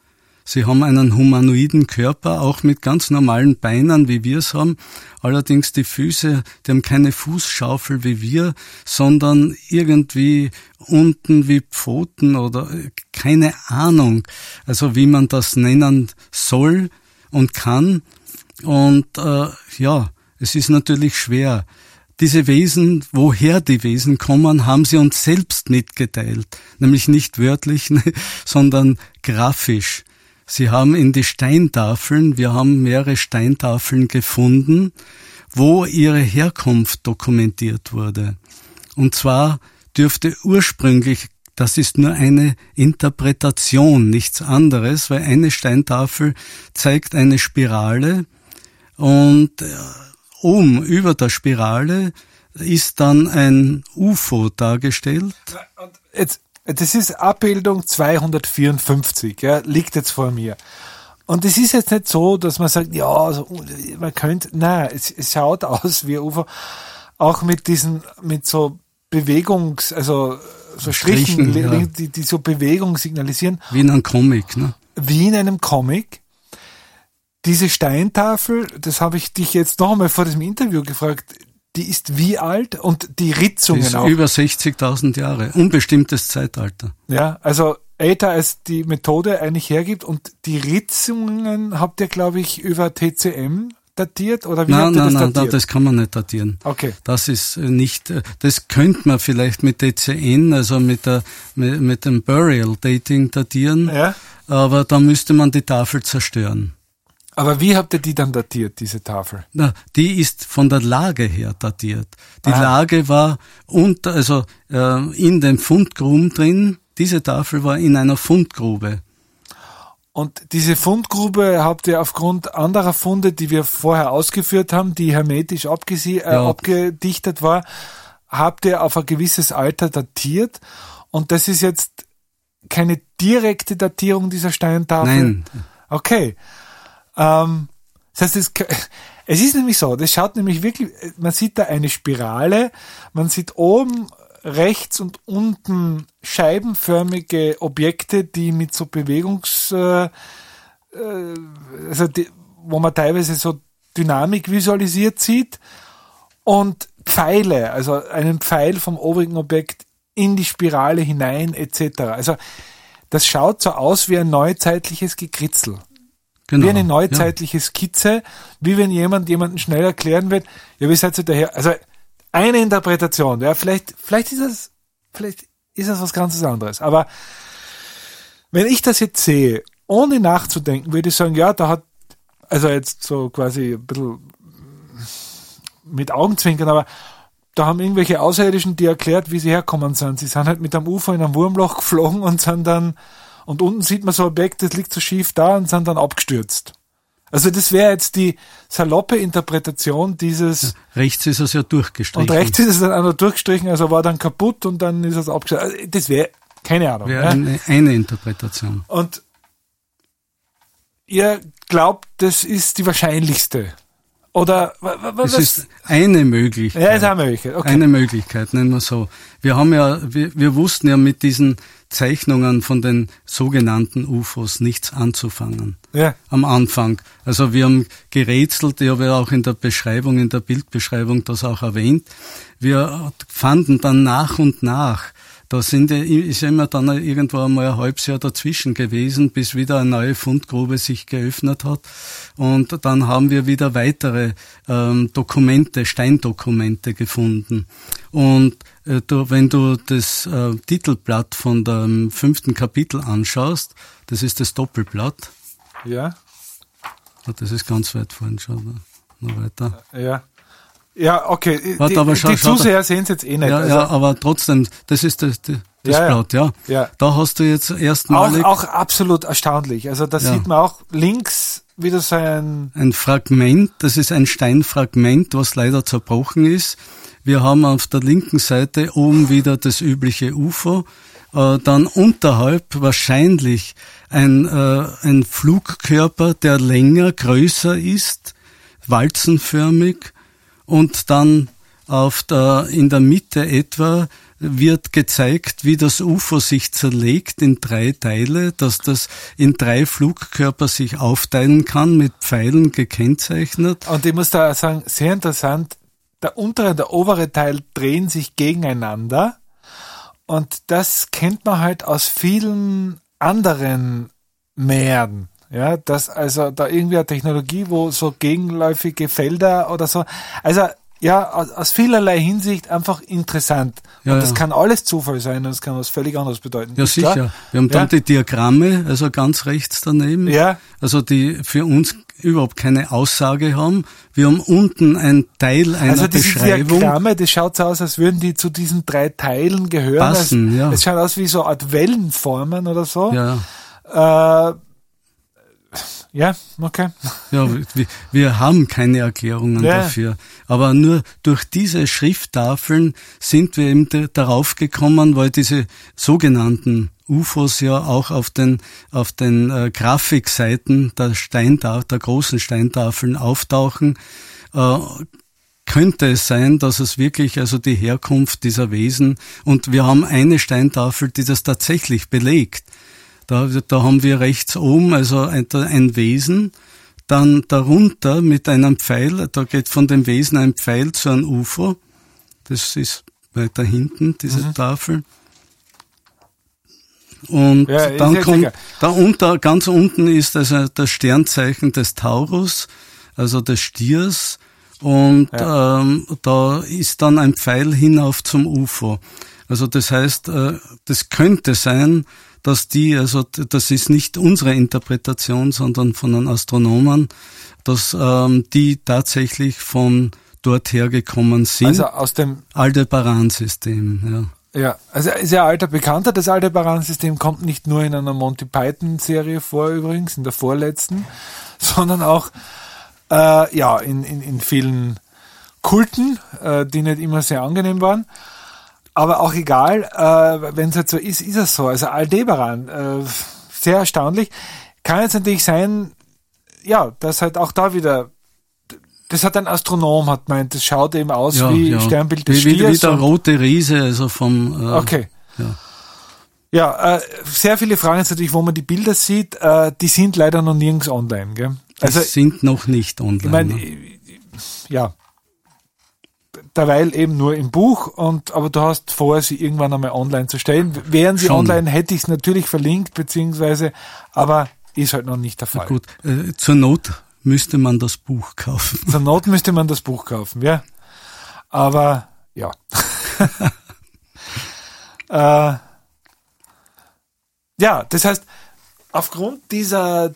Sie haben einen humanoiden Körper, auch mit ganz normalen Beinen, wie wir es haben. Allerdings die Füße, die haben keine Fußschaufel wie wir, sondern irgendwie unten wie Pfoten oder keine Ahnung, also wie man das nennen soll und kann. Und es ist natürlich schwer. Diese Wesen, woher die Wesen kommen, haben sie uns selbst mitgeteilt. Nämlich nicht wörtlich, sondern graphisch. Sie haben in die Steintafeln, wir haben mehrere Steintafeln gefunden, wo ihre Herkunft dokumentiert wurde. Und zwar dürfte ursprünglich, das ist nur eine Interpretation, nichts anderes, weil eine Steintafel zeigt eine Spirale und oben über der Spirale ist dann ein UFO dargestellt. Jetzt, das ist Abbildung 254, ja, liegt jetzt vor mir. Und es ist jetzt nicht so, dass man sagt, ja, also, man könnte, nein, es schaut aus wie UFO, auch mit so also so Strichen, ja, die so Bewegung signalisieren. Wie in einem Comic, ne? Wie in einem Comic. Diese Steintafel, das habe ich dich jetzt noch einmal vor diesem Interview gefragt, die ist wie alt und die Ritzungen die ist auch? Über 60.000 Jahre, unbestimmtes Zeitalter. Ja, also älter als die Methode eigentlich hergibt und die Ritzungen habt ihr, glaube ich, über TCM datiert oder wie habt ihr das datiert? Nein, das kann man nicht datieren. Okay. Das ist nicht, das könnte man vielleicht mit DCN, also mit dem Burial Dating datieren, ja, aber da müsste man die Tafel zerstören. Aber wie habt ihr die dann datiert, diese Tafel? Na, die ist von der Lage her datiert. Die Lage war in den Fundgruben drin. Diese Tafel war in einer Fundgrube. Und diese Fundgrube habt ihr aufgrund anderer Funde, die wir vorher ausgeführt haben, die hermetisch abgedichtet war, habt ihr auf ein gewisses Alter datiert. Und das ist jetzt keine direkte Datierung dieser Steintafel? Nein. Okay. Das heißt, es ist nämlich so, das schaut nämlich wirklich, man sieht da eine Spirale, man sieht oben rechts und unten scheibenförmige Objekte, die mit so wo man teilweise so Dynamik visualisiert sieht und Pfeile, also einen Pfeil vom obrigen Objekt in die Spirale hinein etc. Also das schaut so aus wie ein neuzeitliches Gekritzel. Genau, wie eine neuzeitliche Skizze, wie wenn jemanden schnell erklären wird, ja, wie seid ihr daher? Also eine Interpretation, ja, vielleicht ist es was ganz anderes. Aber wenn ich das jetzt sehe, ohne nachzudenken, würde ich sagen, ja, da hat, also jetzt so quasi ein bisschen mit Augenzwinkern, aber da haben irgendwelche Außerirdischen, die erklärt, wie sie herkommen sind. Sie sind halt mit einem UFO in einem Wurmloch geflogen und sind dann, und unten sieht man so ein Objekt, das liegt so schief da und sind dann abgestürzt. Also das wäre jetzt die saloppe Interpretation dieses... Rechts ist es ja durchgestrichen. Und rechts ist es dann auch noch durchgestrichen, also war dann kaputt und dann ist es abgestürzt. Also das wäre, keine Ahnung. Wäre eine Interpretation. Und ihr glaubt, das ist die wahrscheinlichste? Oder was? Es ist eine Möglichkeit. Ja, ist eine Möglichkeit. Okay. Eine Möglichkeit, nennen wir so. Wir wussten ja mit diesen Zeichnungen von den sogenannten UFOs nichts anzufangen. Ja. Am Anfang. Also wir haben gerätselt, ich habe ja auch in der Beschreibung, in der Bildbeschreibung das auch erwähnt. Wir fanden dann nach und nach, ist immer dann irgendwo einmal ein halbes Jahr dazwischen gewesen, bis wieder eine neue Fundgrube sich geöffnet hat. Und dann haben wir wieder weitere Steindokumente gefunden. Und wenn du das Titelblatt von dem 5. Kapitel anschaust, das ist das Doppelblatt. Ja. Das ist ganz weit vorhin schon. Noch weiter. Ja. Ja, okay. Warte, die Zuseher sehen es jetzt eh nicht. Ja, also. ja, aber trotzdem, das ist das Blatt, ja. Da hast du jetzt erstmalig... Auch absolut erstaunlich. Also da sieht man auch links wieder so ein Fragment, das ist ein Steinfragment, was leider zerbrochen ist. Wir haben auf der linken Seite oben wieder das übliche UFO, dann unterhalb wahrscheinlich ein Flugkörper, der länger, größer ist, walzenförmig, und dann in der Mitte etwa wird gezeigt, wie das UFO sich zerlegt in 3 Teile, dass das in 3 Flugkörper sich aufteilen kann, mit Pfeilen gekennzeichnet. Und ich muss da sagen, sehr interessant, der untere und der obere Teil drehen sich gegeneinander. Und das kennt man halt aus vielen anderen Meeren. Ja, dass also da irgendwie eine Technologie, wo so gegenläufige Felder oder so, also ja, aus vielerlei Hinsicht einfach interessant. Ja, und das kann alles Zufall sein und das kann was völlig anderes bedeuten. Ja, sicher. Klar? Wir haben dann die Diagramme, also ganz rechts daneben. Ja. Also die für uns überhaupt keine Aussage haben. Wir haben unten ein Teil einer Beschreibung. Also diese Diagramme, das schaut so aus, als würden die zu diesen 3 Teilen gehören. Passen, ja. Es schaut aus wie so eine Art Wellenformen oder so. Ja. Ja, okay. Ja, wir haben keine Erklärungen dafür. Aber nur durch diese Schrifttafeln sind wir eben darauf gekommen, weil diese sogenannten UFOs ja auch auf den Grafikseiten der großen Steintafeln auftauchen. Könnte es sein, dass es wirklich also die Herkunft dieser Wesen, und wir haben eine Steintafel, die das tatsächlich belegt. Da haben wir rechts oben also ein Wesen, dann darunter mit einem Pfeil, da geht von dem Wesen ein Pfeil zu einem UFO. Das ist weiter hinten, diese Tafel. Und dann kommt ganz unten ist also das Sternzeichen des Taurus, also des Stiers, und da ist dann ein Pfeil hinauf zum UFO. Also das heißt, das könnte sein, dass das ist nicht unsere Interpretation, sondern von den Astronomen, dass die tatsächlich von dort hergekommen sind. Also aus dem Aldebaran-System, ja, also ist ja alter Bekannter. Das Aldebaran-System kommt nicht nur in einer Monty Python-Serie vor, übrigens, in der vorletzten, sondern auch in vielen Kulten, die nicht immer sehr angenehm waren. Aber auch egal, wenn es halt so ist, ist es so. Also Aldebaran, sehr erstaunlich. Kann jetzt natürlich sein, ja, dass halt auch da wieder, das hat ein Astronom hat meint, das schaut eben aus wie Sternbild des Stiers. Wie der rote Riese, also vom... okay. Ja, sehr viele Fragen jetzt natürlich, wo man die Bilder sieht, die sind leider noch nirgends online, gell? Also, die sind noch nicht online. Ich meine, ja, derweil eben nur im Buch, aber du hast vor, sie irgendwann einmal online zu stellen. Wären sie online, hätte ich es natürlich verlinkt, beziehungsweise, aber ist halt noch nicht der Fall. Na gut, zur Not müsste man das Buch kaufen. Zur Not müsste man das Buch kaufen, ja. Aber, ja. Ja, das heißt, aufgrund dieser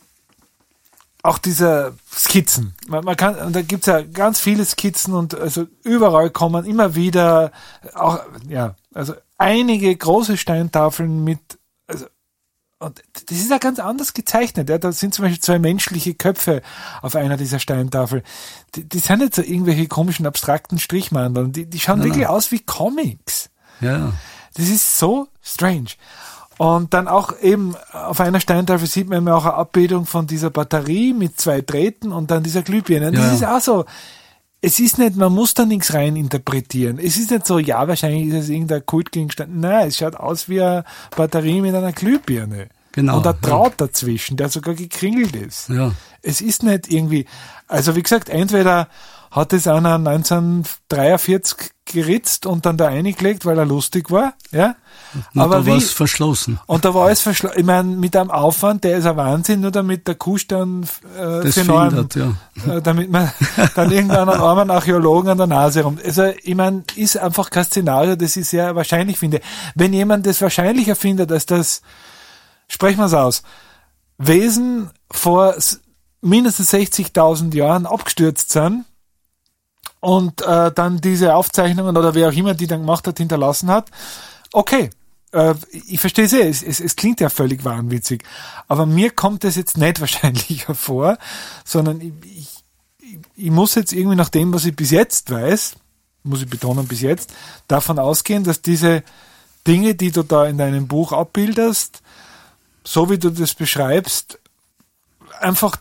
Skizzen, man kann, und da gibt's ja ganz viele Skizzen und also überall kommen immer wieder auch, ja, also einige große Steintafeln mit, also, und das ist ja ganz anders gezeichnet, ja, da sind zum Beispiel 2 menschliche Köpfe auf einer dieser Steintafeln. Die sind nicht so irgendwelche komischen, abstrakten Strichmandeln, die schauen wirklich aus wie Comics. Ja. Das ist so strange. Und dann auch eben auf einer Steintafel sieht man auch eine Abbildung von dieser Batterie mit 2 Drähten und dann dieser Glühbirne. Das ist auch so, es ist nicht, man muss da nichts rein interpretieren. Es ist nicht so, ja, wahrscheinlich ist es irgendein Kultgegenstand. Nein, es schaut aus wie eine Batterie mit einer Glühbirne. Genau. Und ein Draht dazwischen, der sogar gekringelt ist. Ja. Es ist nicht irgendwie, also wie gesagt, entweder hat es einer 1943 geritzt und dann da reingelegt, weil er lustig war, ja. Und aber da war es verschlossen. Und da war es verschlossen. Ich meine, mit einem Aufwand, der ist ein Wahnsinn, nur damit der Kuhstern findet, damit man dann irgendeinen armen Archäologen an der Nase rum. Also ich meine, ist einfach kein Szenario, das ich sehr wahrscheinlich finde. Wenn jemand das wahrscheinlicher findet, als das, sprechen wir es aus, Wesen vor mindestens 60.000 Jahren abgestürzt sind, und dann diese Aufzeichnungen oder wer auch immer die dann gemacht hat, hinterlassen hat. Okay, ich verstehe es klingt ja völlig wahnwitzig, aber mir kommt das jetzt nicht wahrscheinlicher vor, sondern ich muss jetzt irgendwie nach dem, was ich bis jetzt weiß, muss ich betonen bis jetzt, davon ausgehen, dass diese Dinge, die du da in deinem Buch abbildest, so wie du das beschreibst, einfach dort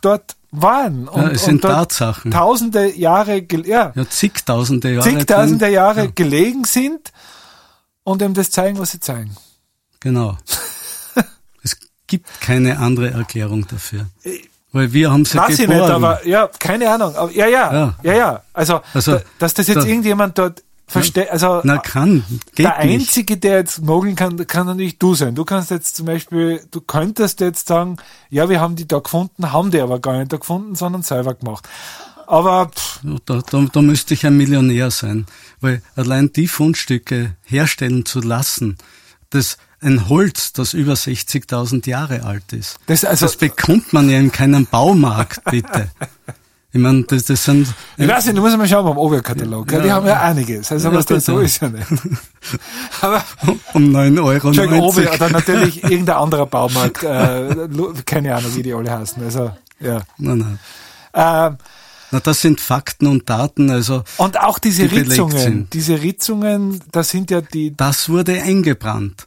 waren. Und, es sind und Tatsachen. Tausende Jahre, Zigtausende Jahre gelegen sind und ihm das zeigen, was sie zeigen. Genau. Es gibt keine andere Erklärung dafür. Weil wir haben sie geborgen. Weiß ich nicht, aber keine Ahnung. Aber, ja. Also dass das jetzt irgendjemand dort versteht, also geht der Einzige, der jetzt mogeln kann natürlich du sein. Du kannst jetzt zum Beispiel, du könntest jetzt sagen, ja, wir haben die da gefunden, haben die aber gar nicht da gefunden, sondern selber gemacht. Aber da müsste ich ein Millionär sein, weil allein die Fundstücke herstellen zu lassen, ein Holz, das über 60.000 Jahre alt ist. Das bekommt man ja in keinem Baumarkt, bitte. Ich meine, das sind... Ich weiß nicht, du musst mal schauen beim Oberkatalog. Ja, die haben ja einiges. Also was das so ist ja nicht. Aber um 9,90 €. Obi oder natürlich irgendein anderer Baumarkt. Keine Ahnung, wie die alle heißen. Also, ja. Nein. Das sind Fakten und Daten, also. Und auch diese Ritzungen, das sind ja die... Das wurde eingebrannt.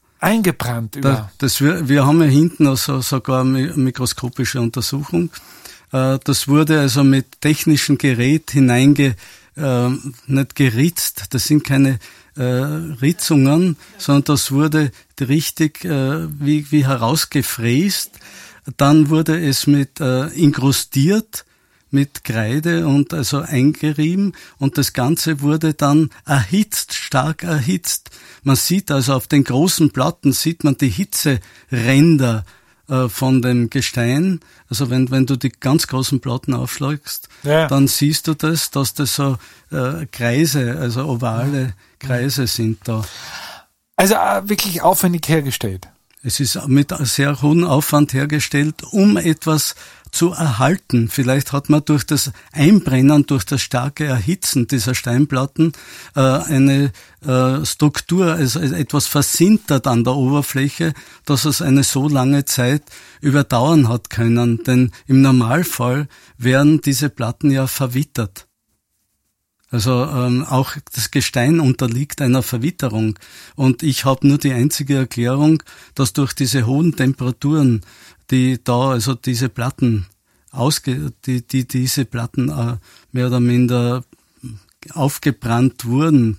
Wir haben ja hinten also sogar eine mikroskopische Untersuchung. Das wurde also mit technischem Gerät nicht geritzt. Das sind keine Ritzungen, sondern das wurde richtig wie herausgefräst. Dann wurde es mit inkrustiert mit Kreide und also eingerieben und das Ganze wurde dann stark erhitzt. Man sieht also auf den großen Platten sieht man die Hitzeränder von dem Gestein. Also wenn du die ganz großen Platten aufschlägst, dann siehst du dass das so Kreise, also ovale Kreise sind da. Also wirklich aufwendig hergestellt. Es ist mit sehr hohem Aufwand hergestellt, um etwas zu erhalten. Vielleicht hat man durch das Einbrennen, durch das starke Erhitzen dieser Steinplatten eine Struktur, also etwas versintert an der Oberfläche, dass es eine so lange Zeit überdauern hat können. Denn im Normalfall wären diese Platten ja verwittert. Also auch das Gestein unterliegt einer Verwitterung. Und ich habe nur die einzige Erklärung, dass durch diese hohen Temperaturen, die da, also diese Platten diese Platten mehr oder minder aufgebrannt wurden.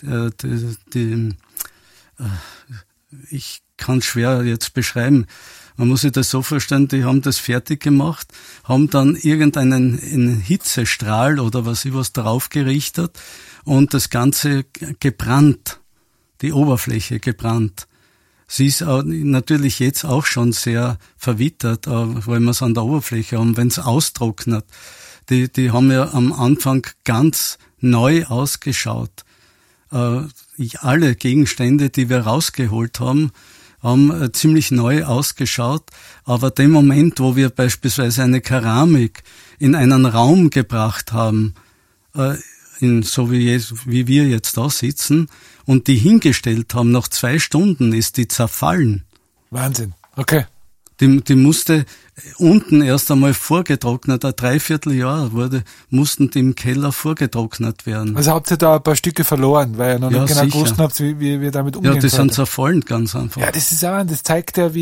Ich kann schwer jetzt beschreiben. Man muss sich das so vorstellen, die haben das fertig gemacht, haben dann irgendeinen Hitzestrahl oder was drauf gerichtet und das Ganze gebrannt, die Oberfläche gebrannt. Sie ist natürlich jetzt auch schon sehr verwittert, weil wir es an der Oberfläche haben, wenn es austrocknet. Die haben ja am Anfang ganz neu ausgeschaut. Alle Gegenstände, die wir rausgeholt haben ziemlich neu ausgeschaut, aber dem Moment, wo wir beispielsweise eine Keramik in einen Raum gebracht haben, so wie wir jetzt da sitzen, und die hingestellt haben, nach 2 Stunden ist die zerfallen. Wahnsinn, okay. Die musste unten erst einmal vorgetrocknet, ein Dreivierteljahr mussten die im Keller vorgetrocknet werden. Also habt ihr da ein paar Stücke verloren, weil ihr noch nicht genau gewusst habt, wie wir damit umgehen. Ja, die sind zerfallen, ganz einfach. Ja, das zeigt ja,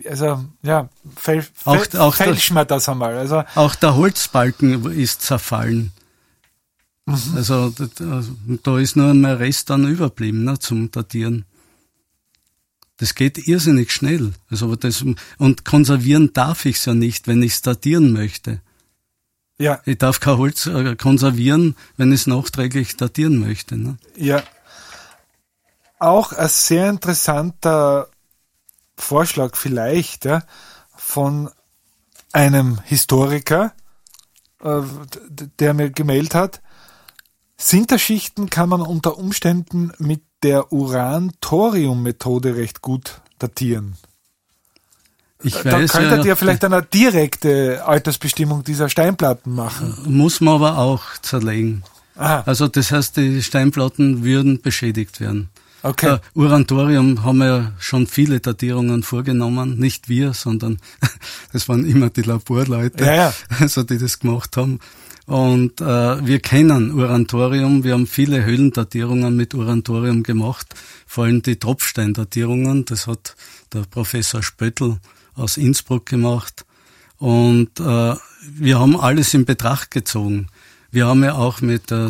fälschen wir das einmal. Also auch der Holzbalken ist zerfallen. Also da ist nur ein Rest dann überblieben, zum Datieren. Das geht irrsinnig schnell. Und konservieren darf ich es ja nicht, wenn ich es datieren möchte. Ja. Ich darf kein Holz konservieren, wenn ich es nachträglich datieren möchte. Ne? Ja. Auch ein sehr interessanter Vorschlag vielleicht von einem Historiker, der mir gemeldet hat. Sinterschichten kann man unter Umständen mit der Uran-Thorium-Methode recht gut datieren. Da könntet ihr vielleicht eine direkte Altersbestimmung dieser Steinplatten machen. Muss man aber auch zerlegen. Aha. Also das heißt, die Steinplatten würden beschädigt werden. Okay. Uran-Thorium haben wir ja schon viele Datierungen vorgenommen. Nicht wir, sondern das waren immer die Laborleute, also die das gemacht haben. Und wir kennen Uran-Thorium, wir haben viele Höhlendatierungen mit Uran-Thorium gemacht, vor allem die Tropfsteindatierungen, das hat der Professor Spöttl aus Innsbruck gemacht. Und wir haben alles in Betracht gezogen. Wir haben ja auch mit der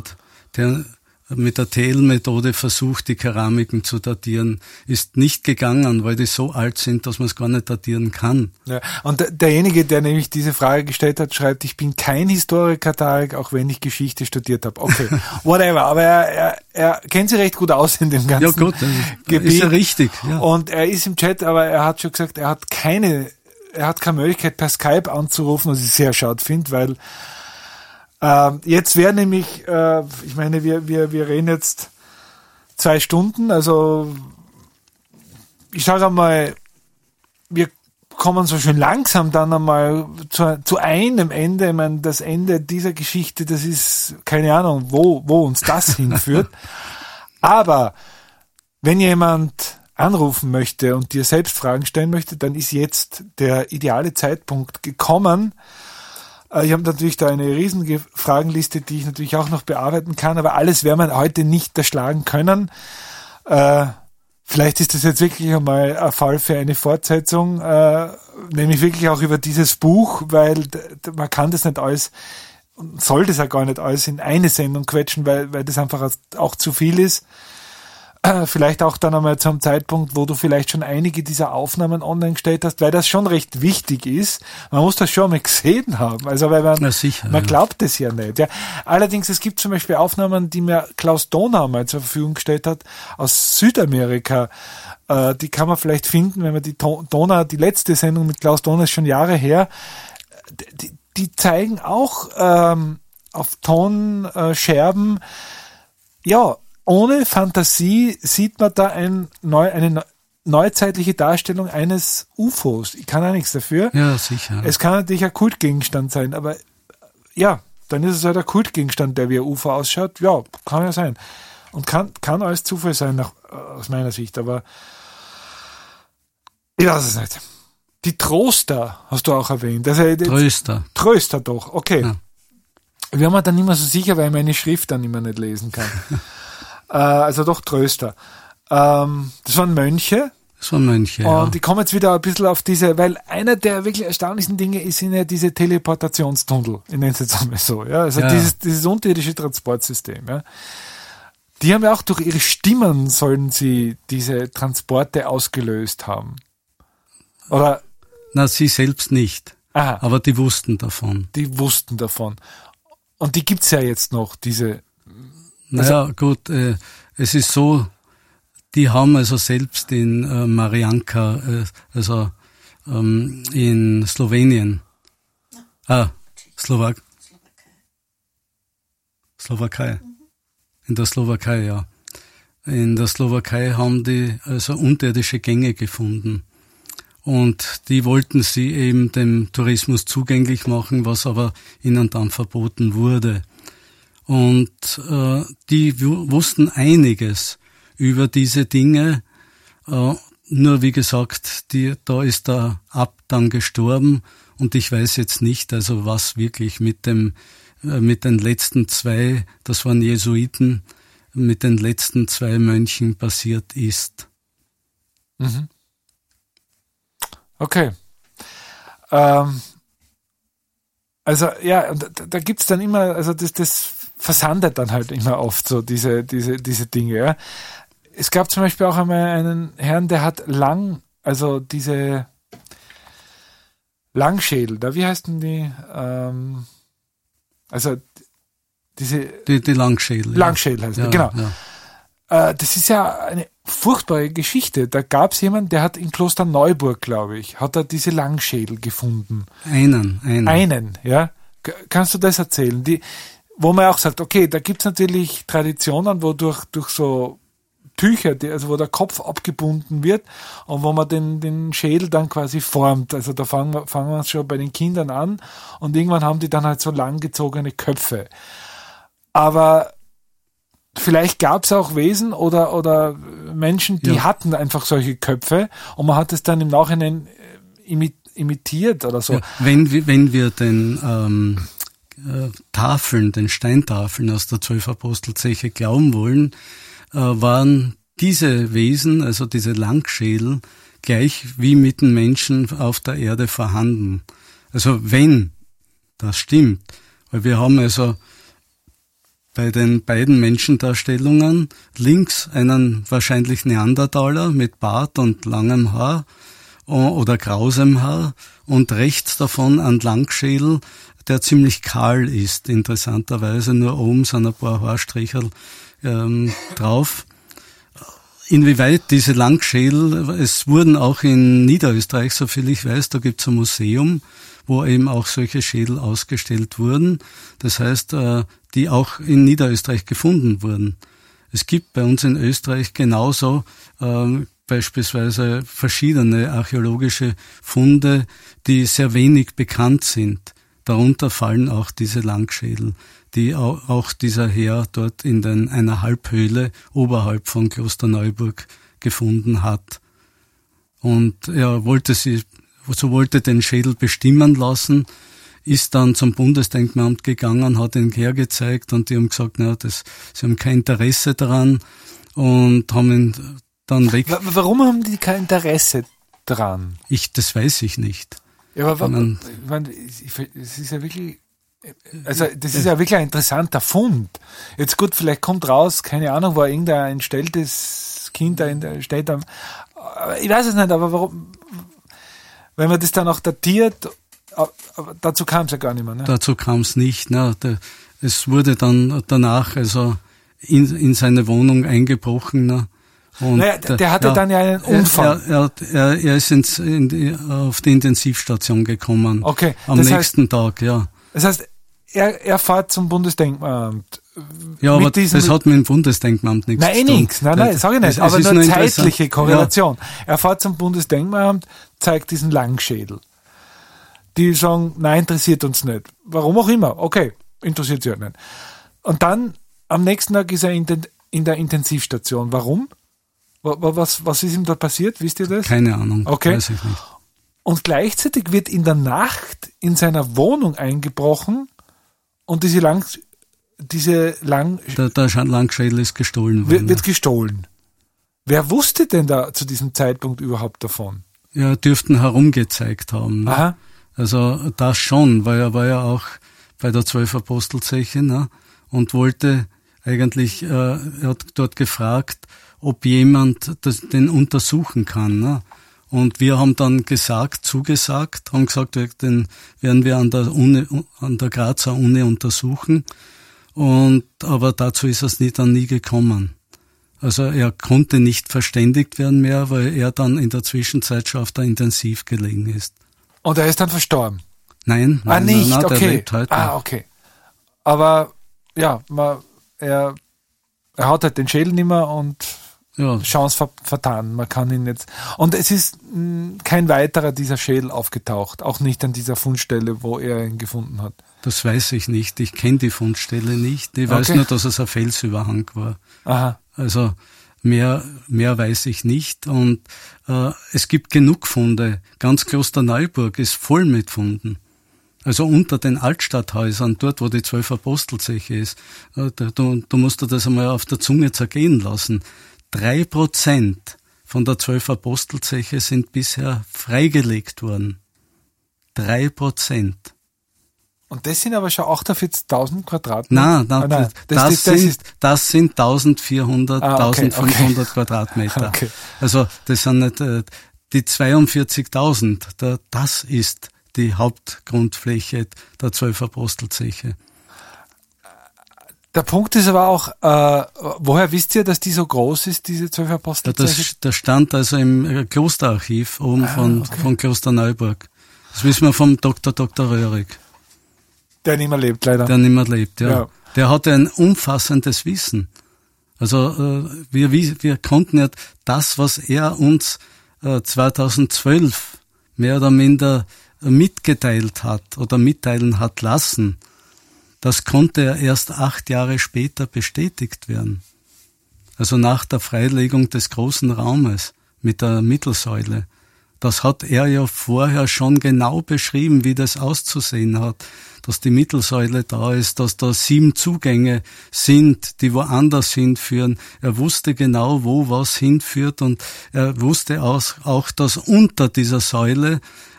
TL-Methode versucht, die Keramiken zu datieren. Ist nicht gegangen, weil die so alt sind, dass man es gar nicht datieren kann. Ja, und derjenige, der nämlich diese Frage gestellt hat, schreibt, ich bin kein Historiker, Tarek, auch wenn ich Geschichte studiert habe. Okay, whatever. Aber er kennt sich recht gut aus in dem ganzen Gebiet. Ist ja richtig. Ja. Und er ist im Chat, aber er hat schon gesagt, er hat keine Möglichkeit, per Skype anzurufen, was ich sehr schade finde, weil jetzt wäre nämlich, ich meine, wir reden jetzt 2 Stunden, also ich sage einmal, wir kommen so schön langsam dann einmal zu einem Ende. Ich meine, das Ende dieser Geschichte, das ist keine Ahnung, wo uns das hinführt. Aber wenn jemand anrufen möchte und dir selbst Fragen stellen möchte, dann ist jetzt der ideale Zeitpunkt gekommen. Ich habe natürlich da eine riesige Fragenliste, die ich natürlich auch noch bearbeiten kann, aber alles werden wir heute nicht erschlagen können. Vielleicht ist das jetzt wirklich einmal ein Fall für eine Fortsetzung, nämlich wirklich auch über dieses Buch, weil man kann das nicht alles, soll das ja gar nicht alles in eine Sendung quetschen, weil das einfach auch zu viel ist. Vielleicht auch dann einmal zum Zeitpunkt, wo du vielleicht schon einige dieser Aufnahmen online gestellt hast, weil das schon recht wichtig ist. Man muss das schon mal gesehen haben. Also weil man glaubt es ja nicht. Ja. Allerdings, es gibt zum Beispiel Aufnahmen, die mir Klaus Donau mal zur Verfügung gestellt hat, aus Südamerika. Die kann man vielleicht finden, wenn man die letzte Sendung mit Klaus Donau ist schon Jahre her. Die zeigen auch auf Tonscherben, ja, ohne Fantasie sieht man da eine neuzeitliche Darstellung eines UFOs. Ich kann auch nichts dafür. Ja, sicher. Es kann natürlich ein Kultgegenstand sein, aber ja, dann ist es halt ein Kultgegenstand, der wie ein UFO ausschaut. Ja, kann ja sein. Und kann alles Zufall sein, aus meiner Sicht, aber ich weiß es nicht. Die Troster hast du auch erwähnt. Also, Tröster doch, okay. Ja. Wir haben dann nicht mehr so sicher, weil ich meine Schrift dann immer nicht lesen kann. Also doch Tröster. Das waren Mönche. Und die kommen jetzt wieder ein bisschen auf diese, weil einer der wirklich erstaunlichsten Dinge sind ja diese Teleportationstunnel, ich nenne es jetzt einmal so, ja. Also dieses unterirdische Transportsystem, ja. Die haben ja auch durch ihre Stimmen sollen sie diese Transporte ausgelöst haben. Oder? Na, sie selbst nicht. Aha. Aber die wussten davon. Und die gibt's ja jetzt noch, diese. Naja, gut, es ist so, die haben also selbst in Marianka, in Slowenien, Slowakei, in der Slowakei, ja. In der Slowakei haben die also unterirdische Gänge gefunden. Und die wollten sie eben dem Tourismus zugänglich machen, was aber ihnen dann verboten wurde. Und die wussten einiges über diese Dinge. Nur wie gesagt, da ist der Abt dann gestorben und ich weiß jetzt nicht, also was wirklich mit den letzten 2, das waren Jesuiten, mit den letzten 2 Mönchen passiert ist. Mhm. Okay. Also ja, da gibt's dann immer, also das versandet dann halt immer oft so diese Dinge. Ja. Es gab zum Beispiel auch einmal einen Herrn, der hat diese Langschädel, wie heißt denn die? Also die Langschädel. Langschädel heißt die, genau. Ja. Das ist ja eine furchtbare Geschichte. Da gab es jemanden, der hat in Klosterneuburg, glaube ich, hat er diese Langschädel gefunden. Einen, ja. Kannst du das erzählen? Wo man auch sagt, okay, da gibt's natürlich Traditionen, wo durch so Tücher, also wo der Kopf abgebunden wird und wo man den Schädel dann quasi formt. Also da fangen wir schon bei den Kindern an und irgendwann haben die dann halt so langgezogene Köpfe. Aber vielleicht gab es auch Wesen oder Menschen, die hatten einfach solche Köpfe und man hat es dann im Nachhinein imitiert oder so. Ja, wenn wir den den Steintafeln aus der 12 Apostelzeche glauben wollen, waren diese Wesen, also diese Langschädel, gleich wie mit den Menschen auf der Erde vorhanden. Also wenn das stimmt, weil wir haben also bei den beiden Menschendarstellungen links einen wahrscheinlich Neandertaler mit Bart und langem Haar oder grausem Haar und rechts davon ein Langschädel, der ziemlich kahl ist, interessanterweise. Nur oben sind ein paar Haarstricherl drauf. Inwieweit diese Langschädel, es wurden auch in Niederösterreich, soviel ich weiß, da gibt's ein Museum, wo eben auch solche Schädel ausgestellt wurden. Das heißt, die auch in Niederösterreich gefunden wurden. Es gibt bei uns in Österreich genauso beispielsweise verschiedene archäologische Funde, die sehr wenig bekannt sind. Darunter fallen auch diese Langschädel, die auch dieser Herr dort in einer Halbhöhle oberhalb von Klosterneuburg gefunden hat. Und er wollte den Schädel bestimmen lassen, ist dann zum Bundesdenkmalamt gegangen, hat ihn hergezeigt und die haben gesagt, sie haben kein Interesse daran und haben ihn dann weg. Warum haben die kein Interesse daran? Das weiß ich nicht. Ja, aber es ist ja wirklich, also das ist ja wirklich ein interessanter Fund. Jetzt gut, vielleicht kommt raus, keine Ahnung, war irgendein entstelltes Kind da in der Stadt. Ich weiß es nicht, aber warum, wenn man das dann auch datiert, aber dazu kam es ja gar nicht mehr. Ne? Dazu kam es nicht. Ne? Es wurde dann danach also in seine Wohnung eingebrochen. Ne? Und der hatte dann ja einen Unfall. Er ist auf die Intensivstation gekommen. Okay. Am nächsten Tag, ja. Das heißt, er fährt zum Bundesdenkmalamt. Ja, aber das hat mit dem Bundesdenkmalamt nichts zu tun. Nichts. Nein, sage ich nicht. Aber nur zeitliche Korrelation. Ja. Er fährt zum Bundesdenkmalamt, zeigt diesen Langschädel. Die sagen, nein, interessiert uns nicht. Warum auch immer. Okay, interessiert sie halt nicht. Und dann, am nächsten Tag ist er in der Intensivstation. Warum? Was ist ihm dort passiert? Wisst ihr das? Keine Ahnung. Okay. Weiß ich nicht. Und gleichzeitig wird in der Nacht in seiner Wohnung eingebrochen und der Langschädel ist gestohlen worden. Wird gestohlen. Wer wusste denn da zu diesem Zeitpunkt überhaupt davon? Ja, dürften herumgezeigt haben. Ne? Aha. Also das schon, weil er war ja auch bei der 12 Apostelzeche, ne? Und wollte eigentlich, er hat dort gefragt, ob jemand den untersuchen kann. Ne? Und wir haben dann zugesagt, haben gesagt, den werden wir an der Grazer Uni untersuchen. Aber dazu ist es dann nie gekommen. Also er konnte nicht verständigt werden mehr, weil er dann in der Zwischenzeit schon auf der Intensiv gelegen ist. Und er ist dann verstorben? Nein, nicht, nein, okay. Der lebt heute. Okay. Aber ja, er hat halt den Schädel nicht mehr und Chance vertan. Man kann ihn jetzt. Und es ist kein weiterer dieser Schädel aufgetaucht, auch nicht an dieser Fundstelle, wo er ihn gefunden hat. Das weiß ich nicht. Ich kenne die Fundstelle nicht. Ich weiß nur, dass es ein Felsüberhang war. Aha. Also mehr weiß ich nicht. Und es gibt genug Funde. Ganz Klosterneuburg ist voll mit Funden. Also unter den Altstadthäusern, dort wo die 12 Apostelzeche ist, du musst dir das einmal auf der Zunge zergehen lassen. 3% von der 12 Apostelzeche sind bisher freigelegt worden. 3%. Und das sind aber schon 48.000 Quadratmeter? Nein, das sind 1.400, 1.500 Quadratmeter. Okay. Also das sind nicht die 42.000. Das ist die Hauptgrundfläche der 12 Apostelzeche. Der Punkt ist aber auch, woher wisst ihr, dass die so groß ist, diese 12 Apostelzeche? Das stand also im Klosterarchiv oben von Klosterneuburg. Das wissen wir vom Dr. Röhrig. Der nicht mehr lebt, leider. Der nicht mehr lebt, ja. Der hatte ein umfassendes Wissen. Also wir konnten ja das, was er uns 2012 mehr oder minder mitgeteilt hat oder mitteilen hat lassen, das konnte ja erst 8 Jahre später bestätigt werden. Also nach der Freilegung des großen Raumes mit der Mittelsäule. Das hat er ja vorher schon genau beschrieben, wie das auszusehen hat. Dass die Mittelsäule da ist, dass da 7 Zugänge sind, die woanders hinführen. Er wusste genau, wo was hinführt und er wusste auch, dass unter dieser Säule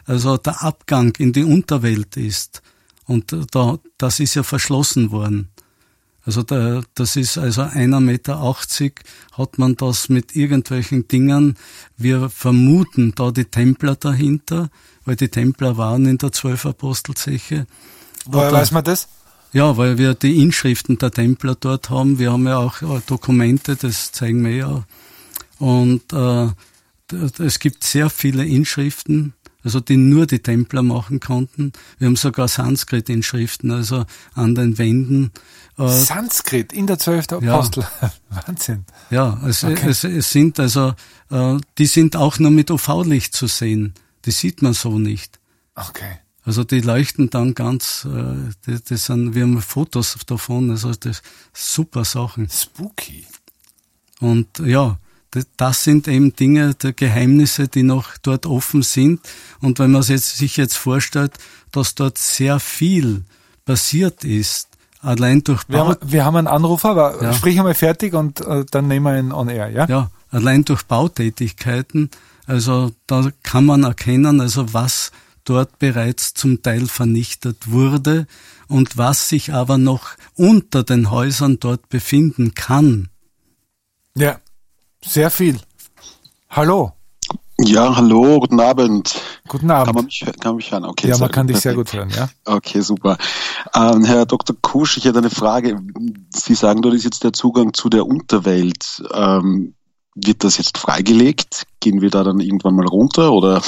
also der Abgang in die Unterwelt ist. Und das ist ja verschlossen worden. Also das ist also 1,80 Meter hat man das mit irgendwelchen Dingen. Wir vermuten da die Templer dahinter, weil die Templer waren in der 12 Apostelzeche. Woher weiß man das? Ja, weil wir die Inschriften der Templer dort haben. Wir haben ja auch Dokumente, das zeigen wir ja. Und es gibt sehr viele Inschriften, also die nur die Templer machen konnten. Wir haben sogar Sanskrit-Inschriften, also an den Wänden. Sanskrit in der 12. Apostel. Ja. Wahnsinn. Ja, es sind also, die sind auch nur mit UV-Licht zu sehen. Die sieht man so nicht. Okay. Also die leuchten dann ganz, wir haben Fotos davon, also das super Sachen. Spooky. Und ja, das sind eben Dinge, die Geheimnisse, die noch dort offen sind. Und wenn man sich jetzt vorstellt, dass dort sehr viel passiert ist, allein durch wir haben einen Anrufer, aber ja. Sprich einmal fertig und dann nehmen wir ihn on air, ja? Ja, allein durch Bautätigkeiten, also da kann man erkennen, also was dort bereits zum Teil vernichtet wurde und was sich aber noch unter den Häusern dort befinden kann. Ja, sehr viel. Hallo. Ja, hallo, guten Abend. Guten Abend. Kann man mich hören? Okay, ja, man kann dich sehr gut hören, ja. Okay, super. Herr Dr. Kusch, ich hätte eine Frage. Sie sagen, dort ist jetzt der Zugang zu der Unterwelt. Wird das jetzt freigelegt? Gehen wir da dann irgendwann mal runter oder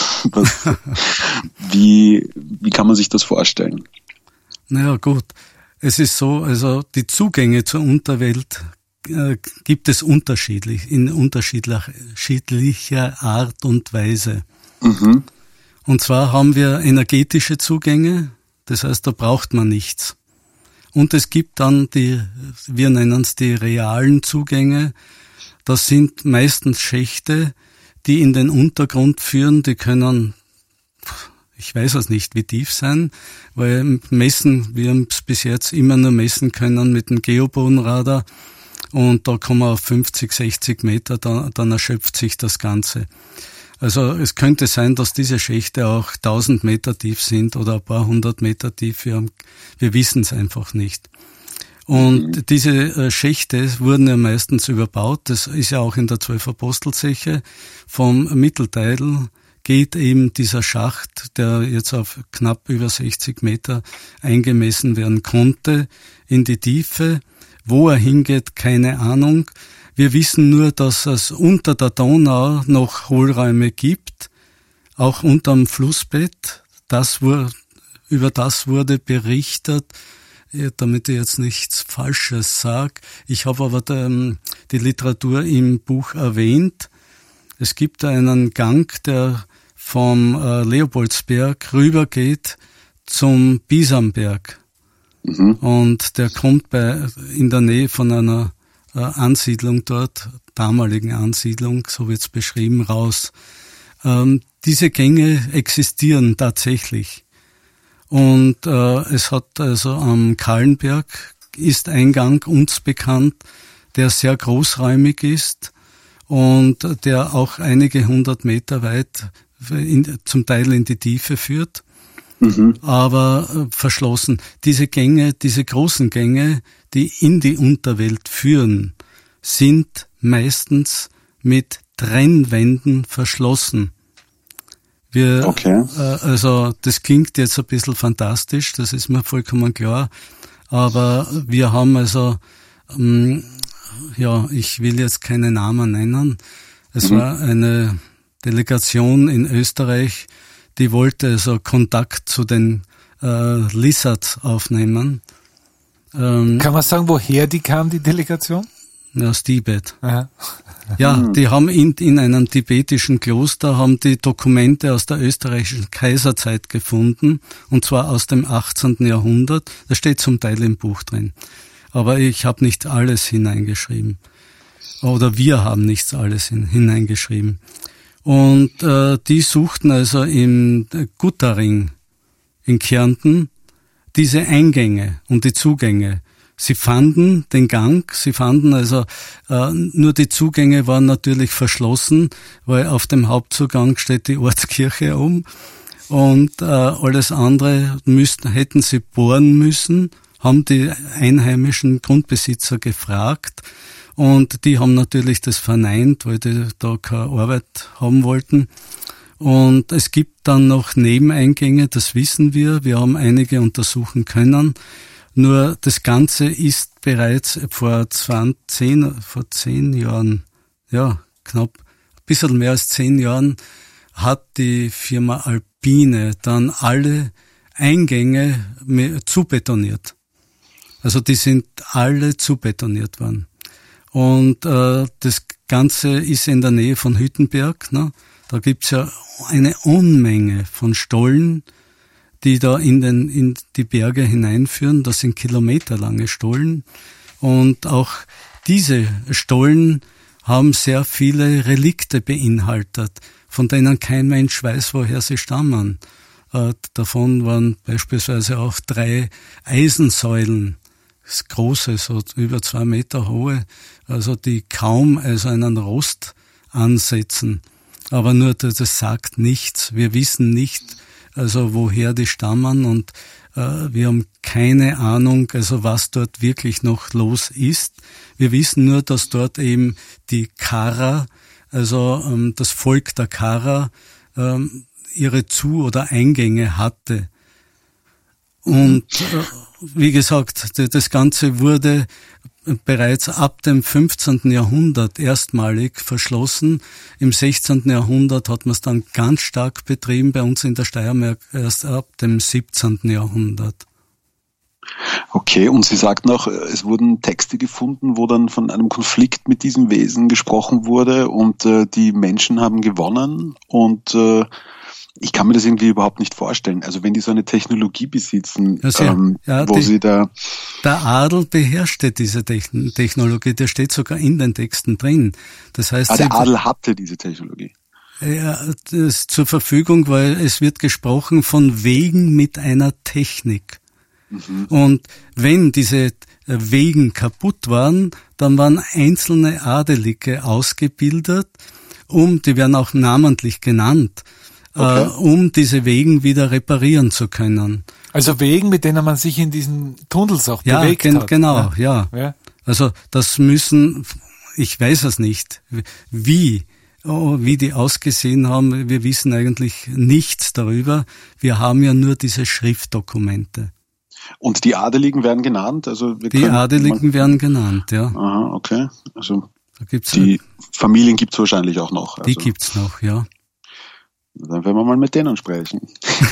wie kann man sich das vorstellen? Naja, gut. Es ist so, also die Zugänge zur Unterwelt gibt es in unterschiedlicher Art und Weise. Mhm. Und zwar haben wir energetische Zugänge, das heißt, da braucht man nichts. Und es gibt dann wir nennen es die realen Zugänge. Das sind meistens Schächte, die in den Untergrund führen, die können, ich weiß es nicht, wie tief sein, weil wir haben es bis jetzt immer nur messen können mit dem Geobodenradar. Und da kommen wir auf 50, 60 Meter, dann erschöpft sich das Ganze. Also es könnte sein, dass diese Schächte auch 1000 Meter tief sind oder ein paar 100 Meter tief. Wir wissen es einfach nicht. Und diese Schächte wurden ja meistens überbaut. Das ist ja auch in der 12 Apostelzeche. Vom Mittelteil geht eben dieser Schacht, der jetzt auf knapp über 60 Meter eingemessen werden konnte, in die Tiefe. Wo er hingeht, keine Ahnung. Wir wissen nur, dass es unter der Donau noch Hohlräume gibt, auch unterm Flussbett. Über das wurde berichtet, damit ich jetzt nichts Falsches sage. Ich habe aber die Literatur im Buch erwähnt. Es gibt einen Gang, der vom Leopoldsberg rübergeht zum Bisamberg. Mhm. Und der kommt in der Nähe von einer Ansiedlung dort, damaligen Ansiedlung, so wird's beschrieben, raus. Diese Gänge existieren tatsächlich. Und es hat also am Kahlenberg ist ein Gang uns bekannt, der sehr großräumig ist und der auch einige 100 Meter weit zum Teil in die Tiefe führt. Mhm. Aber verschlossen. Diese Gänge, diese großen Gänge, die in die Unterwelt führen, sind meistens mit Trennwänden verschlossen. Also das klingt jetzt ein bisschen fantastisch, das ist mir vollkommen klar, aber wir haben also, ich will jetzt keine Namen nennen, es war eine Delegation in Österreich, die wollte also Kontakt zu den Lizards aufnehmen. Kann man sagen, woher die kam, die Delegation? Aus Tibet. Aha. Ja, die haben in einem tibetischen Kloster haben die Dokumente aus der österreichischen Kaiserzeit gefunden, und zwar aus dem 18. Jahrhundert. Das steht zum Teil im Buch drin. Aber ich habe nicht alles hineingeschrieben. Oder wir haben nicht alles hineingeschrieben. Und die suchten also im Guttaring in Kärnten diese Eingänge und die Zugänge. Sie fanden den Gang, nur die Zugänge waren natürlich verschlossen, weil auf dem Hauptzugang steht die Ortskirche Und alles andere hätten sie bohren müssen, haben die einheimischen Grundbesitzer gefragt. Und die haben natürlich das verneint, weil die da keine Arbeit haben wollten. Und es gibt dann noch Nebeneingänge, das wissen wir. Wir haben einige untersuchen können. Nur das Ganze ist bereits vor 10 Jahren, ja, knapp, ein bisschen mehr als 10 Jahren, hat die Firma Alpine dann alle Eingänge zubetoniert. Also die sind alle zubetoniert worden. Und das Ganze ist in der Nähe von Hüttenberg. Ne? Da gibt's ja eine Unmenge von Stollen, die da in die Berge hineinführen. Das sind kilometerlange Stollen. Und auch diese Stollen haben sehr viele Relikte beinhaltet, von denen kein Mensch weiß, woher sie stammen. Davon waren beispielsweise auch 3 Eisensäulen, das große, so über 2 Meter hohe, also die kaum einen Rost ansetzen. Aber nur das sagt nichts. Wir wissen nicht, also woher die stammen, und wir haben keine Ahnung, also was dort wirklich noch los ist. Wir wissen nur, dass dort eben die Kara, also das Volk der Kara, ihre Zu- oder Eingänge hatte. Und wie gesagt, das Ganze wurde bereits ab dem 15. Jahrhundert erstmalig verschlossen. Im 16. Jahrhundert hat man es dann ganz stark betrieben, bei uns in der Steiermark erst ab dem 17. Jahrhundert. Okay, und Sie sagten auch, es wurden Texte gefunden, wo dann von einem Konflikt mit diesem Wesen gesprochen wurde, und die Menschen haben gewonnen, und ich kann mir das irgendwie überhaupt nicht vorstellen. Also wenn die so eine Technologie besitzen, Der Adel beherrschte diese Technologie, der steht sogar in den Texten drin. Das heißt, der Adel hatte diese Technologie. Ja, das ist zur Verfügung, weil es wird gesprochen von Wegen mit einer Technik. Mhm. Und wenn diese Wegen kaputt waren, dann waren einzelne Adelige ausgebildet, die werden auch namentlich genannt, um diese Wegen wieder reparieren zu können. Also Wegen, mit denen man sich in diesen Tunnels auch bewegt hat. Genau, ja. Also das müssen, ich weiß es nicht, wie die ausgesehen haben. Wir wissen eigentlich nichts darüber. Wir haben ja nur diese Schriftdokumente. Und die Adeligen werden genannt? Also die Adeligen werden genannt, ja. Aha, okay. Also die Familien gibt's wahrscheinlich auch noch. Die gibt's noch, ja. Dann werden wir mal mit denen sprechen.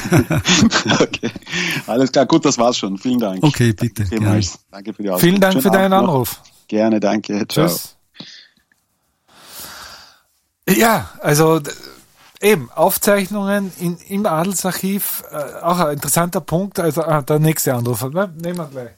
Okay. Alles klar, gut, das war's schon. Vielen Dank. Okay, bitte. Danke für die Auskunft. Vielen Dank für deinen Anruf. Gerne, danke. Ciao. Tschüss. Ja, also eben, Aufzeichnungen im Adelsarchiv, auch ein interessanter Punkt. Also der nächste Anruf. Nehmen wir gleich.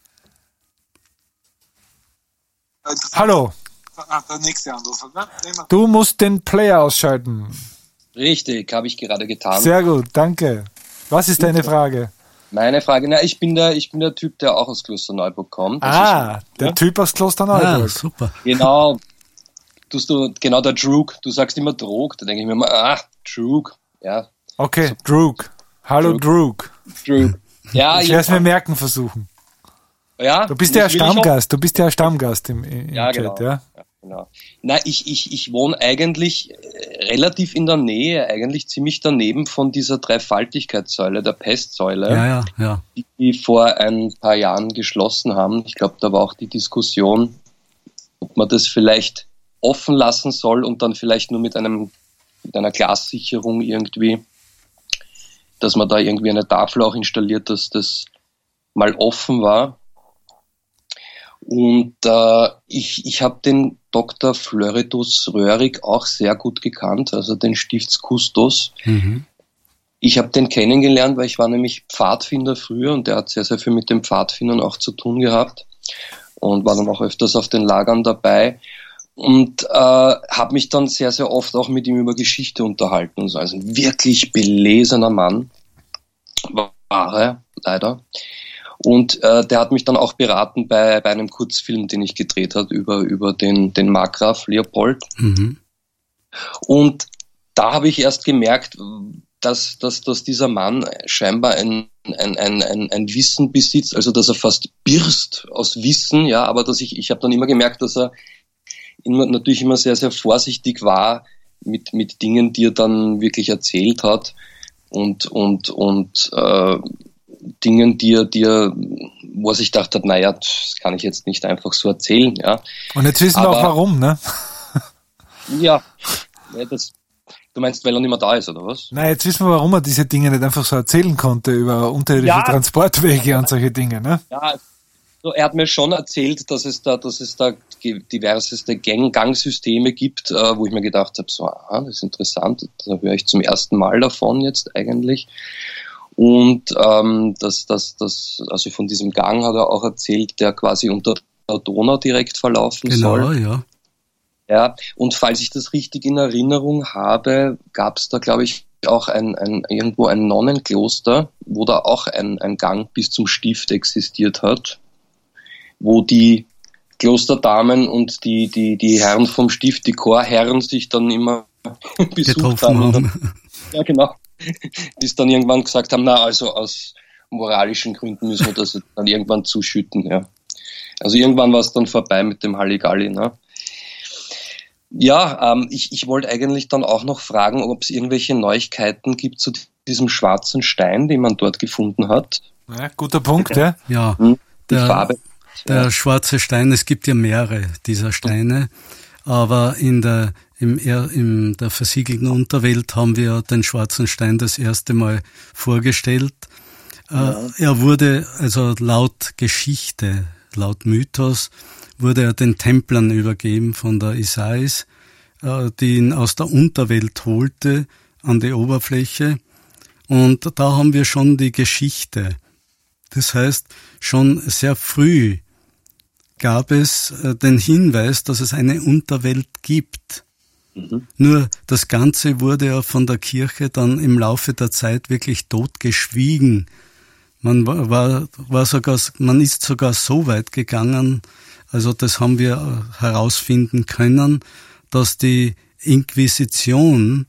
Hallo. Der nächste Anruf. Du musst den Player ausschalten. Richtig, habe ich gerade getan. Sehr gut, danke. Was ist deine Frage? Meine Frage, ich bin der Typ, der auch aus Klosterneuburg kommt. Der Typ aus Klosterneuburg. Super. Genau. Genau, der Drug. Du sagst immer Drog, da denke ich mir immer, Drug. Ja. Okay, Drug. Hallo Drug. Ja, ich werde es mir merken versuchen. Ja. Du bist ja Stammgast. Du bist ja Stammgast im Chat, genau. Ja. Genau. Ich wohne eigentlich relativ in der Nähe, eigentlich ziemlich daneben von dieser Dreifaltigkeitssäule, der Pestsäule, die vor ein paar Jahren geschlossen haben. Ich glaube, da war auch die Diskussion, ob man das vielleicht offen lassen soll und dann vielleicht nur mit einer Glassicherung irgendwie, dass man da irgendwie eine Tafel auch installiert, dass das mal offen war. Und ich habe den Dr. Floridus Röhrig auch sehr gut gekannt, also den Stiftskustos. Mhm. Ich habe den kennengelernt, weil ich war nämlich Pfadfinder früher, und der hat sehr, sehr viel mit den Pfadfindern auch zu tun gehabt und war dann auch öfters auf den Lagern dabei und habe mich dann sehr, sehr oft auch mit ihm über Geschichte unterhalten und so. Also ein wirklich belesener Mann war er leider. Und der hat mich dann auch beraten bei einem Kurzfilm, den ich gedreht habe über den Markgraf Leopold. Mhm. Und da habe ich erst gemerkt, dass dieser Mann scheinbar ein Wissen besitzt, also dass er fast birst aus Wissen, ja, aber dass ich habe dann immer gemerkt, dass er natürlich immer sehr, sehr vorsichtig war mit Dingen, die er dann wirklich erzählt hat und Dingen, die er, wo er sich gedacht hat, naja, das kann ich jetzt nicht einfach so erzählen, ja. Und jetzt wissen wir auch warum, ne? Ja, du meinst, weil er nicht mehr da ist, oder was? Nein, jetzt wissen wir, warum er diese Dinge nicht einfach so erzählen konnte über unterirdische Transportwege und solche Dinge, ne? Ja, so, er hat mir schon erzählt, dass es da diverseste Gangsysteme gibt, wo ich mir gedacht habe, so, das ist interessant, da höre ich zum ersten Mal davon jetzt eigentlich. Und also von diesem Gang hat er auch erzählt, der quasi unter der Donau direkt verlaufen soll. Genau, ja. Ja, und falls ich das richtig in Erinnerung habe, gab es da, glaube ich, auch irgendwo ein Nonnenkloster, wo da auch ein Gang bis zum Stift existiert hat, wo die Klosterdamen und die Herren vom Stift, die Chorherren, sich dann immer besucht haben. Ja, genau. Die dann irgendwann gesagt haben, also aus moralischen Gründen müssen wir das dann irgendwann zuschütten. Ja. Also irgendwann war es dann vorbei mit dem Halligalli. Ne? Ja, ich wollte eigentlich dann auch noch fragen, ob es irgendwelche Neuigkeiten gibt zu diesem schwarzen Stein, den man dort gefunden hat. Ja, guter Punkt, ja. Ja, der schwarze Stein, es gibt ja mehrere dieser Steine, aber in der versiegelten Unterwelt haben wir den schwarzen Stein das erste Mal vorgestellt. Er wurde, also laut Geschichte, laut Mythos, wurde er den Templern übergeben von der Isais, die ihn aus der Unterwelt holte an die Oberfläche. Und da haben wir schon die Geschichte. Das heißt, schon sehr früh gab es den Hinweis, dass es eine Unterwelt gibt. Nur das Ganze wurde ja von der Kirche dann im Laufe der Zeit wirklich totgeschwiegen. Man ist sogar so weit gegangen, also das haben wir herausfinden können, dass die Inquisition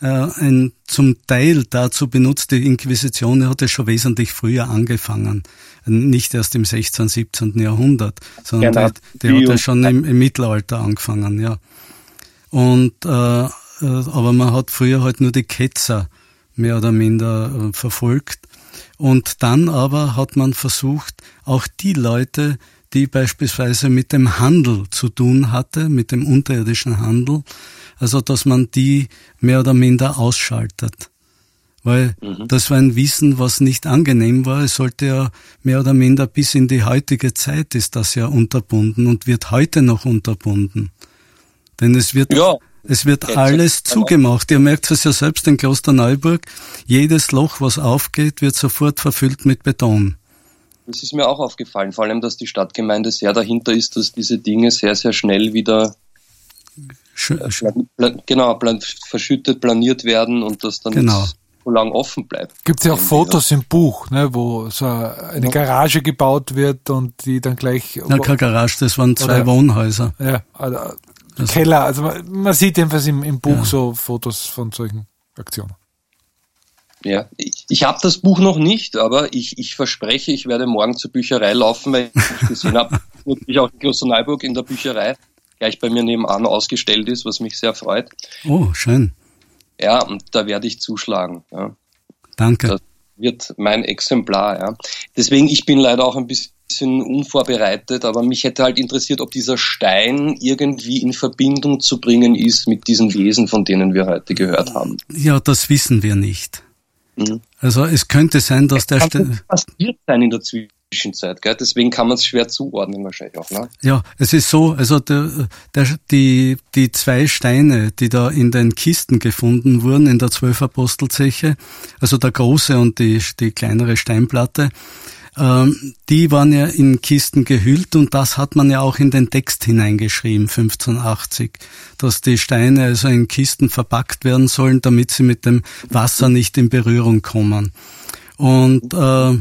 zum Teil dazu benutzt, die Inquisition hatte schon wesentlich früher angefangen, nicht erst im 16., 17. Jahrhundert, sondern die hat ja schon im Mittelalter angefangen, ja. Und aber man hat früher halt nur die Ketzer mehr oder minder verfolgt. Und dann aber hat man versucht, auch die Leute, die beispielsweise mit dem Handel zu tun hatte, mit dem unterirdischen Handel, also dass man die mehr oder minder ausschaltet. Weil das war ein Wissen, was nicht angenehm war. Es sollte ja mehr oder minder bis in die heutige Zeit ist das ja unterbunden und wird heute noch unterbunden. Denn es wird alles zugemacht. Ihr merkt es ja selbst in Klosterneuburg. Jedes Loch, was aufgeht, wird sofort verfüllt mit Beton. Das ist mir auch aufgefallen, vor allem, dass die Stadtgemeinde sehr dahinter ist, dass diese Dinge sehr, sehr schnell wieder verschüttet, planiert werden und das dann jetzt so lang offen bleibt. Gibt es ja auch Fotos im Buch, ne, wo so eine Garage gebaut wird und die dann gleich... Na, keine Garage, das waren 2 Wohnhäuser. Ja, Keller, also man sieht jedenfalls im Buch so Fotos von solchen Aktionen. Ja, ich habe das Buch noch nicht, aber ich verspreche, ich werde morgen zur Bücherei laufen, weil ich gesehen habe, natürlich auch in Klosterneuburg in der Bücherei gleich bei mir nebenan ausgestellt ist, was mich sehr freut. Oh, schön. Ja, und da werde ich zuschlagen. Ja. Danke. Das wird mein Exemplar. Ja. Deswegen, ich bin leider auch ein bisschen unvorbereitet, aber mich hätte halt interessiert, ob dieser Stein irgendwie in Verbindung zu bringen ist mit diesen Wesen, von denen wir heute gehört haben. Ja, das wissen wir nicht. Also es könnte sein, dass der Stein... passiert sein in der Zwischenzeit, gell? Deswegen kann man es schwer zuordnen wahrscheinlich auch, ne? Ja, es ist so, also die 2 Steine, die da in den Kisten gefunden wurden, in der 12 Apostelzeche, also der große und die kleinere Steinplatte, die waren ja in Kisten gehüllt und das hat man ja auch in den Text hineingeschrieben, 1580, dass die Steine also in Kisten verpackt werden sollen, damit sie mit dem Wasser nicht in Berührung kommen. Und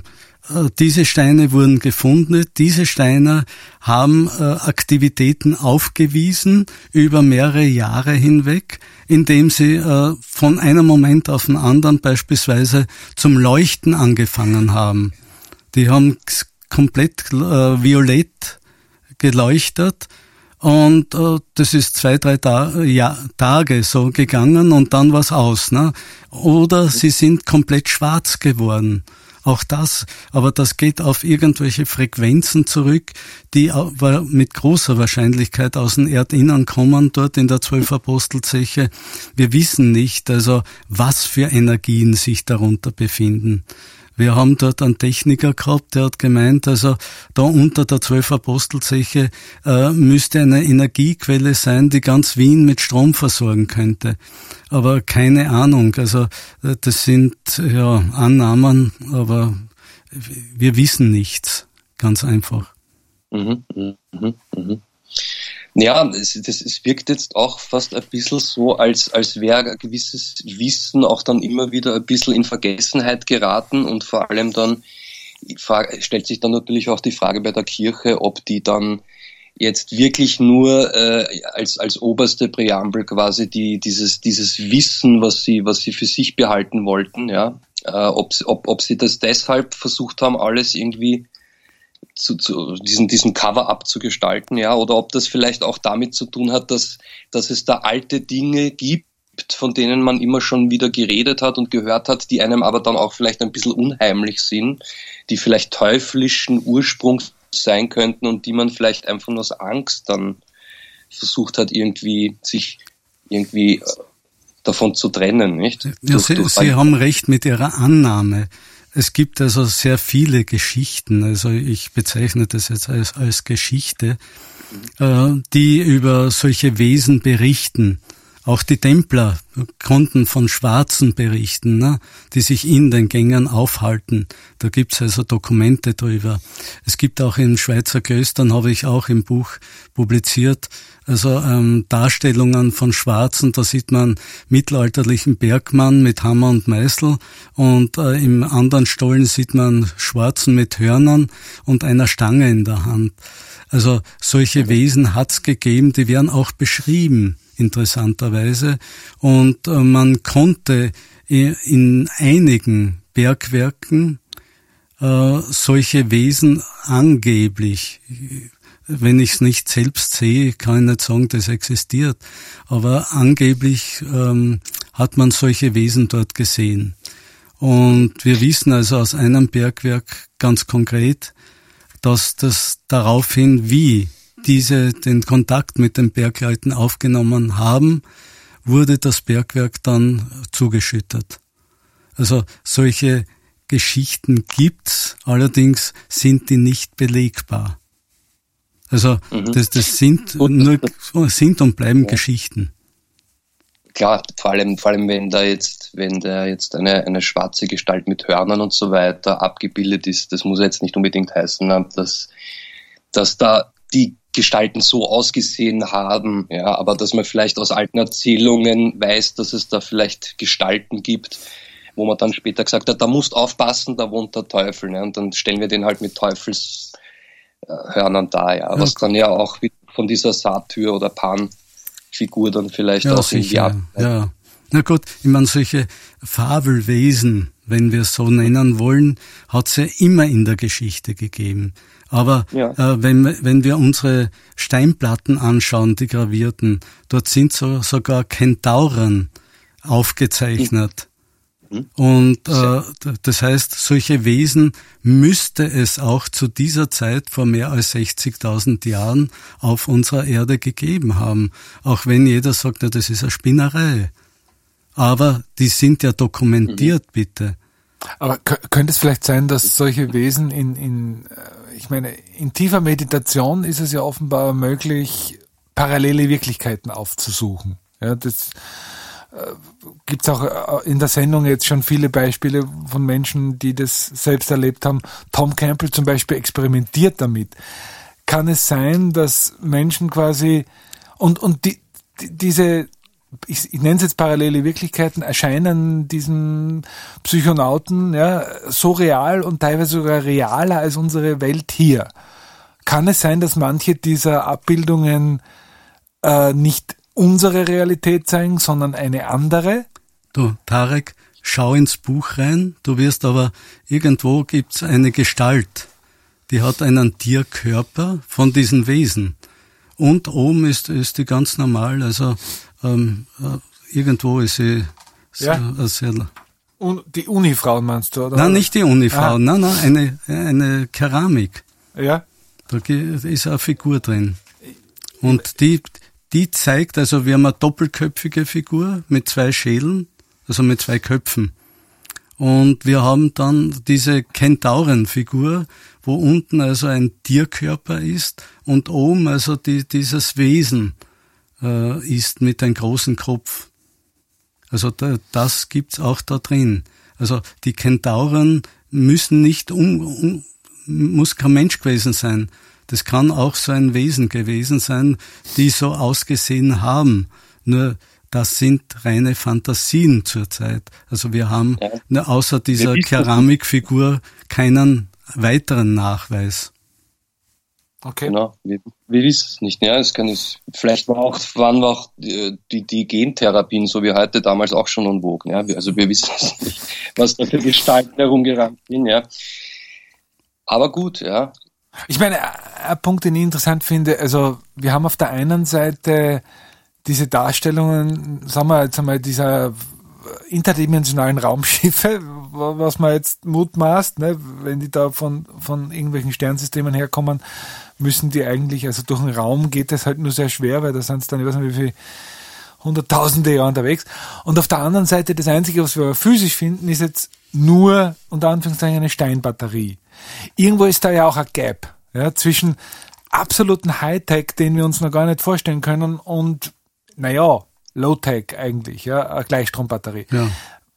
diese Steine wurden gefunden. Diese Steine haben Aktivitäten aufgewiesen über mehrere Jahre hinweg, indem sie von einem Moment auf den anderen beispielsweise zum Leuchten angefangen haben. Die haben komplett violett geleuchtet. Und das ist 2-3 Tage so gegangen und dann war's aus. Ne? Oder sie sind komplett schwarz geworden. Auch das, aber das geht auf irgendwelche Frequenzen zurück, die mit großer Wahrscheinlichkeit aus dem Erdinnern kommen, dort in der 12-Apostelzeche. Wir wissen nicht, also was für Energien sich darunter befinden. Wir haben dort einen Techniker gehabt, der hat gemeint, also da unter der 12-Apostelzeche müsste eine Energiequelle sein, die ganz Wien mit Strom versorgen könnte. Aber keine Ahnung, also das sind ja Annahmen, aber wir wissen nichts, ganz einfach. Ja, es wirkt jetzt auch fast ein bisschen so, als wäre ein gewisses Wissen auch dann immer wieder ein bisschen in Vergessenheit geraten und vor allem dann stellt sich dann natürlich auch die Frage bei der Kirche, ob die dann jetzt wirklich nur als oberste Präambel quasi dieses Wissen, was sie für sich behalten wollten, ja, ob sie das deshalb versucht haben, alles irgendwie zu diesen Cover-up zu gestalten, ja, oder ob das vielleicht auch damit zu tun hat, dass es da alte Dinge gibt, von denen man immer schon wieder geredet hat und gehört hat, die einem aber dann auch vielleicht ein bisschen unheimlich sind, die vielleicht teuflischen Ursprungs sein könnten und die man vielleicht einfach nur aus Angst dann versucht hat, sich irgendwie davon zu trennen, nicht? Ja, Sie haben recht mit Ihrer Annahme. Es gibt also sehr viele Geschichten, also ich bezeichne das jetzt als Geschichte, die über solche Wesen berichten. Auch die Templer konnten von Schwarzen berichten, ne, die sich in den Gängen aufhalten. Da gibt's also Dokumente drüber. Es gibt auch in Schweizer Klöstern, habe ich auch im Buch publiziert, also Darstellungen von Schwarzen. Da sieht man mittelalterlichen Bergmann mit Hammer und Meißel und im anderen Stollen sieht man Schwarzen mit Hörnern und einer Stange in der Hand. Also solche Wesen hat's gegeben, die werden auch beschrieben, interessanterweise. Und man konnte in einigen Bergwerken solche Wesen angeblich, wenn ich es nicht selbst sehe, kann ich nicht sagen, das existiert, aber angeblich hat man solche Wesen dort gesehen. Und wir wissen also aus einem Bergwerk ganz konkret, dass das daraufhin, wie diese den Kontakt mit den Bergleuten aufgenommen haben, wurde das Bergwerk dann zugeschüttet. Also solche Geschichten gibt's, allerdings sind die nicht belegbar. Also das sind und bleiben Geschichten. Klar, vor allem wenn da jetzt eine schwarze Gestalt mit Hörnern und so weiter abgebildet ist, das muss jetzt nicht unbedingt heißen, dass da die Gestalten so ausgesehen haben, ja, aber dass man vielleicht aus alten Erzählungen weiß, dass es da vielleicht Gestalten gibt, wo man dann später gesagt hat, da musst aufpassen, da wohnt der Teufel, ne? Und dann stellen wir den halt mit Teufelshörnern dar, ja, was dann ja auch von dieser Satyr oder Pan-Figur dann vielleicht auch irgendwie ab. Ja. Na gut, ich meine, solche Fabelwesen, wenn wir es so nennen wollen, hat es ja immer in der Geschichte gegeben. Aber wenn wir unsere Steinplatten anschauen, die gravierten, dort sind sogar Kentauren aufgezeichnet. Und das heißt, solche Wesen müsste es auch zu dieser Zeit vor mehr als 60.000 Jahren auf unserer Erde gegeben haben. Auch wenn jeder sagt, na, das ist eine Spinnerei. Aber die sind ja dokumentiert, bitte. Aber könnte es vielleicht sein, dass solche Wesen in tiefer Meditation ist es ja offenbar möglich, parallele Wirklichkeiten aufzusuchen. Ja, das gibt's auch in der Sendung jetzt schon viele Beispiele von Menschen, die das selbst erlebt haben. Tom Campbell zum Beispiel experimentiert damit. Kann es sein, dass Menschen quasi diese ich nenne es jetzt parallele Wirklichkeiten, erscheinen diesen Psychonauten ja so real und teilweise sogar realer als unsere Welt hier. Kann es sein, dass manche dieser Abbildungen nicht unsere Realität zeigen, sondern eine andere? Du, Tarek, schau ins Buch rein, du wirst aber, irgendwo gibt's eine Gestalt, die hat einen Tierkörper von diesen Wesen. Und oben ist die ganz normal, also irgendwo ist sie sehr... Die Unifrauen meinst du, oder? Nein, nicht die Unifrauen, nein, eine Keramik. Ja. Da ist eine Figur drin. Und die zeigt, also wir haben eine doppelköpfige Figur mit 2 Schädeln, also mit 2 Köpfen. Und wir haben dann diese Kentaurenfigur, wo unten also ein Tierkörper ist und oben also dieses Wesen ist mit einem großen Kopf. Also das gibt's auch da drin. Also die Kentauren müssen nicht muss kein Mensch gewesen sein. Das kann auch so ein Wesen gewesen sein, die so ausgesehen haben. Nur das sind reine Fantasien zurzeit. Also wir haben außer dieser Keramikfigur keinen weiteren Nachweis. Okay. Genau, wir wissen es nicht. Ja, vielleicht waren auch die Gentherapien, so wie heute, damals auch schon en vogue. Ja? Also wir wissen es nicht, was da für Gestalten herumgerannt sind. Ja. Aber gut, ja. Ich meine, ein Punkt, den ich interessant finde, also wir haben auf der einen Seite diese Darstellungen, sagen wir jetzt einmal, dieser interdimensionalen Raumschiffe, was man jetzt mutmaßt, ne, wenn die da von irgendwelchen Sternsystemen herkommen, müssen die eigentlich, also durch den Raum geht das halt nur sehr schwer, weil da sind es dann, ich weiß nicht wie viel, hunderttausende Jahre unterwegs. Und auf der anderen Seite, das Einzige, was wir physisch finden, ist jetzt nur, unter Anführungszeichen, eine Steinbatterie. Irgendwo ist da ja auch ein Gap, ja, zwischen absoluten Hightech, den wir uns noch gar nicht vorstellen können, und, Low-Tech eigentlich, ja, eine Gleichstrombatterie. Ja.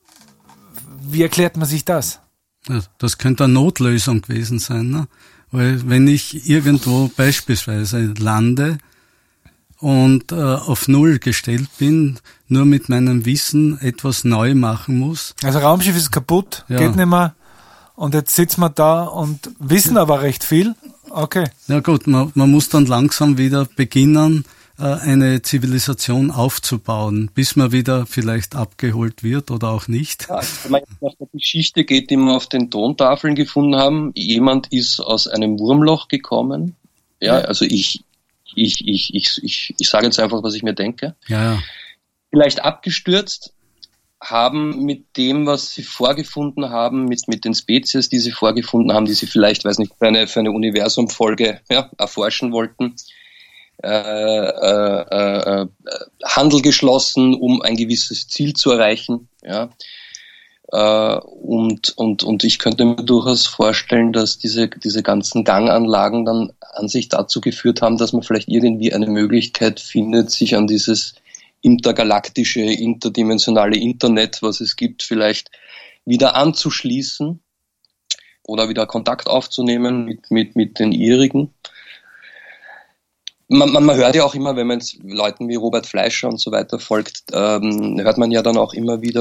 Wie erklärt man sich das? Ja, das könnte eine Notlösung gewesen sein, ne? Weil wenn ich irgendwo beispielsweise lande und auf Null gestellt bin, nur mit meinem Wissen etwas neu machen muss. Also Raumschiff ist kaputt, geht nicht mehr, und jetzt sitzen wir da und wissen aber recht viel. Okay. Ja gut, man muss dann langsam wieder beginnen, eine Zivilisation aufzubauen, bis man wieder vielleicht abgeholt wird oder auch nicht. Ja, wenn man jetzt nach der Geschichte geht, die wir auf den Tontafeln gefunden haben, jemand ist aus einem Wurmloch gekommen. Ja, also ich sage jetzt einfach, was ich mir denke. Ja. Vielleicht abgestürzt, haben mit dem, was sie vorgefunden haben, mit den Spezies, die sie vorgefunden haben, die sie vielleicht, weiß nicht, für eine Universumfolge erforschen wollten, Handel geschlossen, um ein gewisses Ziel zu erreichen. Ja. Und ich könnte mir durchaus vorstellen, dass diese ganzen Ganganlagen dann an sich dazu geführt haben, dass man vielleicht irgendwie eine Möglichkeit findet, sich an dieses intergalaktische, interdimensionale Internet, was es gibt, vielleicht wieder anzuschließen oder wieder Kontakt aufzunehmen mit den ihrigen. Man hört ja auch immer, wenn man jetzt Leuten wie Robert Fleischer und so weiter folgt, hört man ja dann auch immer wieder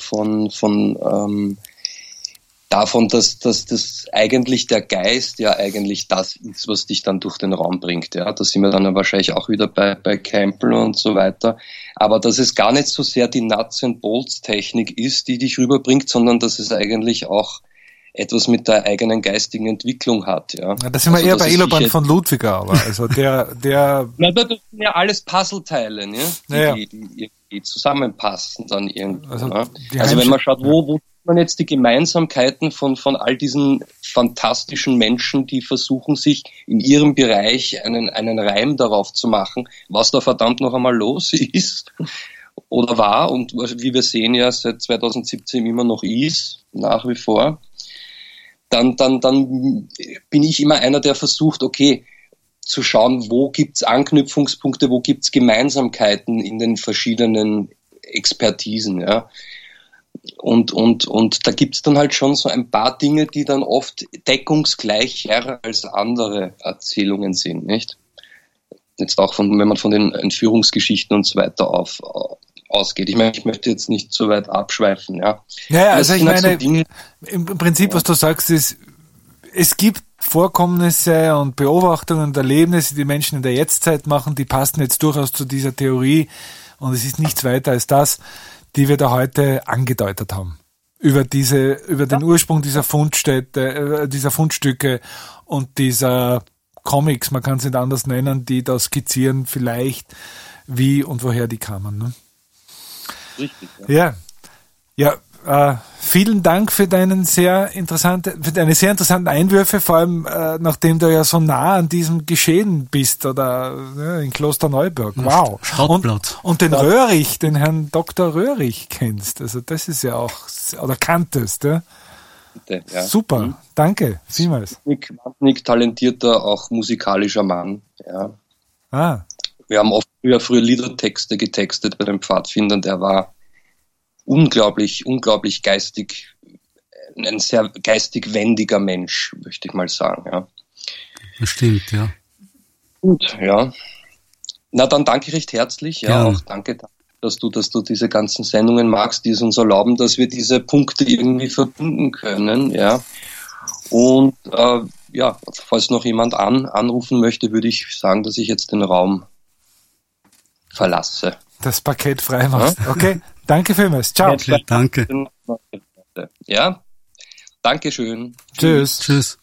davon, dass das eigentlich der Geist ja eigentlich das ist, was dich dann durch den Raum bringt. Ja, da sind wir dann wahrscheinlich auch wieder bei Campbell und so weiter. Aber dass es gar nicht so sehr die Nuts and Bolts Technik ist, die dich rüberbringt, sondern dass es eigentlich auch etwas mit der eigenen geistigen Entwicklung hat. Ja, da sind wir eher bei Eloban von Ludwiger, aber also der Na, das sind ja alles Puzzleteile, ne? Die zusammenpassen dann irgendwo. Also wenn man schaut, wo man jetzt die Gemeinsamkeiten von all diesen fantastischen Menschen, die versuchen, sich in ihrem Bereich einen Reim darauf zu machen, was da verdammt noch einmal los ist oder war und wie wir sehen ja seit 2017 immer noch ist, nach wie vor, dann bin ich immer einer, der versucht, okay, zu schauen, wo gibt's Anknüpfungspunkte, wo gibt's Gemeinsamkeiten in den verschiedenen Expertisen, ja. Und da gibt's dann halt schon so ein paar Dinge, die dann oft deckungsgleicher als andere Erzählungen sind, nicht? Jetzt auch wenn man von den Entführungsgeschichten und so weiter ausgeht. Ich meine, ich möchte jetzt nicht so weit abschweifen. Ja, also ich meine, im Prinzip, was du sagst, ist, es gibt Vorkommnisse und Beobachtungen und Erlebnisse, die Menschen in der Jetztzeit machen, die passen jetzt durchaus zu dieser Theorie und es ist nichts weiter als das, die wir da heute angedeutet haben. Über den Ursprung dieser Fundstätte, dieser Fundstücke und dieser Comics, man kann es nicht anders nennen, die da skizzieren vielleicht, wie und woher die kamen. Ne? Richtig, ja. Vielen Dank für deine sehr interessanten Einwürfe, vor allem nachdem du ja so nah an diesem Geschehen bist oder in Klosterneuburg. Wow. Und den Röhrig, den Herrn Dr. Röhrig kennst. Also das ist ja auch, oder kanntest. Ja? Bitte, ja. Super, danke vielmals. Wahnsinnig talentierter, auch musikalischer Mann. Ja. Wir haben oft früher Liedertexte getextet bei den Pfadfindern, der war unglaublich geistig, ein sehr geistig wendiger Mensch, möchte ich mal sagen, ja. Das stimmt, ja. Gut, ja. Na, dann danke ich recht herzlich, ja, auch danke, dass du diese ganzen Sendungen magst, die es uns erlauben, dass wir diese Punkte irgendwie verbinden können, ja. Und, falls noch jemand anrufen möchte, würde ich sagen, dass ich jetzt den Raum verlasse. Das Paket frei machst. Ja? Okay, danke vielmals. Ciao. Okay, danke. Ja, danke schön. Tschüss.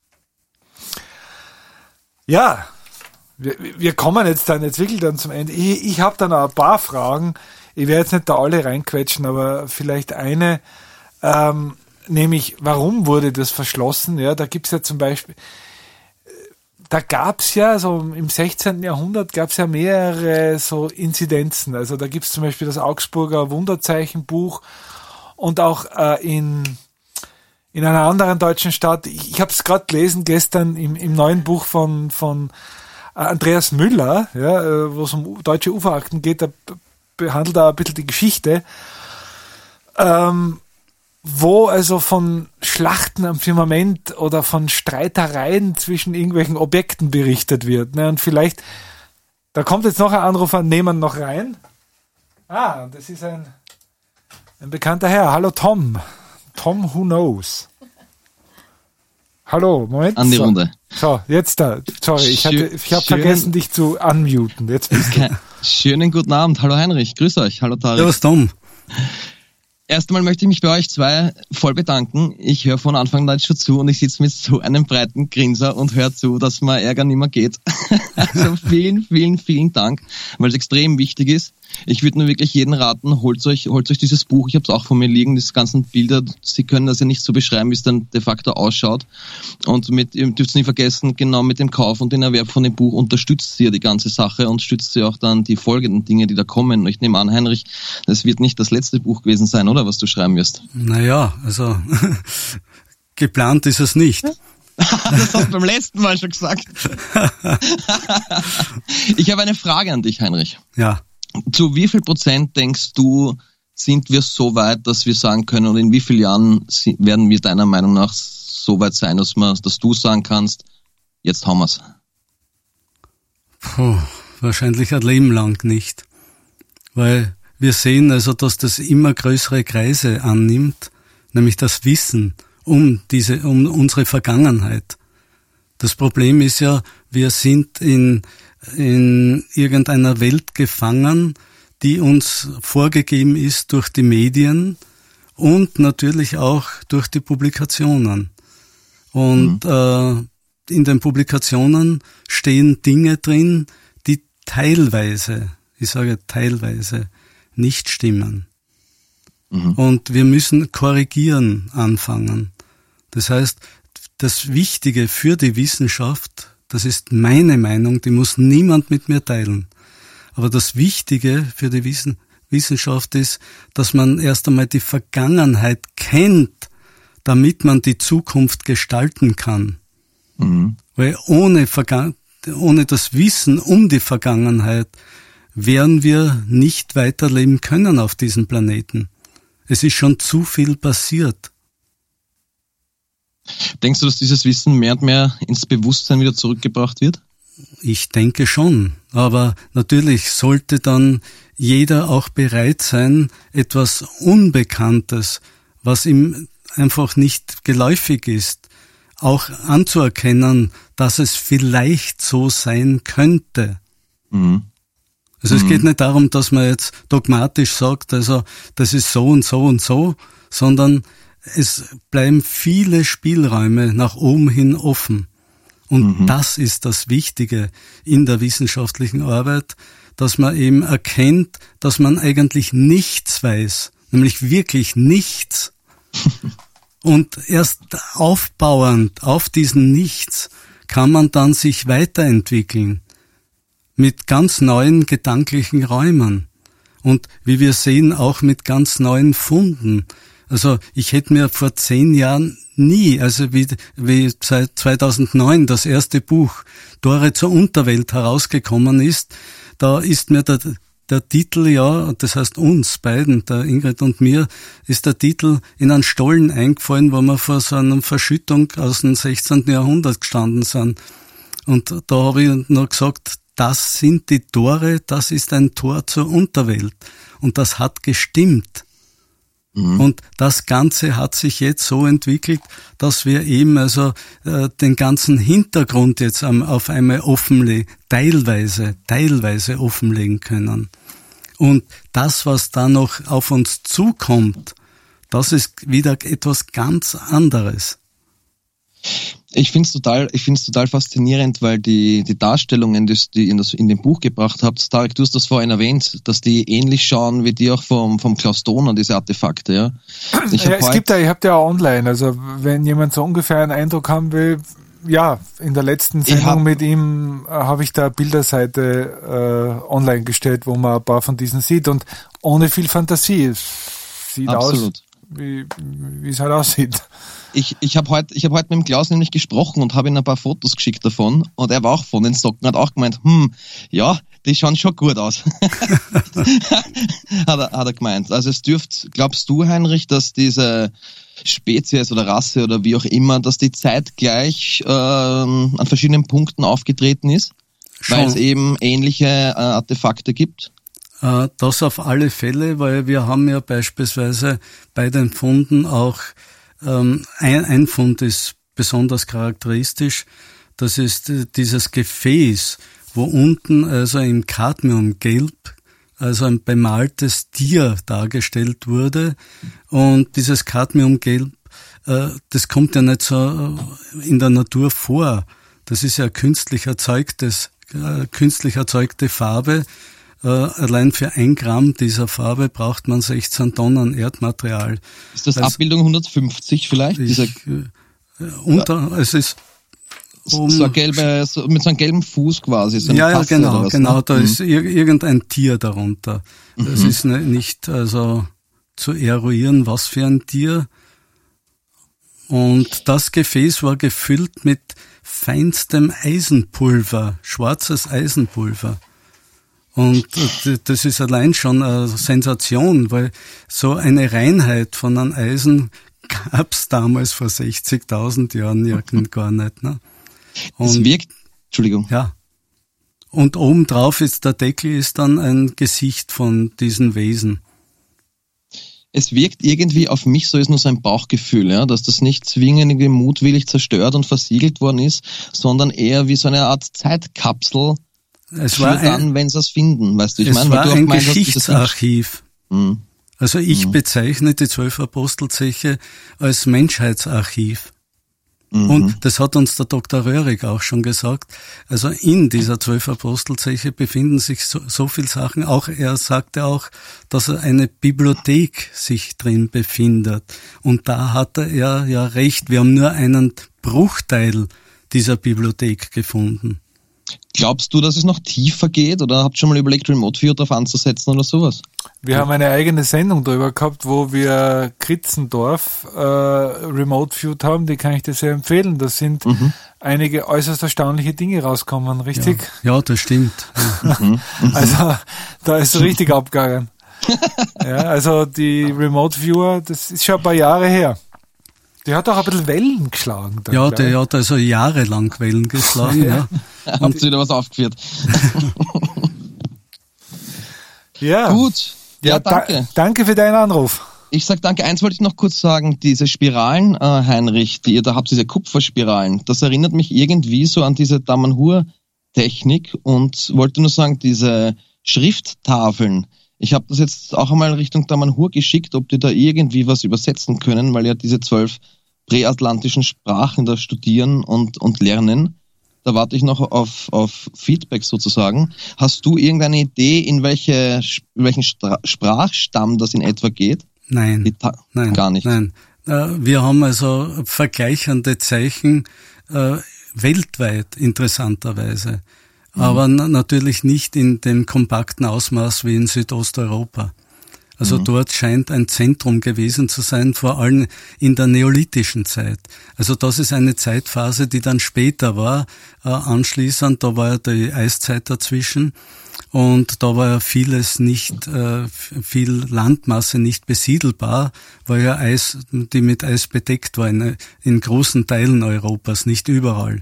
Ja, wir kommen jetzt wirklich dann zum Ende. Ich habe dann auch ein paar Fragen. Ich werde jetzt nicht da alle reinquetschen, aber vielleicht eine, nämlich, warum wurde das verschlossen? Ja, da gibt's ja zum Beispiel, da gab's ja, so im 16. Jahrhundert gab's ja mehrere so Inzidenzen. Also da gibt's zum Beispiel das Augsburger Wunderzeichenbuch und auch in einer anderen deutschen Stadt. Ich habe es gerade gelesen gestern im neuen Buch von Andreas Müller, ja, wo es um deutsche Uferakten geht, da behandelt er ein bisschen die Geschichte. Wo also von Schlachten am Firmament oder von Streitereien zwischen irgendwelchen Objekten berichtet wird. Ne? Und vielleicht, da kommt jetzt noch ein Anrufer, nehmen wir noch rein. Das ist ein bekannter Herr. Hallo Tom. Tom Who Knows. Hallo, Moment. An die Runde. So, jetzt da. Sorry, ich habe vergessen, dich zu unmuten. Jetzt bist du. Schönen guten Abend. Hallo Heinrich, grüß euch. Hallo Tarek. Servus Tom. Erst einmal möchte ich mich bei euch zwei voll bedanken. Ich höre von Anfang an schon zu und ich sitze mit so einem breiten Grinser und höre zu, dass mir Ärger nicht mehr geht. Also vielen Dank, weil es extrem wichtig ist. Ich würde nur wirklich jeden raten, holt euch dieses Buch. Ich habe es auch vor mir liegen, diese ganzen Bilder. Sie können das ja nicht so beschreiben, wie es dann de facto ausschaut. Und ihr dürft nie vergessen, genau mit dem Kauf und dem Erwerb von dem Buch unterstützt ihr die ganze Sache und stützt ihr auch dann die folgenden Dinge, die da kommen. Und ich nehme an, Heinrich, das wird nicht das letzte Buch gewesen sein, oder, was du schreiben wirst? Naja, also geplant ist es nicht. Das hast du beim letzten Mal schon gesagt. Ich habe eine Frage an dich, Heinrich. Ja. Zu wie viel Prozent denkst du, sind wir so weit, dass wir sagen können, und in wie vielen Jahren werden wir deiner Meinung nach so weit sein, dass du sagen kannst, jetzt haben wir's? Wahrscheinlich ein Leben lang nicht. Weil wir sehen also, dass das immer größere Kreise annimmt, nämlich das Wissen um unsere Vergangenheit. Das Problem ist ja, wir sind in irgendeiner Welt gefangen, die uns vorgegeben ist durch die Medien und natürlich auch durch die Publikationen. Und in den Publikationen stehen Dinge drin, die teilweise nicht stimmen. Und wir müssen korrigieren anfangen. Das heißt, das Wichtige für die Wissenschaft, das ist meine Meinung, die muss niemand mit mir teilen. Aber das Wichtige für die Wissenschaft ist, dass man erst einmal die Vergangenheit kennt, damit man die Zukunft gestalten kann. Weil ohne das Wissen um die Vergangenheit werden wir nicht weiterleben können auf diesem Planeten. Es ist schon zu viel passiert. Denkst du, dass dieses Wissen mehr und mehr ins Bewusstsein wieder zurückgebracht wird? Ich denke schon, aber natürlich sollte dann jeder auch bereit sein, etwas Unbekanntes, was ihm einfach nicht geläufig ist, auch anzuerkennen, dass es vielleicht so sein könnte. Mhm. Also es geht nicht darum, dass man jetzt dogmatisch sagt, also das ist so und so und so, sondern es bleiben viele Spielräume nach oben hin offen. Und das ist das Wichtige in der wissenschaftlichen Arbeit, dass man eben erkennt, dass man eigentlich nichts weiß, nämlich wirklich nichts. Und erst aufbauend auf diesen Nichts kann man dann sich weiterentwickeln mit ganz neuen gedanklichen Räumen und wie wir sehen auch mit ganz neuen Funden. Also ich hätte mir vor 10 Jahren nie, also wie seit 2009 das erste Buch Tore zur Unterwelt herausgekommen ist, da ist mir der Titel, ja, das heißt uns beiden, der Ingrid und mir, ist der Titel in einen Stollen eingefallen, wo wir vor so einer Verschüttung aus dem 16. Jahrhundert gestanden sind. Und da habe ich noch gesagt, das sind die Tore, das ist ein Tor zur Unterwelt. Und das hat gestimmt. Und das Ganze hat sich jetzt so entwickelt, dass wir eben also den ganzen Hintergrund jetzt auf einmal teilweise offenlegen können. Und das, was da noch auf uns zukommt, das ist wieder etwas ganz anderes. Ich finde es total faszinierend, weil die Darstellungen, die ihr in dem Buch gebracht habt, Tarek, du hast das vorhin erwähnt, dass die ähnlich schauen wie die auch vom Klaus Donner, diese Artefakte, ja. Ich habt ja auch online, also wenn jemand so ungefähr einen Eindruck haben will, ja, in der letzten Sendung mit ihm habe ich da Bilderseite online gestellt, wo man ein paar von diesen sieht und ohne viel Fantasie. Es sieht absolut aus, wie es halt aussieht. Ich habe heute mit dem Klaus nämlich gesprochen und habe ihm ein paar Fotos geschickt davon und er war auch von den Socken, hat auch gemeint, ja, die schauen schon gut aus. hat er gemeint. Also glaubst du, Heinrich, dass diese Spezies oder Rasse oder wie auch immer, dass die zeitgleich an verschiedenen Punkten aufgetreten ist? Schon. Weil es eben ähnliche Artefakte gibt? Das auf alle Fälle, weil wir haben ja beispielsweise bei den Funden auch ein Fund ist besonders charakteristisch, das ist dieses Gefäß, wo unten also im Cadmiumgelb also ein bemaltes Tier dargestellt wurde und dieses Cadmiumgelb, das kommt ja nicht so in der Natur vor, das ist ja künstlich erzeugte Farbe. Allein für 1 Gramm dieser Farbe braucht man 16 Tonnen Erdmaterial. Ist das Abbildung 150 vielleicht? Es ist mit so einem gelben Fuß quasi. So ja, genau. Da ist irgendein Tier darunter. Es ist nicht also zu eruieren, was für ein Tier. Und das Gefäß war gefüllt mit feinstem Eisenpulver, schwarzes Eisenpulver. Und das ist allein schon eine Sensation, weil so eine Reinheit von einem Eisen gab's damals vor 60.000 Jahren gar nicht. Ne? Und, es wirkt, Entschuldigung. Ja. Und obendrauf ist der Deckel ist dann ein Gesicht von diesen Wesen. Es wirkt irgendwie auf mich, so ist nur so ein Bauchgefühl, ja, dass das nicht zwingend mutwillig zerstört und versiegelt worden ist, sondern eher wie so eine Art Zeitkapsel. Es war dann, wenn sie es finden, weißt du, ich meine, war ein Geschichtsarchiv. Also ich bezeichne die 12 Apostelzeche als Menschheitsarchiv. Und das hat uns der Dr. Röhrig auch schon gesagt. Also in dieser 12 Apostelzeche befinden sich so viele Sachen. Auch er sagte auch, dass eine Bibliothek sich drin befindet. Und da hatte er ja recht. Wir haben nur einen Bruchteil dieser Bibliothek gefunden. Glaubst du, dass es noch tiefer geht oder habt ihr schon mal überlegt, Remote View drauf anzusetzen oder sowas? Wir haben eine eigene Sendung darüber gehabt, wo wir Kritzendorf Remote Viewed haben, die kann ich dir sehr empfehlen. Da sind einige äußerst erstaunliche Dinge rauskommen, richtig? Ja, das stimmt. Also da ist richtig abgegangen. Ja, also die Remote Viewer, das ist schon ein paar Jahre her. Die hat auch ein bisschen Wellen geschlagen. Dann, ja, der hat also jahrelang Wellen geschlagen. Ja. Habt ihr wieder was aufgeführt? Ja. Gut. Ja, danke. Danke für deinen Anruf. Ich sag danke. Eins wollte ich noch kurz sagen. Diese Spiralen, Heinrich, die ihr da habt, diese Kupferspiralen, das erinnert mich irgendwie so an diese Damanhur-Technik und wollte nur sagen, diese Schrifttafeln. Ich habe das jetzt auch einmal Richtung Damanhur geschickt, ob die da irgendwie was übersetzen können, weil ja diese 12 präatlantischen Sprachen da studieren und lernen. Da warte ich noch auf Feedback sozusagen. Hast du irgendeine Idee, in welchen Sprachstamm das in etwa geht? Nein, gar nicht. Nein. Wir haben also vergleichende Zeichen weltweit, interessanterweise. Aber natürlich nicht in dem kompakten Ausmaß wie in Südosteuropa. Also dort scheint ein Zentrum gewesen zu sein, vor allem in der neolithischen Zeit. Also das ist eine Zeitphase, die dann später war. Anschließend, da war ja die Eiszeit dazwischen und da war ja vieles nicht, viel Landmasse nicht besiedelbar, weil ja Eis, die mit Eis bedeckt war in großen Teilen Europas, nicht überall.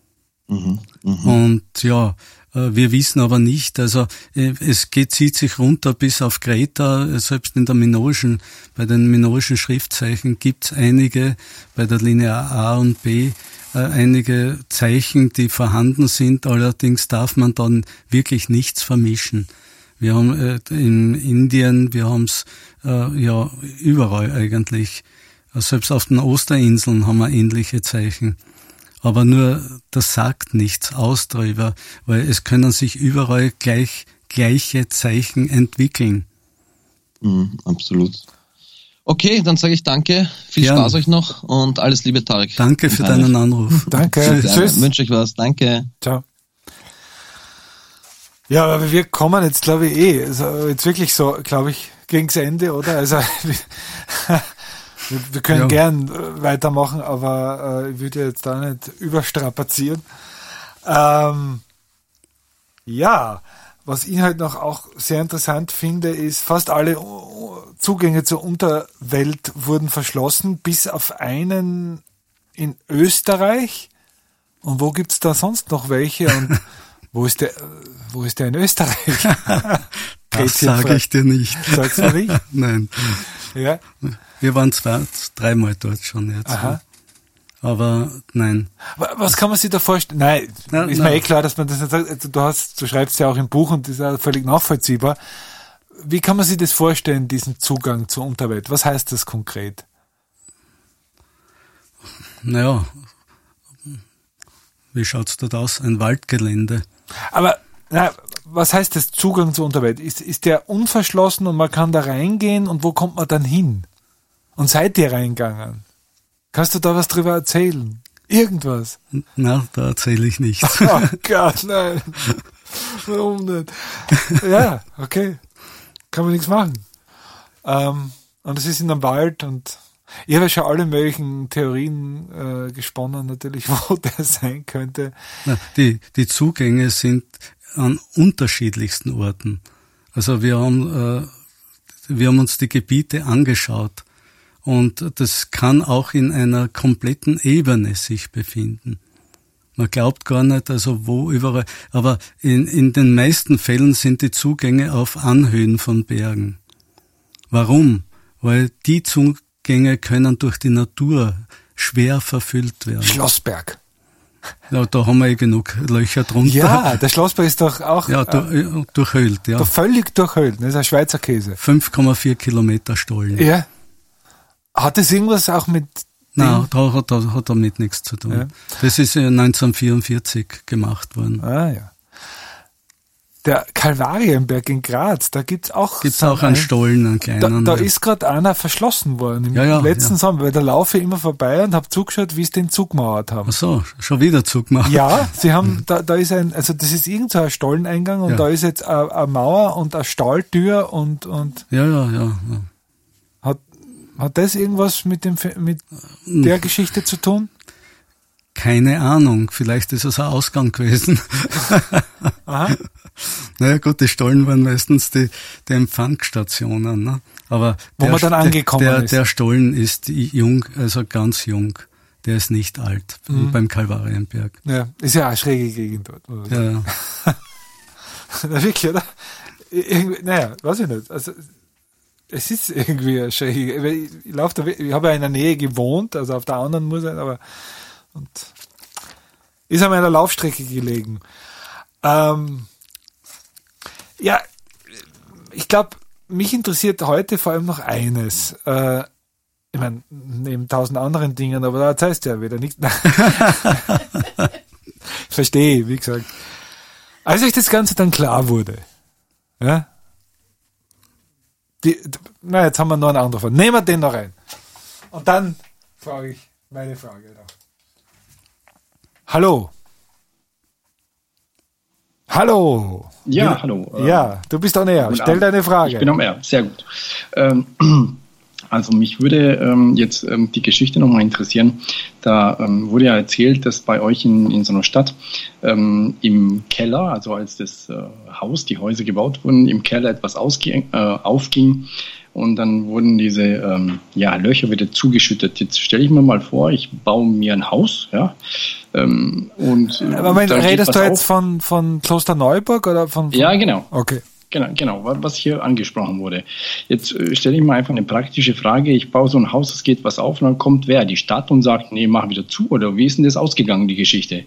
Und ja, wir wissen aber nicht, also zieht sich runter bis auf Kreta, selbst bei den minoischen Schriftzeichen gibt's einige, bei der Linear A und B, einige Zeichen, die vorhanden sind, allerdings darf man dann wirklich nichts vermischen. Wir haben in Indien, wir haben's ja überall eigentlich, selbst auf den Osterinseln haben wir ähnliche Zeichen. Aber nur, das sagt nichts aus darüber, weil es können sich überall gleiche Zeichen entwickeln. Absolut. Okay, dann sage ich danke, viel Spaß euch noch und alles Liebe, Tarek. Danke für deinen Anruf. Danke, tschüss. Wünsche euch was, danke. Ciao. Ja, aber wir kommen jetzt, glaube ich, also jetzt wirklich so, glaube ich, gegen's Ende, oder? Also wir können gern weitermachen, aber ich würde jetzt da nicht überstrapazieren. Ja, was ich halt noch auch sehr interessant finde, ist, fast alle Zugänge zur Unterwelt wurden verschlossen, bis auf einen in Österreich. Und wo gibt's da sonst noch welche? Und wo ist der in Österreich? Das sage ich dir nicht. Sagst du nicht? Nein. Ja. Wir waren dreimal dort schon jetzt. Aha. Aber nein. Was kann man sich da vorstellen? Nein, ist mir klar, dass man das nicht sagt. Du schreibst ja auch im Buch und das ist ja völlig nachvollziehbar. Wie kann man sich das vorstellen, diesen Zugang zur Unterwelt? Was heißt das konkret? Naja, wie schaut's dort aus? Ein Waldgelände. Aber was heißt das Zugang zur Unterwelt? Ist der unverschlossen und man kann da reingehen und wo kommt man dann hin? Und seid ihr reingegangen? Kannst du da was drüber erzählen? Irgendwas? Na, da erzähle ich nichts. Oh Gott, nein. Warum nicht? Ja, okay. Kann man nichts machen. Und es ist in einem Wald und ich habe ja schon alle möglichen Theorien gesponnen, natürlich, wo der sein könnte. Na, die Zugänge sind an unterschiedlichsten Orten. Also wir haben uns die Gebiete angeschaut. Und das kann auch in einer kompletten Ebene sich befinden. Man glaubt gar nicht, also wo überall, aber in den meisten Fällen sind die Zugänge auf Anhöhen von Bergen. Warum? Weil die Zugänge können durch die Natur schwer verfüllt werden. Schlossberg. Ja, da haben wir genug Löcher drunter. Ja, der Schlossberg ist doch auch durchhöhlt. Ja. Völlig durchhöhlt, das ist ein Schweizer Käse. 5,4 Kilometer Stollen. Ja. Hat das irgendwas auch mit... Nein, da hat damit nichts zu tun. Ja. Das ist 1944 gemacht worden. Ah ja. Der Kalvarienberg in Graz, da gibt's auch einen Stollen, einen kleinen. Da ist gerade einer verschlossen worden im letzten Sommer, weil da laufe ich immer vorbei und habe zugeschaut, wie sie den zugemauert haben. Ach so, schon wieder zugemauert. Ja, sie haben, da ist das ist irgend so ein Stolleneingang und da ist jetzt eine Mauer und eine Stahltür und. Ja. Hat das irgendwas mit der Geschichte zu tun? Keine Ahnung, vielleicht ist es ein Ausgang gewesen. Aha. Naja gut, die Stollen waren meistens die Empfangsstationen, ne? Aber wo man dann angekommen ist. Der Stollen ist jung, also ganz jung. Der ist nicht alt, wie beim Kalvarienberg. Ja, ist ja eine schräge Gegend dort. Ja. Na wirklich, oder? Naja, weiß ich nicht. Also, es ist irgendwie eine schräge. Ich habe ja in der Nähe gewohnt, also auf der anderen muss ich, aber und ist an meiner Laufstrecke gelegen. Ja, ich glaube, mich interessiert heute vor allem noch eines. Ich meine, neben 1000 anderen Dingen, aber das heißt ja wieder nichts. Verstehe, wie gesagt. Als euch das Ganze dann klar wurde, ja, jetzt haben wir noch einen anderen Fall. Nehmen wir den noch rein. Und dann frage ich meine Frage noch. Hallo. Hallo. Ja, hallo. Ja, du bist on air. Stell deine Frage. Ich bin on air. Sehr gut. Also mich würde jetzt die Geschichte nochmal interessieren. Da wurde ja erzählt, dass bei euch in so einer Stadt im Keller, also als das die Häuser gebaut wurden, im Keller etwas aufging und dann wurden diese Löcher wieder zugeschüttet. Jetzt stelle ich mir mal vor, ich baue mir ein Haus, ja. Aber redest du jetzt von Klosterneuburg oder von? Ja, genau. Okay. Genau, was hier angesprochen wurde. Jetzt stelle ich mal einfach eine praktische Frage. Ich baue so ein Haus, es geht was auf und dann kommt wer? Die Stadt und sagt, nee, mach wieder zu? Oder wie ist denn das ausgegangen, die Geschichte?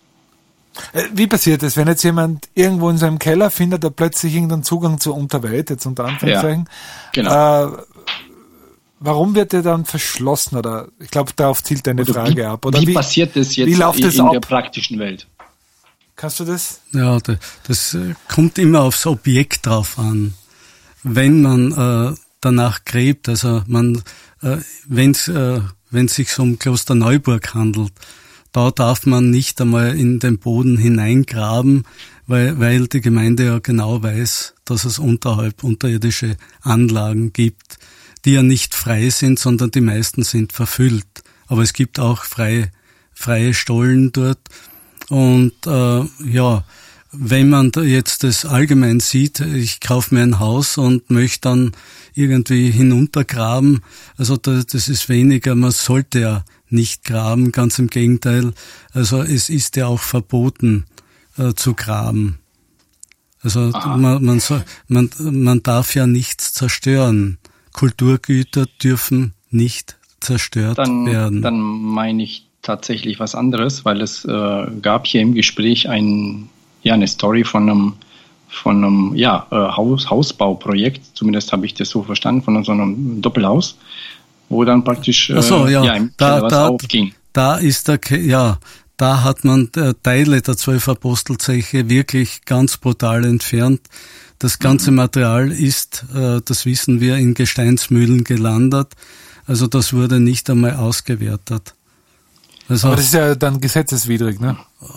Wie passiert das, wenn jetzt jemand irgendwo in seinem Keller findet, er plötzlich irgendeinen Zugang zur Unterwelt, jetzt unter Anführungszeichen? Ja, genau. Warum wird der dann verschlossen? Oder ich glaube, darauf zielt deine Frage ab. Oder wie passiert das jetzt in der praktischen Welt? Kannst du das? Ja, das kommt immer aufs Objekt drauf an. Wenn man danach gräbt, also wenn es sich um Klosterneuburg handelt, da darf man nicht einmal in den Boden hineingraben, weil die Gemeinde ja genau weiß, dass es unterhalb unterirdische Anlagen gibt, die ja nicht frei sind, sondern die meisten sind verfüllt. Aber es gibt auch freie Stollen dort. Und wenn man da jetzt das allgemein sieht, ich kaufe mir ein Haus und möchte dann irgendwie hinuntergraben, also das ist weniger, man sollte ja nicht graben, ganz im Gegenteil, also es ist ja auch verboten zu graben. Also man darf ja nichts zerstören. Kulturgüter dürfen nicht zerstört werden. Dann meine ich tatsächlich was anderes, weil es gab hier im Gespräch eine Story von einem Hausbauprojekt, zumindest habe ich das so verstanden, von so einem Doppelhaus, wo dann praktisch im Keller was aufging. Da hat man Teile der 12 Apostelzeche wirklich ganz brutal entfernt. Das ganze Material ist, das wissen wir, in Gesteinsmühlen gelandet. Also das wurde nicht einmal ausgewertet. Also, aber das ist ja dann gesetzeswidrig, ne?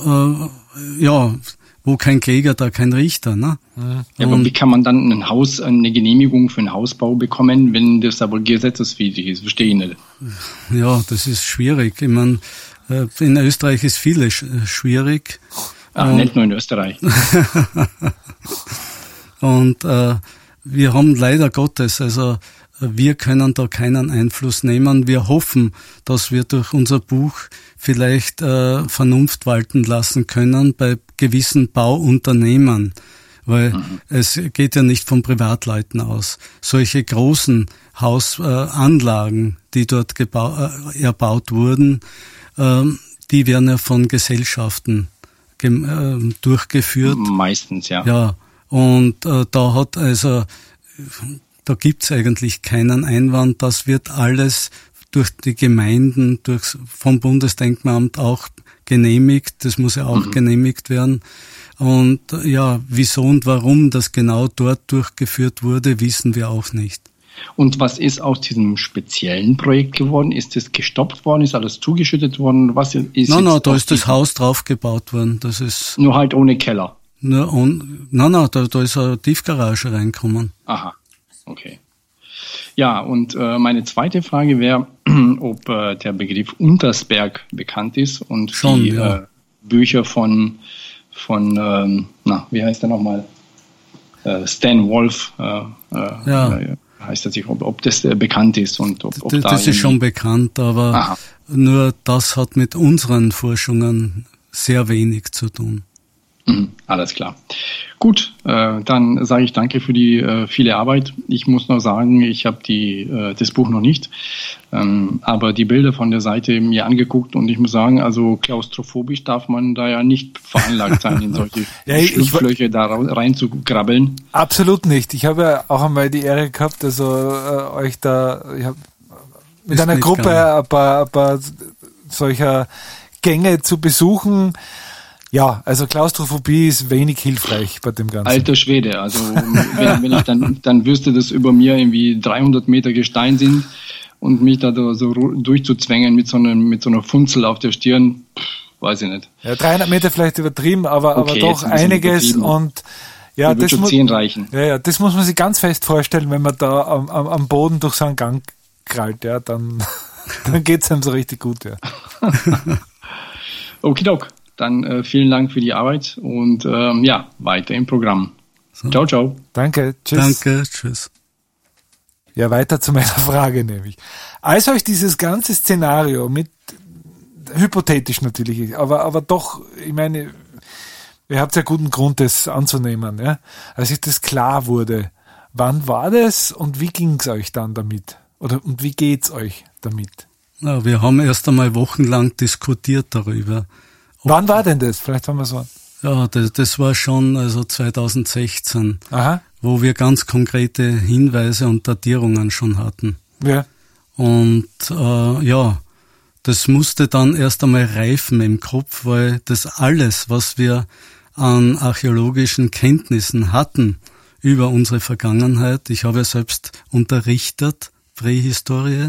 Wo kein Kläger, da kein Richter, ne? Ja, aber wie kann man dann eine Genehmigung für einen Hausbau bekommen, wenn das aber gesetzeswidrig ist? Verstehe ich nicht. Ja, das ist schwierig. Ich meine, in Österreich ist vieles schwierig. Ach, nicht nur in Österreich. Und wir haben leider Gottes, also wir können da keinen Einfluss nehmen. Wir hoffen, dass wir durch unser Buch vielleicht Vernunft walten lassen können bei gewissen Bauunternehmen, weil es geht ja nicht von Privatleuten aus. Solche großen Hausanlagen, die dort erbaut wurden, die werden ja von Gesellschaften durchgeführt. Meistens, ja. Ja, und da gibt's eigentlich keinen Einwand. Das wird alles durch die Gemeinden, vom Bundesdenkmalamt auch genehmigt. Das muss ja auch genehmigt werden. Und ja, wieso und warum das genau dort durchgeführt wurde, wissen wir auch nicht. Und was ist aus diesem speziellen Projekt geworden? Ist das gestoppt worden? Ist alles zugeschüttet worden? Was ist da ist das Haus draufgebaut worden. Das ist nur halt ohne Keller. Da ist eine Tiefgarage reingekommen. Aha, okay. Ja, und meine zweite Frage wäre, ob der Begriff Untersberg bekannt ist und Schon, die ja. Bücher von wie heißt der nochmal? Stan Wolf, heißt das, ob das bekannt ist und ob da das ist schon bekannt, aber nur das hat mit unseren Forschungen sehr wenig zu tun. Alles klar. Gut, dann sage ich danke für die viele Arbeit. Ich muss noch sagen, ich habe das Buch noch nicht, aber die Bilder von der Seite mir angeguckt und ich muss sagen, also klaustrophobisch darf man da ja nicht veranlagt sein, in solche Schlupflöcher da reinzukrabbeln. Absolut nicht. Ich habe ja auch einmal die Ehre gehabt, also euch da, ich habe mit einer Gruppe ein paar solcher Gänge zu besuchen. Ja, also Klaustrophobie ist wenig hilfreich bei dem Ganzen. Alter Schwede, also wenn ich dann wüsste, dass über mir irgendwie 300 Meter Gestein sind und mich da so durchzuzwängen mit so einer Funzel auf der Stirn, weiß ich nicht. Ja, 300 Meter vielleicht übertrieben, aber Okay, doch einiges und ja, das wird schon 10 reichen. Ja, das muss man sich ganz fest vorstellen, wenn man da am Boden durch so einen Gang krallt, ja, dann geht's einem so richtig gut, ja. Okidok. Dann vielen Dank für die Arbeit und weiter im Programm. So. Ciao, ciao. Danke, tschüss. Danke, tschüss. Ja, weiter zu meiner Frage nämlich. Als euch dieses ganze Szenario mit, hypothetisch natürlich, aber doch, ich meine, ihr habt ja guten Grund, das anzunehmen, ja? Als euch das klar wurde, wann war das und wie ging's euch dann damit? Und wie geht's euch damit? Ja, wir haben erst einmal wochenlang diskutiert darüber. Wann war denn das? Vielleicht haben wir so. Ja, das war schon also 2016, Aha. wo wir ganz konkrete Hinweise und Datierungen schon hatten. Ja. Und das musste dann erst einmal reifen im Kopf, weil das alles, was wir an archäologischen Kenntnissen hatten über unsere Vergangenheit, ich habe ja selbst unterrichtet, Prähistorie,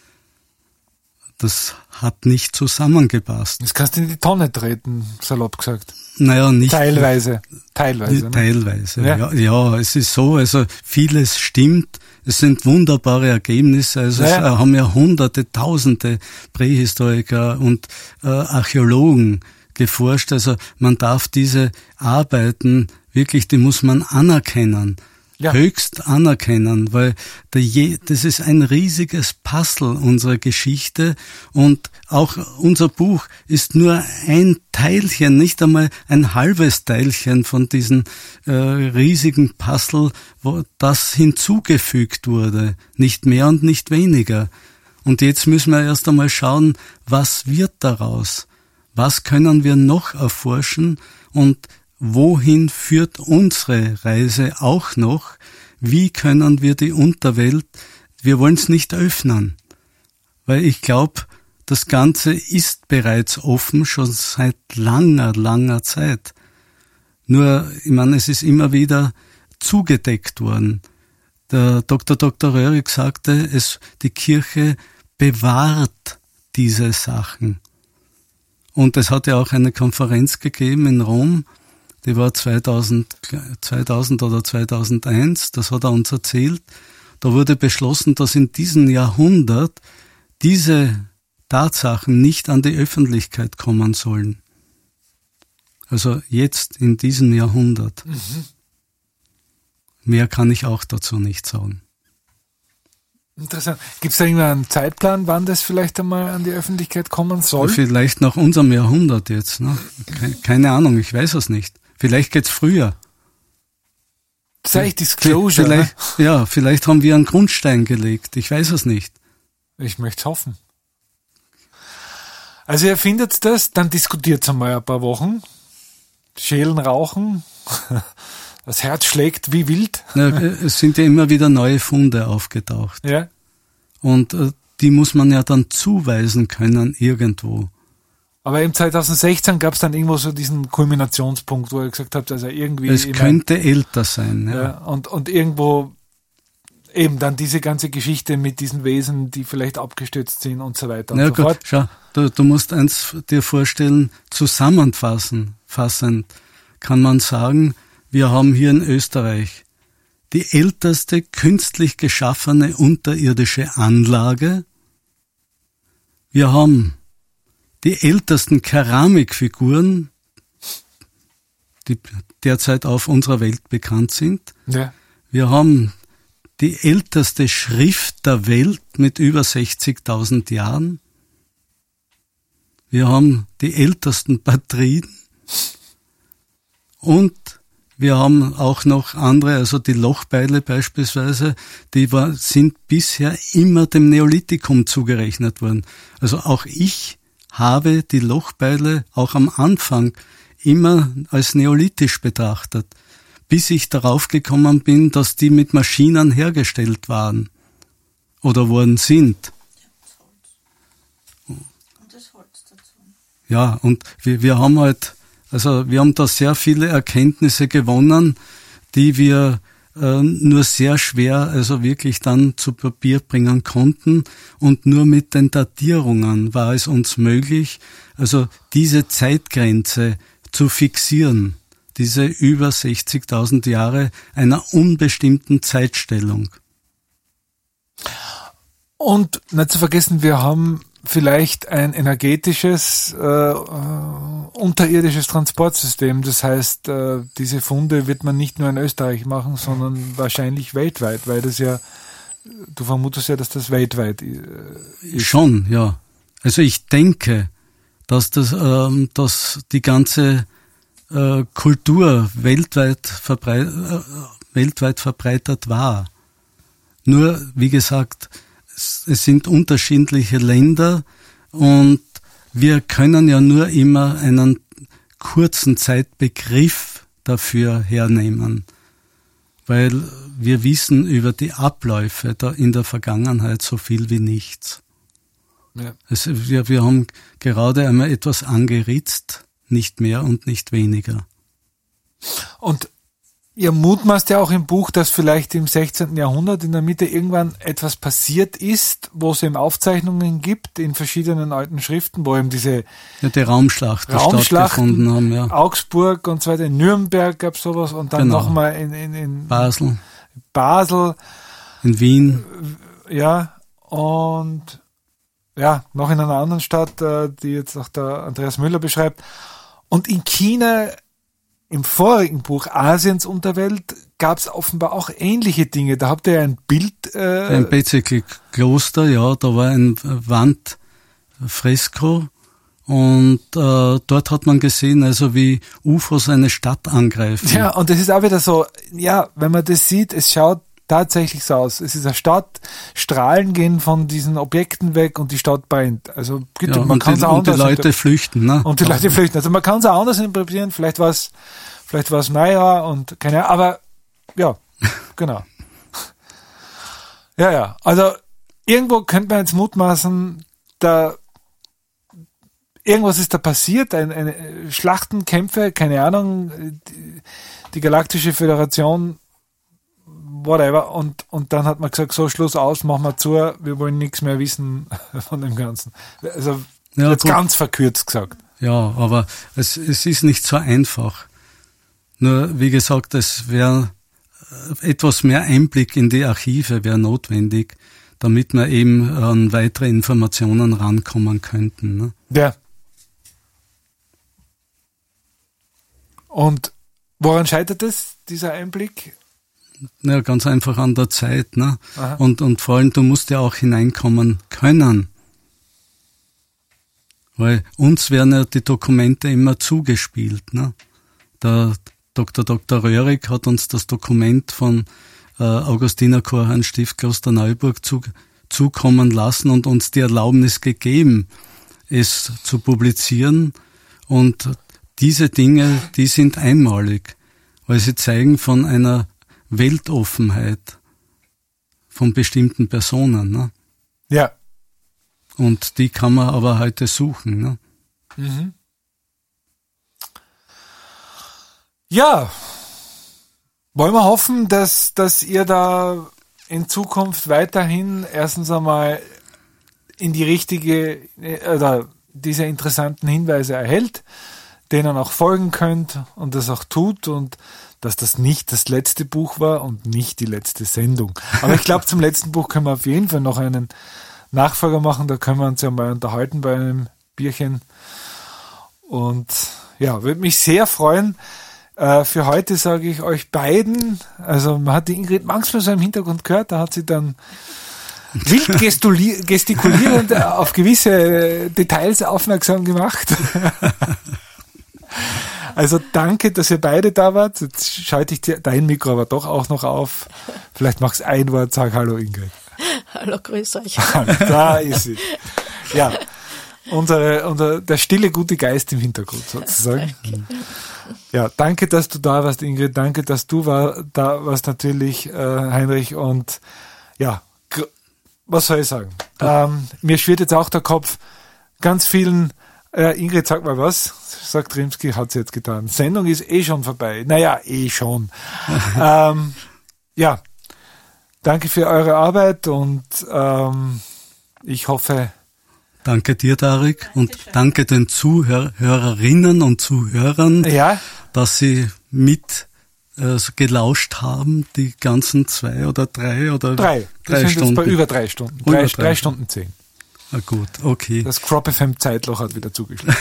das hat nicht zusammengepasst. Das kannst du in die Tonne treten, salopp gesagt. Naja, nicht. Teilweise. Ne? Teilweise, ja. Ja, es ist so, also vieles stimmt. Es sind wunderbare Ergebnisse. Also es haben ja Hunderte, Tausende Prähistoriker und Archäologen geforscht. Also man darf diese Arbeiten wirklich, die muss man anerkennen. Ja. Höchst anerkennen, weil das ist ein riesiges Puzzle unserer Geschichte und auch unser Buch ist nur ein Teilchen, nicht einmal ein halbes Teilchen von diesem riesigen Puzzle, wo das hinzugefügt wurde, nicht mehr und nicht weniger. Und jetzt müssen wir erst einmal schauen, was wird daraus? Was können wir noch erforschen und wohin führt unsere Reise auch noch? Wie können wir die Unterwelt, wir wollen es nicht öffnen, weil ich glaube, das Ganze ist bereits offen, schon seit langer, langer Zeit. Nur, ich meine, es ist immer wieder zugedeckt worden. Der Dr. Röhrig sagte, die Kirche bewahrt diese Sachen. Und es hat ja auch eine Konferenz gegeben in Rom, die war 2000 oder 2001, das hat er uns erzählt. Da wurde beschlossen, dass in diesem Jahrhundert diese Tatsachen nicht an die Öffentlichkeit kommen sollen. Also jetzt in diesem Jahrhundert. Mehr kann ich auch dazu nicht sagen. Interessant. Gibt es da irgendeinen Zeitplan, wann das vielleicht einmal an die Öffentlichkeit kommen soll? Vielleicht nach unserem Jahrhundert jetzt. Ne? Keine Ahnung, ich weiß es nicht. Vielleicht geht's früher. Sei Disclosure. Vielleicht haben wir einen Grundstein gelegt. Ich weiß es nicht. Ich möchte es hoffen. Also ihr findet das, dann diskutiert es einmal ein paar Wochen. Schälen rauchen. Das Herz schlägt wie wild. Ja, es sind ja immer wieder neue Funde aufgetaucht. Ja. Und die muss man ja dann zuweisen können irgendwo. Aber im 2016 gab es dann irgendwo so diesen Kulminationspunkt, wo ihr gesagt habt, also irgendwie... Es könnte älter sein, ja. Ja, und irgendwo eben dann diese ganze Geschichte mit diesen Wesen, die vielleicht abgestürzt sind und so weiter und so fort. Schau, du musst eins dir vorstellen, zusammenfassend kann man sagen, wir haben hier in Österreich die älteste künstlich geschaffene unterirdische Anlage. Wir haben die ältesten Keramikfiguren, die derzeit auf unserer Welt bekannt sind. Ja. Wir haben die älteste Schrift der Welt mit über 60.000 Jahren. Wir haben die ältesten Batterien. Und wir haben auch noch andere, also die Lochbeile beispielsweise, sind bisher immer dem Neolithikum zugerechnet worden. Also auch ich habe die Lochbeile auch am Anfang immer als neolithisch betrachtet, bis ich darauf gekommen bin, dass die mit Maschinen hergestellt waren oder worden sind. Und das Holz dazu. Ja, und wir haben wir haben da sehr viele Erkenntnisse gewonnen, die wir nur sehr schwer, also wirklich dann zu Papier bringen konnten, und nur mit den Datierungen war es uns möglich, also diese Zeitgrenze zu fixieren, diese über 60.000 Jahre einer unbestimmten Zeitstellung. Und nicht zu vergessen, wir haben vielleicht ein energetisches, unterirdisches Transportsystem. Das heißt, diese Funde wird man nicht nur in Österreich machen, sondern wahrscheinlich weltweit, weil das ja, du vermutest ja, dass das weltweit ist. Schon, ja. Also ich denke, dass die ganze Kultur weltweit verbreitet war. Nur, wie gesagt, es sind unterschiedliche Länder und wir können ja nur immer einen kurzen Zeitbegriff dafür hernehmen, weil wir wissen über die Abläufe da in der Vergangenheit so viel wie nichts. Ja. Also wir haben gerade einmal etwas angeritzt, nicht mehr und nicht weniger. Und ihr mutmaßt ja auch im Buch, dass vielleicht im 16. Jahrhundert in der Mitte irgendwann etwas passiert ist, wo es eben Aufzeichnungen gibt in verschiedenen alten Schriften, wo eben diese die Raumschlachten stattgefunden haben. Ja. Augsburg und so weiter, in Nürnberg gab es sowas und dann nochmal in Basel, in Wien. Ja, und ja, noch in einer anderen Stadt, die jetzt auch der Andreas Müller beschreibt. Und in China, im vorigen Buch Asiens Unterwelt, gab es offenbar auch ähnliche Dinge. Da habt ihr ein Bild. Ein Bezirk-Kloster, ja, da war ein Wandfresko und dort hat man gesehen, also wie UFOs eine Stadt angreifen. Ja, und das ist auch wieder so, ja, wenn man das sieht, es schaut tatsächlich so aus. Es ist eine Stadt, Strahlen gehen von diesen Objekten weg und die Stadt brennt. Also bitte, ja, man kann es auch anders. Und die Leute flüchten, ne? Und die Leute flüchten. Also man kann es auch anders interpretieren. Vielleicht war es Neujahr und keine Ahnung, aber ja, genau. Ja. Also irgendwo könnte man jetzt mutmaßen, irgendwas ist da passiert, eine Schlachtenkämpfe, keine Ahnung, die Galaktische Föderation, whatever, und dann hat man gesagt, so, Schluss aus, machen wir zu, wir wollen nichts mehr wissen von dem Ganzen. Also ja, jetzt gut. Ganz verkürzt gesagt. Ja, aber es ist nicht so einfach. Nur, wie gesagt, es wäre etwas mehr Einblick in die Archive wäre notwendig, damit wir eben an weitere Informationen rankommen könnten. Ne? Ja. Und woran scheitert es, dieser Einblick? Ja, ganz einfach an der Zeit. Ne? Und vor allem, du musst ja auch hineinkommen können. Weil uns werden ja die Dokumente immer zugespielt. Ne? Der Dr. Röhrig hat uns das Dokument von Augustinerchor Stift Klosterneuburg zukommen lassen und uns die Erlaubnis gegeben, es zu publizieren. Und diese Dinge, die sind einmalig, weil sie zeigen von einer Weltoffenheit von bestimmten Personen. Ne? Ja. Und die kann man aber heute suchen. Ne? Mhm. Ja, wollen wir hoffen, dass ihr da in Zukunft weiterhin erstens einmal in die richtige oder diese interessanten Hinweise erhält, denen auch folgen könnt und das auch tut und dass das nicht das letzte Buch war und nicht die letzte Sendung. Aber ich glaube, zum letzten Buch können wir auf jeden Fall noch einen Nachfolger machen. Da können wir uns ja mal unterhalten bei einem Bierchen. Und ja, würde mich sehr freuen. Für heute sage ich euch beiden, also man hat die Ingrid manchmal so im Hintergrund gehört, da hat sie dann wild gestikulierend auf gewisse Details aufmerksam gemacht. Also danke, dass ihr beide da wart. Jetzt schalte ich dein Mikro aber doch auch noch auf. Vielleicht machst du ein Wort, sag Hallo Ingrid. Hallo, grüß euch. Da ist sie. Ja, der stille gute Geist im Hintergrund sozusagen. Ja, danke, dass du da warst, Ingrid. Danke, dass du da warst natürlich, Heinrich. Und ja, was soll ich sagen? Mir schwirrt jetzt auch der Kopf. Ganz vielen, Ingrid, sag mal was, sagt Rimsky, hat sie jetzt getan. Sendung ist schon vorbei. Naja, schon. Ja, danke für eure Arbeit und ich hoffe... Danke dir, Tarek, und danke den Zuhörerinnen und Zuhörern, dass sie mit gelauscht haben, die ganzen 2 oder 3 oder 3 Stunden. Jetzt bei über 3 Stunden. 3 Stunden 10. Na gut, okay. Das Crop FM Zeitloch hat wieder zugeschlagen.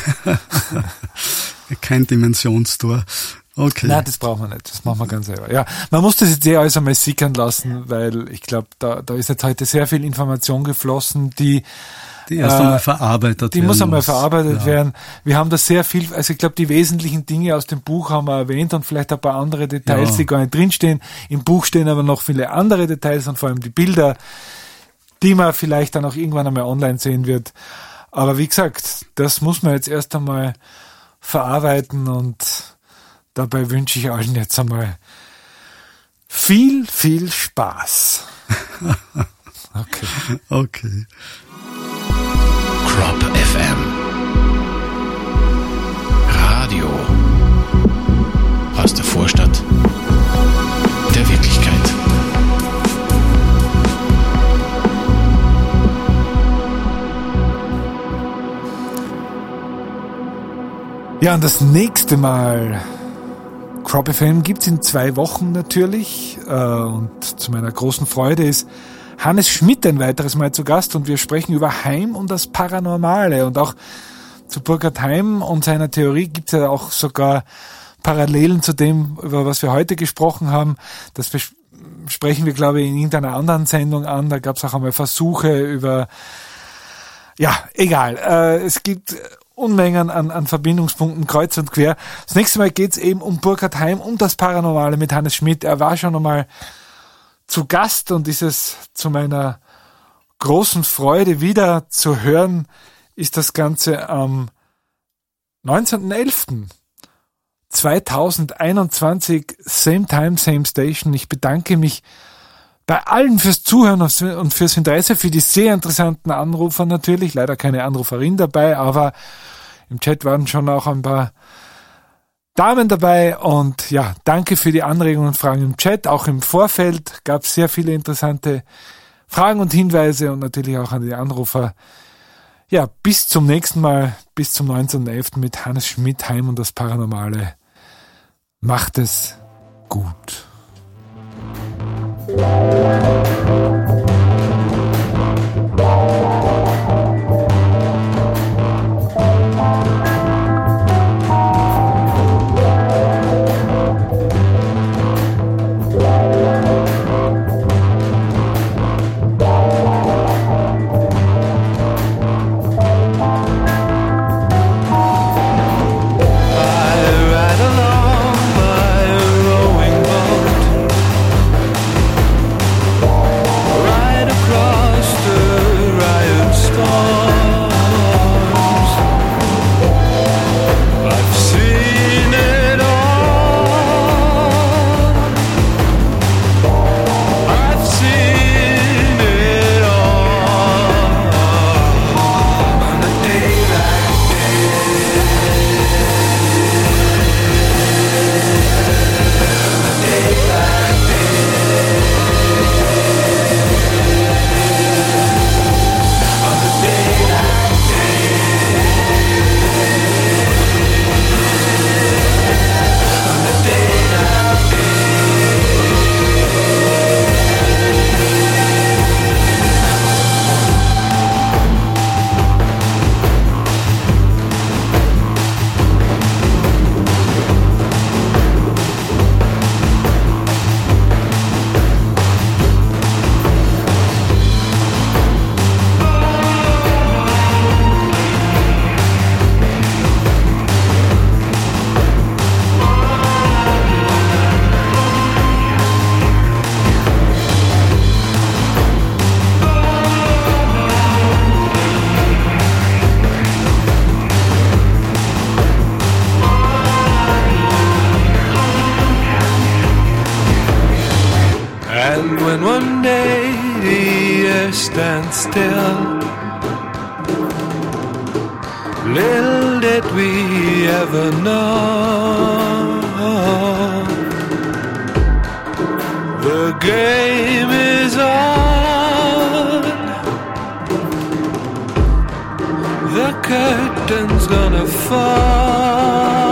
Kein Dimensionstor. Okay. Nein, das brauchen wir nicht. Das machen wir ganz selber. Ja, man muss das jetzt alles einmal sickern lassen, weil ich glaube, da ist jetzt heute sehr viel Information geflossen, die erst einmal verarbeitet werden. Die muss einmal verarbeitet werden. Wir haben da sehr viel, also ich glaube, die wesentlichen Dinge aus dem Buch haben wir erwähnt und vielleicht ein paar andere Details, die gar nicht drinstehen. Im Buch stehen aber noch viele andere Details und vor allem die Bilder, die man vielleicht dann auch irgendwann einmal online sehen wird. Aber wie gesagt, das muss man jetzt erst einmal verarbeiten und dabei wünsche ich allen jetzt einmal viel, viel Spaß. Okay. Crop FM Radio aus der Vorstadt der Wirklichkeit. Ja, und das nächste Mal Crop FM gibt's in 2 Wochen natürlich und zu meiner großen Freude ist Hannes Schmidt ein weiteres Mal zu Gast und wir sprechen über Heim und das Paranormale und auch zu Burkhard Heim und seiner Theorie gibt es ja auch sogar Parallelen zu dem, über was wir heute gesprochen haben. Das sprechen wir, glaube ich, in irgendeiner anderen Sendung an. Da gab es auch einmal Versuche über, ja, egal. Es gibt Unmengen an Verbindungspunkten kreuz und quer. Das nächste Mal geht es eben um Burkhard Heim, um das Paranormale mit Hannes Schmidt. Er war schon einmal zu Gast und ist es zu meiner großen Freude wieder zu hören, ist das Ganze am 19.11.2021, same time, same station. Ich bedanke mich bei allen fürs Zuhören und fürs Interesse, für die sehr interessanten Anrufer natürlich. Leider keine Anruferin dabei, aber im Chat waren schon auch ein paar Damen dabei und ja, danke für die Anregungen und Fragen im Chat. Auch im Vorfeld gab es sehr viele interessante Fragen und Hinweise und natürlich auch an die Anrufer. Ja, bis zum nächsten Mal, bis zum 19.11. mit Hannes Schmidt, Heim und das Paranormale. Macht es gut. stand still. Little did we ever know, the game is on, the curtain's gonna fall.